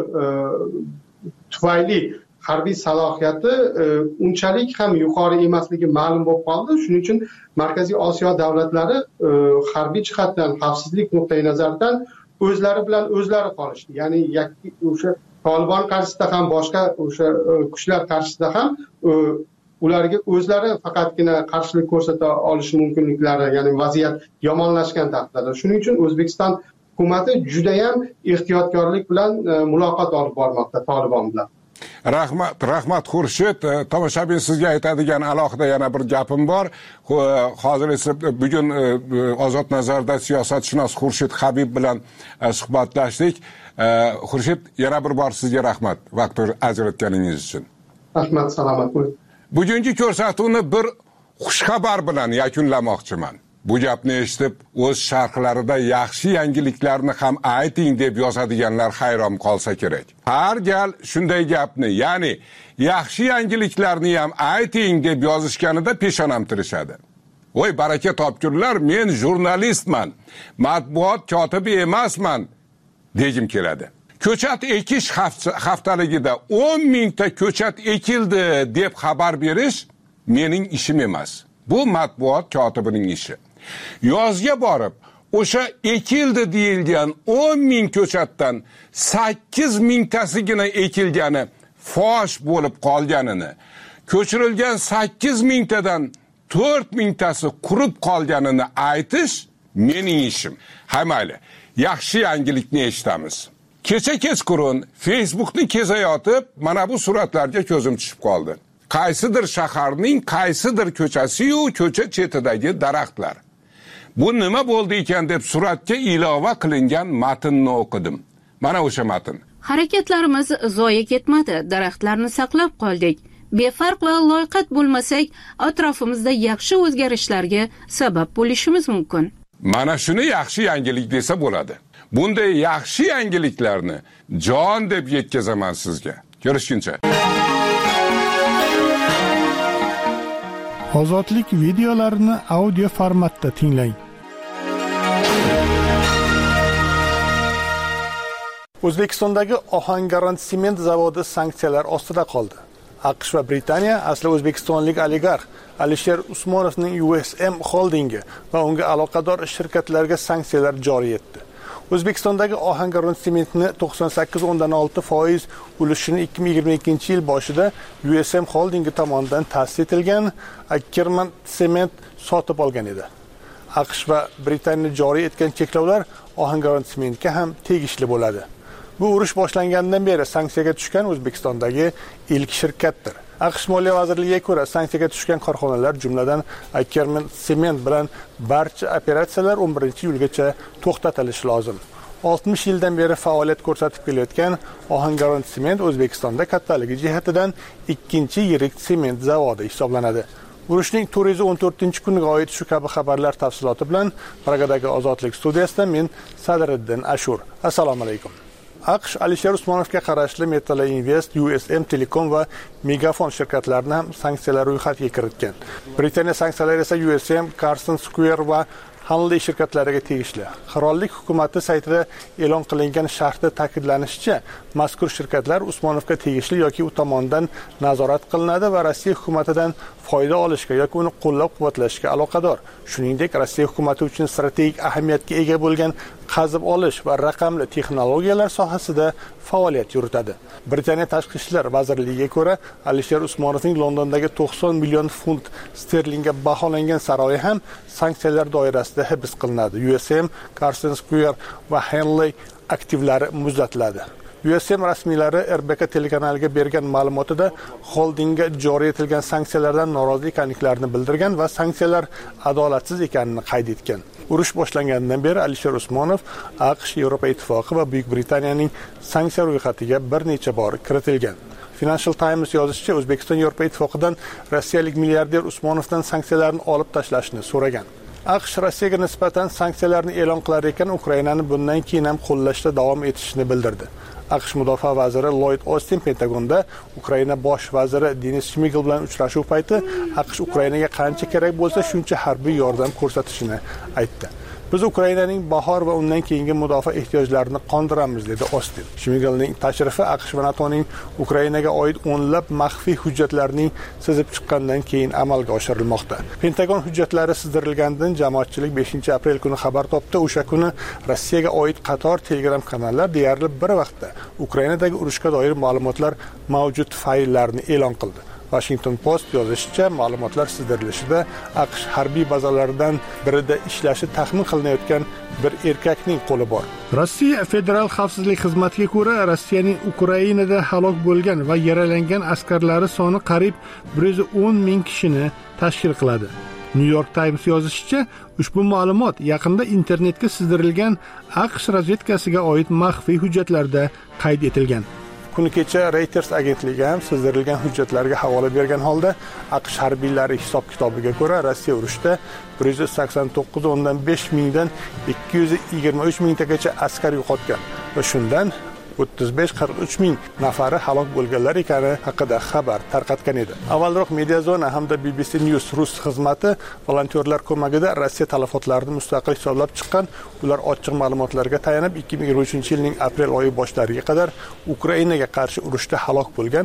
tufayli harbiy salohiyati unchalik ham yuqori emasligi ma'lum bo'lib qoldi. Shuning uchun Markaziy Osiyo davlatlari harbiy jihatdan, xavfsizlik nuqtai nazaridan o'zlari bilan o'zlari qolishdi. Ya'ni o'sha Tolibon qarshisida ham, boshqa o'sha kuchlar qarshisida ham ularga o'zlari faqatgina qarshilik ko'rsata olishi mumkinliklari, ya'ni vaziyat yomonlashgan taqdirda. Shuning uchun O'zbekiston hukumati juda ham ehtiyotkorlik bilan muloqot olib bormoqda Tolibon bilan. Rahmat Xurshid. Tomoshabin, sizga aytadigan alohida yana bir gapim bor. Hozir esa bugun Ozod nazarda siyosatshunos Xurshid Habib bilan suhbatlashdik. Xurshid, yana bir bor sizga rahmat vaqt ajratganingiz uchun. Rahmat, salomat bo'ling. Bugungi ko'rsatuvni bir xushxabar bilan yakunlamoqchiman. Bu gapni eshitib, o'z sharhlarida yaxshi yangiliklarni ham ayting deb yozadiganlar hayron qolsa kerak. Har gal shunday gapni, ya'ni yaxshi yangiliklarni ham ayting deb yozishganida peshonam tirishadi. Voy baraka topkurlar, men jurnalistman, matbuot kotibi emasman degim keladi. Ko'chat ekish haftaligida 10 mingta ko'chat ekildi deb xabar berish mening ishim emas. Bu matbuot kotibining ishi. Yozga borib, o'sha ekildi deyilgan 10 ming ko'chatdan 8 mingtasigina ekilgani fosh bo'lib qolganini, ko'chirilgan 8 mingtadan 4 mingtasi qurib qolganini aytish mening ishim. Ha mayli, yaxshi yangilikni eshitamiz. Kecha kechqurun Facebookni kezayotib, mana bu suratlarga ko'zim tushib qoldi. Qaysidir shaharning qaysidir ko'chasi-yu ko'cha chetidagi daraxtlar. Bu nima bo'ldi ekan deb suratga ilova qilingan matnni o'qidim. Mana o'sha matn. Harakatlarimiz zoya ketmadi, daraxtlarni saqlab qoldik. Befarq va loyqat bo'lmasak, atrofimizda yaxshi o'zgarishlarga sabab bo'lishimiz mumkin. Mana shuni yaxshi yangilik desa bo'ladi. Bunday yaxshi yangiliklarni jon deb yetkazaman sizga. Ko'rishguncha. Ozodlik videolarini audio formatda tinglang. O'zbekistondagi Ohangaron sement zavodi sanksiyalar ostida qoldi. AQSh va Britaniya asli o'zbekistonlik oligarx Alisher Usmonovning USM Holdingi va unga aloqador shirkatlarga sanksiyalar joriy etdi. O'zbekistondagi Ohangaron sementni 98.6% ulushini 2022-yil boshida USM Holdingi tomonidan ta'sis etilgan Ackerman Cement sotib olgan edi. AQSh va Britaniya joriy etgan cheklovlar Ohangaron sementga ham tegishli bo'ladi. Bu urush boshlangandan beri sanksiyaga tushgan O'zbekistondagi ilk shirkatdir. AQSh Moliya vazirligiga ko'ra, sanksiyaga tushgan korxonalar jumladan Ackerman Cement bilan barcha operatsiyalar 11-iyulgacha to'xtatilishi lozim. 60 yildan beri faoliyat ko'rsatib kelayotgan Ohangaron Cement O'zbekistonda kattaligi jihatidan ikkinchi yirik sement zavodi hisoblanadi. Urushning 414-kuniga oid shu kabi xabarlar tafsiloti bilan Pragadagi Ozodlik studiyasida men Sadriddin Ashur. Assalomu alaykum. AQSh Alisher Usmonovga qarashli Metala Invest, USM Telecom va Megafon shirkatlarini ham sanksiyalar ro'yxatiga kiritgan. Britaniya sanksiyalari esa USM, Carson Square va Hanley shirkatlariga tegishli. Qirollik hukumati saytida e'lon qilingan sharhda ta'kidlanishicha, mazkur shirkatlar Usmonovga tegishli yoki u tomonidan nazorat qilinadi va Rossiya hukumatidan foyda olishga yoki uni qo'llab-quvvatlashga aloqador. Shuningdek, Rossiya hukumati uchun strategik ahamiyatga ega bo'lgan qazib olish va raqamli texnologiyalar sohasida faoliyat yuritadi. Britaniya Tashqi ishlar vazirligiga ko'ra, Alisher Usmonovning Londondagi 90 million funt sterlingga baholangan saroyi ham sanksiyalar doirasida hibs qilinadi. USM, Carson Square va Henley aktivlari muzlatiladi. USM rasmiylari RBK telekanaliga bergan ma'lumotida holdingga joriy etilgan sanksiyalardan norozi ekanliklarini bildirgan va sanksiyalar adolatsiz ekanini qayd etgan. Urush boshlanganidan beri Alisher Usmonov AQSh, Yevropa Ittifoqi va Buyuk Britaniyaning sanksiya ro'yxatiga bir necha bor kiritilgan. Financial Times yozishicha, O'zbekiston Yevropa Ittifoqidan rossiyalik milliarder Usmonovdan sanksiyalarni olib tashlashni so'ragan. AQSh Rossiyaga nisbatan sanksiyalarni e'lon qilar ekan, Ukrainani bundan keyin ham qo'llashda davom etishini bildirdi. AQSh mudofaa vaziri Lloyd Austin Pentagonda Ukraina bosh vaziri Denis Shmigel bilan uchrashuv payti AQSh Ukrainaga qancha kerak bo'lsa shuncha harbiy yordam ko'rsatishini aytdi. Biz Ukrainaning bahor va undan keyingi mudofaa ehtiyojlarini qondiramiz, dedi Austin. Shmigelning tashrifi AQSh va NATOning Ukrainaga oid o'nlab maxfiy hujjatlarning sizib chiqqandan keyin amalga oshirilmoqda. Pentagon hujjatlari sizdirilgandan jamoatchilik 5-aprel kuni xabar topdi. O'sha kuni Rossiyaga oid qator Telegram kanallar deyarli bir vaqtda Ukrainadagi urushga doir ma'lumotlar mavjud fayllarni e'lon qildi. Washington Post yozishicha, ma'lumotlar sizdirilishida AQSh harbiy bazalaridan birida ishlashi taxmin qilinayotgan bir erkakning qo'li bor. Rossiya Federal xavfsizlik xizmatiga ko'ra, Rossiyaning Ukrainada halok bo'lgan va yaralangan askarlari soni qariyb 110 ming kishini tashkil qiladi. New York Times yozishicha, ushbu ma'lumot yaqinda internetga sizdirilgan AQSh razvedkasiga oid maxfiy hujjatlarda qayd etilgan. Kuni kecha Reuters agentligi ham sizdirilgan hujjatlarga havola bergan holda, AQSh harbiylari hisob-kitobiga ko'ra, Rossiya urushda 189.5 mingdan 223 mingtagacha askar yo'qotgan va shundan 35-43 ming nafari halok bo'lganlar ekani haqida xabar tarqatgan edi. Avvalroq Mediazona hamda BBC News rus xizmati volontyorlar ko'magida Rossiya talafotlarini mustaqil hisoblab chiqqan. Ular ochiq ma'lumotlarga tayanib 2023-yilning aprel oyi boshlariga qadar Ukrainaga qarshi urushda halok bo'lgan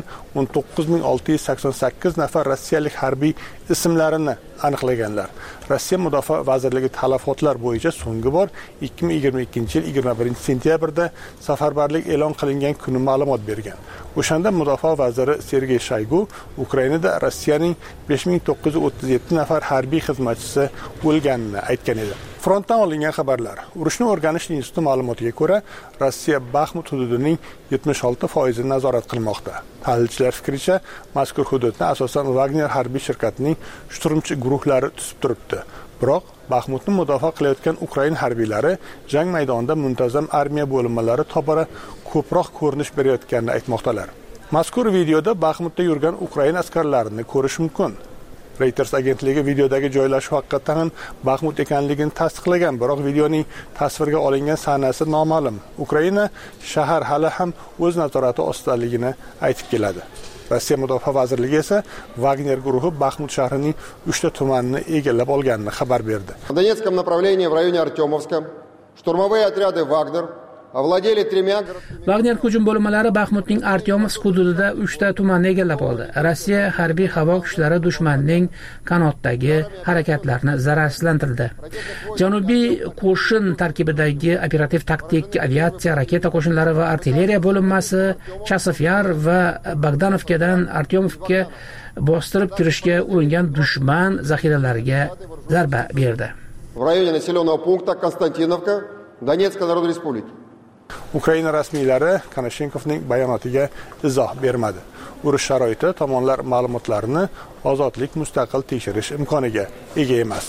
19688 nafar rossiyalik harbiy ismlarini aniqlaganlar. Rossiya Mudofaa vazirligi talafotlar bo'yicha so'nggi bor 2022-yil 21-sentyabrda safarbarlik e'lon qilingan kuni ma'lumot bergan. O'shanda Mudofaa vaziri Sergey Shoygu Ukrainada Rossiyaning 5937 nafar harbiy xizmatchisi o'lganini aytgan edi. Frontdan olingan xabarlar. Urushni o'rganish instituti ma'lumotiga ko'ra, Rossiya Baxmut hududining 76% nazorat qilmoqda. Tahlilchilar fikricha, mazkur hududni asosan Wagner harbiy shirkatining shturmchi guruhlari tutib turibdi. Biroq Baxmutni mudofaa qilayotgan Ukraina harbiylari jang maydonida muntazam armiya bo'linmalari tobora ko'proq ko'rinish berayotganini aytmoqdalar. Mazkur videoda Baxmutda yurgan Ukraina askarlarini ko'rish mumkin. Reuters agentligi videodagi joylashuv haqiqatan ham Baxmut ekanligini tasdiqlagan, biroq videoning tasvirga olingan sanasi noma'lum. Ukraina shahar hali ham o'z nazorati ostidaligini aytib keladi. Rossiya Mudofaa vazirligi esa Wagner guruhi Baxmut shahrining 3 ta tumanini egallab olganini xabar berdi. В Донецком направлении в районе Артемовска штурмовые отряды Wagner Wagner hujum bo'linmalari Baxmutning Artyomovsk hududida 3 ta tumanni egallab oldi. Rossiya harbiy havo kuchlari dushmanning qanotdagi harakatlarini zararsizlantirdi. Janubiy qo'shin tarkibidagi operativ taktik aviatsiya, raketa qo'shinlari va artilleriya bo'linmasi Chasofyar va Bogdanovkadan Artyomovga bostirib kirishga uringan dushman zaxiralariga zarba berdi. В районе населенного пункта Konstantinovka, Donetskая Народная Республика. Ukraina rasmiylari Konashenkovning bayonotiga izoh bermadi. Urush sharoiti tomonlar ma'lumotlarini ozodlik mustaqil tekshirish imkoniga ega emas.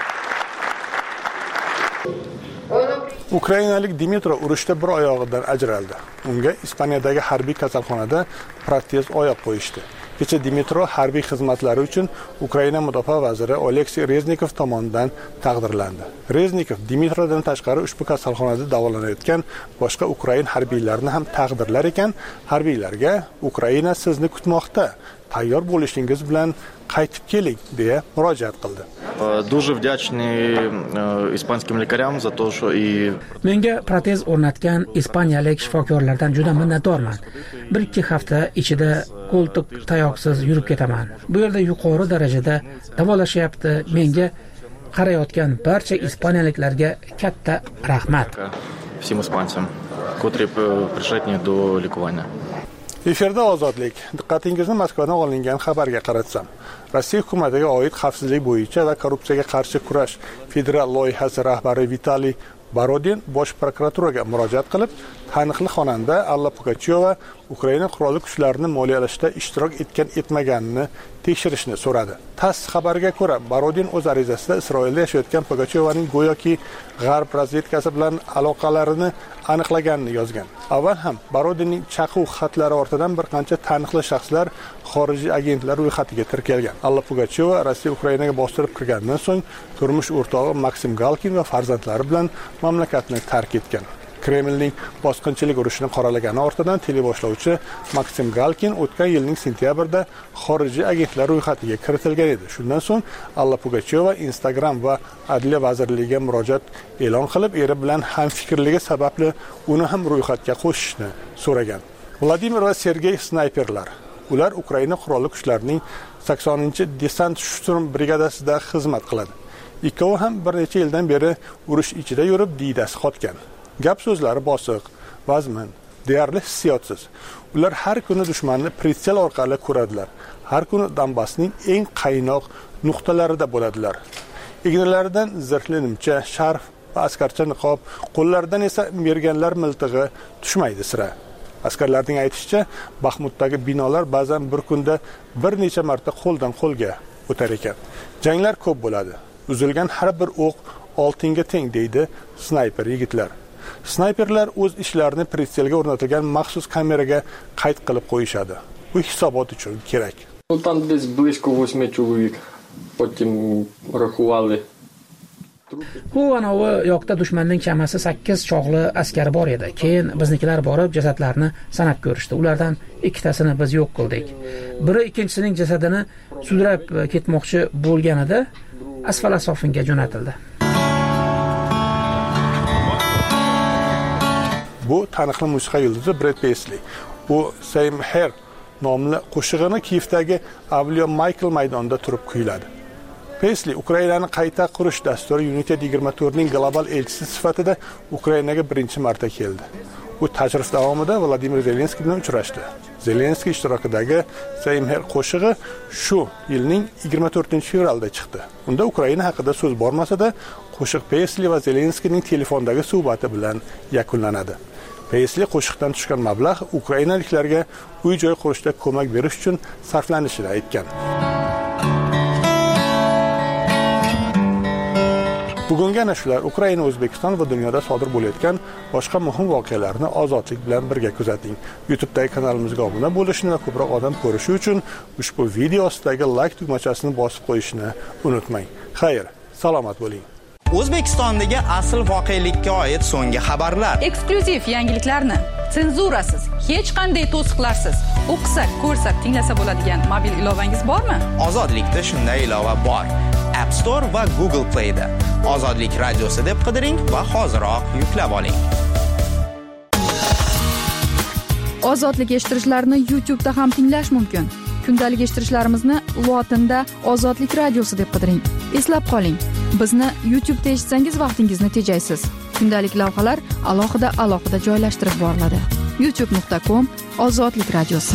Ukrainalik Dimitro urushda bir oyog'idan ajraldi. Unga Ispaniyadagi harbiy kasalxonada protez oyoq qo'yishdi. Kecha Dimitro harbiy xizmatlari uchun Ukraina mudofaa vaziri Oleksiy Reznikov tomonidan taqdirlandi. Reznikov Dimitrodan tashqari ushbu kasalxonada davolanayotgan boshqa Ukrain harbiylarini ham taqdirlar ekan, harbiylarga Ukraina sizni kutmoqda, tayyor bo'lishingiz bilan qaytib keling deya murojaat qildi. Дуже вдячный испанским лекарям за то, что и menga protez o'rnatgan ispaniyalik shifokorlardan juda minnatdorman. 1-2 hafta ichida qo'ltiq tayoqsiz yurib ketaman. Bu yerda yuqori darajada davolashyapti. Menga qarayotgan barcha ispaniyaliklarga katta rahmat. Всем испанцам, которые пришли к ней до ликования. Efirda ozodlik. Diqqatingizni Moskvadan olingan xabarga qaratsam. Rossiya hukumatiga oid xavfsizlik bo'yicha va korrupsiyaga qarshi kurash federal loyihasi rahbari Vitaliy Borodin bosh prokuraturaga murojaat qilib, taniqli xonanda Alla Pugachyova Ukraina qurolli kuchlarini moliyalashda ishtirok etmaganini tekshirishni so'radi. TASS xabariga ko'ra, Borodin o'z arizasida Isroilda yashayotgan Pugachyovaning go'yoki G'arb razvedkasi bilan aloqalarini aniqlaganini yozgan. Avval ham Borodinning chaquv xatlari ortidan bir qancha taniqli shaxslar xorijiy agentlar ro'yxatiga kiritilgan. Alla Pugachyova Rossiya Ukrainaga bostirib kirgandan so'ng turmush o'rtog'i Maksim Galkin va farzandlari bilan mamlakatni tark etgan. Kremlning bosqinchilik urushini qoralagani ortidan teleboshlovchi Maksim Galkin o'tgan yilning sentyabrda xorijiy agentlar ro'yxatiga kiritilgan edi. Shundan so'ng Alla Pugachyova Instagram va Adliya vazirligiga murojaat e'lon qilib, eri bilan hamfikrligi sababli uni ham ro'yxatga qo'shishni so'ragan. Vladimir va Sergey snayperlar. Ular Ukraina qurolli kuchlarining 80-desant shturm brigadasida xizmat qiladi. Ikkovi ham bir necha yildan beri urush ichida yurib diydasi qotgan. Gap so'zlari bosiq, vazmin, deyarli hissiyotsiz. Ular har kuni dushmanni pritsel orqali ko'radilar. Har kuni Donbassning eng qaynoq nuqtalarida bo'ladilar. Egnalaridan zirhli nimcha, sharf va askarcha niqob, qo'llaridan esa merganlar miltig'i tushmaydi sira. Askarlarning aytishicha, Baxmutdagi binolar ba'zan bir kunda bir necha marta qo'ldan qo'lga o'tar ekan. Janglar ko'p bo'ladi. Uzilgan har bir o'q oltinga teng deydi snayper yigitlar. Snayperlar o'z ishlarini pritselga o'rnatilgan maxsus kameraga qayd qilib qo'yishadi. Bu hisobot uchun kerak. Там десь близько 8 чоловік. Потім рахували. Bu anavi yoqda dushmanning chamasi 8 chog'li askari bor edi. Keyin biznikilar borib jasadlarni sanab ko'rishdi. Ulardan 2 tasini biz yo'q qildik. Biri ikkinchisining jasadini sudrab ketmoqchi bo'lganida asfalt asofinga jo'natildi. Bu taniqli musiqa yulduzi Brad Paisley. U Same Hair nomli qo'shig'ini Kiyevdagi Avliyo Michael maydonida turib kuyladi. Paisley Ukrainani qayta qurish dasturi Unity 24 ning global elchisi sifatida Ukrainaga birinchi marta keldi. U tashrif davomida Vladimir Zelenskiy bilan uchrashdi. Zelenskiy ishtirokidagi Same Hair qo'shig'i shu yilning 24-fevralda chiqdi. Unda Ukraina haqida so'z bormasa-da, qo'shiq Pesli va Zelenskiyning telefondagi suhbati bilan yakunlanadi. Pesli qo'shiqdan tushgan mablag' ukrainaliklarga uy-joy qurishda ko'mak berish uchun sarflanishini aytgan. Bugungi ana shular Ukraina, O'zbekiston va dunyoda sodir bo'layotgan boshqa muhim voqealarni ozodlik bilan birga kuzating. YouTube'dagi kanalimizga obuna bo'lishni va ko'proq odam ko'rishi uchun ushbu video ostidagi like tugmachasini bosib qo'yishni unutmang. Xayr, salomat bo'ling. O'zbekistondagi asl voqelikka oid so'nggi xabarlar. Eksklyuziv yangiliklarni senzurasiz, hech qanday to'siqlarsiz o'qisak, ko'rsak, tinglasa bo'ladigan mobil ilovangiz bormi? Ozodlikda shunday ilova bor. App Store va Google Play da. Ozodlik radiosi deb qidiring va hoziroq yuklab oling. Ozodlik eshittirishlarni YouTube da ham tinglash mumkin. Kundalik eshittirishlarimizni lotinda Ozodlik radiosi deb qidiring. Eslab qoling, bizni YouTube da eshitsangiz vaqtingizni tejaysiz. Kundalik lavhalar alohida joylashtirib boriladi. youtube.com/Ozodlik radiosi.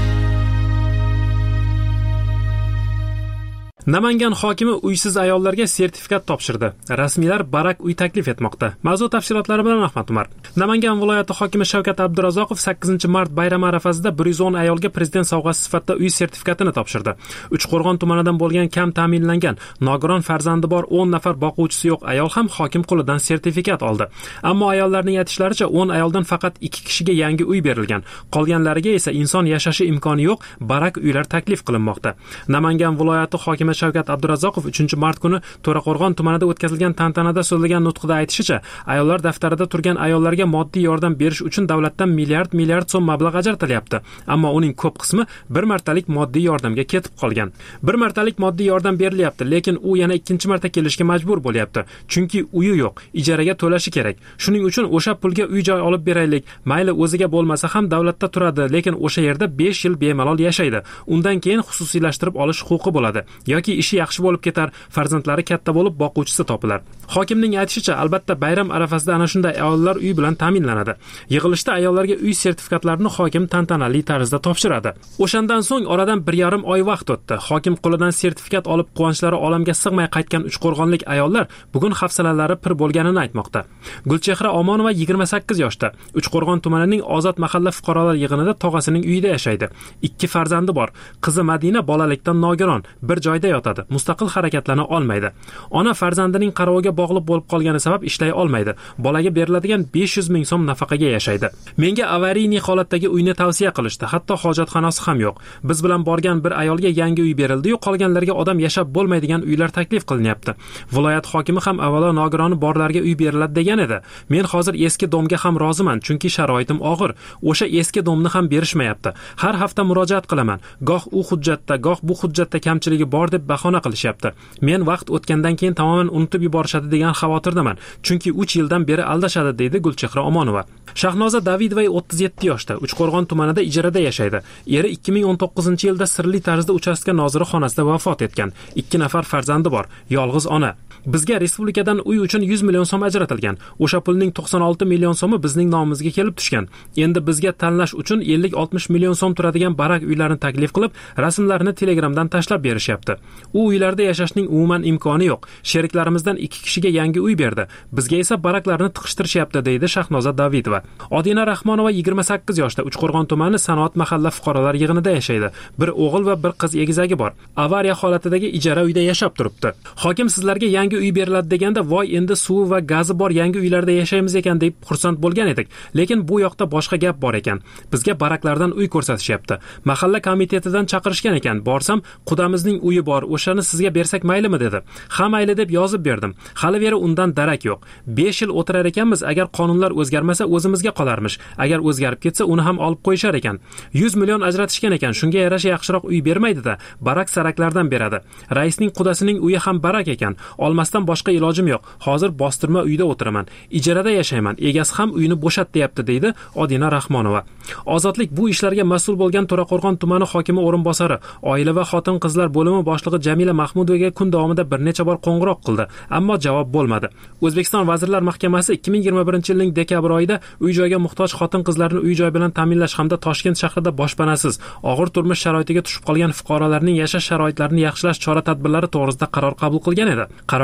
Namangan hokimi uysiz ayollarga sertifikat topshirdi. Rasmiylar barak uy taklif etmoqda. Mavzu tafsilotlari bilan Ahmad Umar. Namangan viloyati hokimi Shavkat Abdurazzoqov 8-mart bayrami arafasida 110 ayolga prezident sovg'asi sifatida uy sertifikatini topshirdi. Uchqo'rg'on tumanidan bo'lgan kam ta'minlangan, nogiron farzandi bor 10 nafar boquvchisi yo'q ayol ham hokim qo'lidan sertifikat oldi. Ammo ayollarning aytishlaricha 10 ayoldan faqat 2 kishiga yangi uy berilgan. Qolganlariga esa inson yashashi imkoni yo'q barak uylar taklif qilinmoqda. Namangan viloyati hokimi Shavkat Abdurazzoqov 3-mart kuni To'raqo'rg'on tumanida o'tkazilgan tantanada so'zlagan nutqida aytishicha, ayollar daftarida turgan ayollarga moddiy yordam berish uchun davlatdan milliard so'm mablag' ajratilyapti. Ammo uning ko'p qismi bir martalik moddiy yordamga ketib qolgan. Bir martalik moddiy yordam berilyapti, lekin u yana ikkinchi marta kelishga majbur bo'lyapti. Chunki uyi yo'q, ijaraga to'lashi kerak. Shuning uchun o'sha pulga uy-joy olib beraylik. Mayli o'ziga bo'lmasa ham davlatda turadi, lekin o'sha yerda 5 yil bemalol yashaydi. Undan keyin xususiylashtirib olish huquqi bo'ladi. Yoki ishi yaxshi bo'lib ketar, farzandlari katta bo'lib boquvchisi topilar. Hokimning aytishicha, albatta bayram arafasida ana shunday ayollar uy bilan ta'minlanadi. Yig'ilishda ayollarga uy sertifikatlarini hokim tantanali tarzda topshiradi. O'shandan so'ng oradan 1,5 oy vaqt o'tdi. Hokim qo'lidan sertifikat olib quvonchlari olamga sig'may qaytgan uchqo'rg'onlik ayollar bugun hafsalalari pir bo'lganini aytmoqda. Gulchehra Omonova 28 yoshda. Uchqo'rg'on tumanining Ozod mahalla fuqarolar yig'inida tog'asining uyida yashaydi. 2 farzandi bor. Qizi Madina bolalikdan nogiron, bir joyda yotadi. Mustaqil harakatlana olmaydi. Ona farzandining qaroviga bog'liq bo'lib qolgani sabab ishlay olmaydi. Bolaga beriladigan 500 ming so'm nafaqaga yashaydi. Menga avariyniy holatdagi uyni tavsiya qilishdi. Hatto hojatxonasi ham yo'q. Biz bilan borgan bir ayolga yangi uy berildi-yu, qolganlarga odam yashab bo'lmaydigan uylar taklif qilinyapti. Viloyat hokimi ham avvalo nogironi borlarga uy beriladi degan edi. Men hozir eski domga ham roziman, chunki sharoitim og'ir. O'sha eski domni ham berishmayapti. Har hafta murojaat qilaman. Goh u hujjatda, goh bu hujjatda kamchiligi bor deb bahona qilishyapti. Men vaqt o'tgandan keyin tamoman unutib yuborishadi degan xavotirdaman. Chunki 3 yildan beri aldashadi, deydi Gulchehra Omonova. Shahnoza Davidova 37 yoshda, Uchqo'rg'on tumanida ijarada yashaydi. Eri 2019-yilda sirli tarzda uchastka noziri xonasida vafot etgan. 2 nafar farzandi bor, yolg'iz ona. Bizga respublikadan uy uchun 100 million so'm ajratilgan. O'sha pulning 96 million so'mi bizning nomimizga kelib tushgan. Endi bizga tanlash uchun 50-60 million so'm turadigan barak uylarni taklif qilib, rasmlarini Telegramdan tashlab berishyapti. U uylarda yashashning umuman imkoni yo'q. Sheriklarimizdan 2 kishiga yangi uy berdi. Bizga esa baraklarni tiqishtirishyapti, deydi Shahnoza Davidova. Odina Rahmonova 28 yoshda, Uchqo'rg'on tumani Sanoat mahalla fuqarolar yig'inida yashaydi. Bir o'g'il va bir qiz egizagi bor. Avariya holatidagi ijara uyda yashab turibdi. Hokim sizlarga yangi uy beriladi deganda, voy endi suvi va gazi bor yangi uylarda yashaymiz ekan deb xursand bo'lgan edik. Lekin bu yoqda boshqa gap bor ekan. Bizga baraklardan uy ko'rsatishyapti. Mahalla komitetidan chaqirishgan ekan. Borsam, qudamizning uyi bor, o'shani sizga bersak maylimi dedi. Ha mayli deb yozib berdim. Hali beri undan darak yo'q. 5 yil o'tirar ekanmiz, agar qonunlar o'zgarmasa o'zimizga qolarmish. Agar o'zgarib ketsa uni ham olib qo'yishar ekan. 100 million ajratishgan ekan. Shunga yarasha yaxshiroq uy bermaydi-da, barak saraklardan beradi. Raisning qudasining uyi ham barak ekan. Olmasdan boshqa ilojim yo'q. Hozir bostirma uyda o'tiraman. Ijarada yashayman. Egasi ham uyini bo'shat deyapti, deydi Odina Rahmonova. Ozodlik bu ishlarga mas'ul bo'lgan To'raqo'rg'on tumani hokimi o'rinbosari, oila va xotin-qizlar bo'limi boshlig'i Jamila Mahmudovaga kun davomida bir necha bor qo'ng'iroq qildi, ammo javob bo'lmadi. O'zbekiston Vazirlar Mahkamasi 2021-yilning dekabr oyida uy-joyga muhtoj xotin-qizlarni uy-joy bilan ta'minlash hamda Toshkent shahrida boshpanasiz, og'ir turmush sharoitiga tushib qolgan fuqarolarning yashash sharoitlarini yaxshilash chora-tadbirlari to'g'risida qaror qabul qilgan edi. Qaror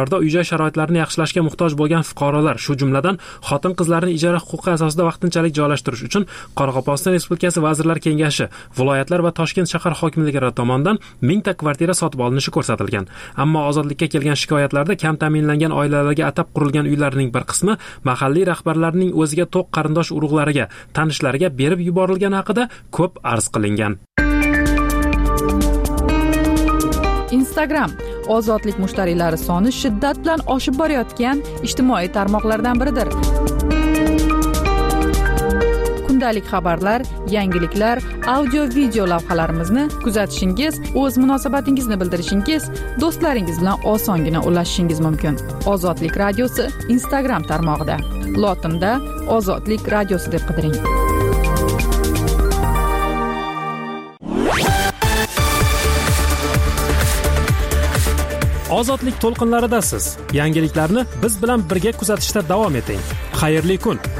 tumanlarda uy-joy sharoitlarini yaxshilashga muhtoj bo'lgan fuqarolar, shu jumladan xotin-qizlarni ijara huquqi asosida vaqtinchalik joylashtirish uchun Qoraqalpog'iston Respublikasi Vazirlar Kengashi, viloyatlar va Toshkent shahar hokimliklari tomonidan 1000 ta kvartira sotib olinishi ko'rsatilgan. Ammo ozodlikka kelgan shikoyatlarda kam ta'minlangan oilalarga atab qurilgan uylarning bir qismi mahalliy rahbarlarning o'ziga to'q qarindosh urug'lariga, tanishlariga berib yuborilgani haqida ko'p arz qilingan. Instagram ozodlik mushtariylari soni shiddat bilan oshib borayotgan ijtimoiy tarmoqlardan biridir. Kundalik xabarlar, yangiliklar, audio-video lavhalarimizni kuzatishingiz, o'z munosabatingizni bildirishingiz, do'stlaringiz bilan osongina ulashishingiz mumkin. Ozodlik radiosi Instagram tarmog'ida. Lotinda Ozodlik radiosi deb qidiring. Ozodlik to'lqinlaridasiz. Yangiliklarni biz bilan birga kuzatishda davom eting. Xayrli kun.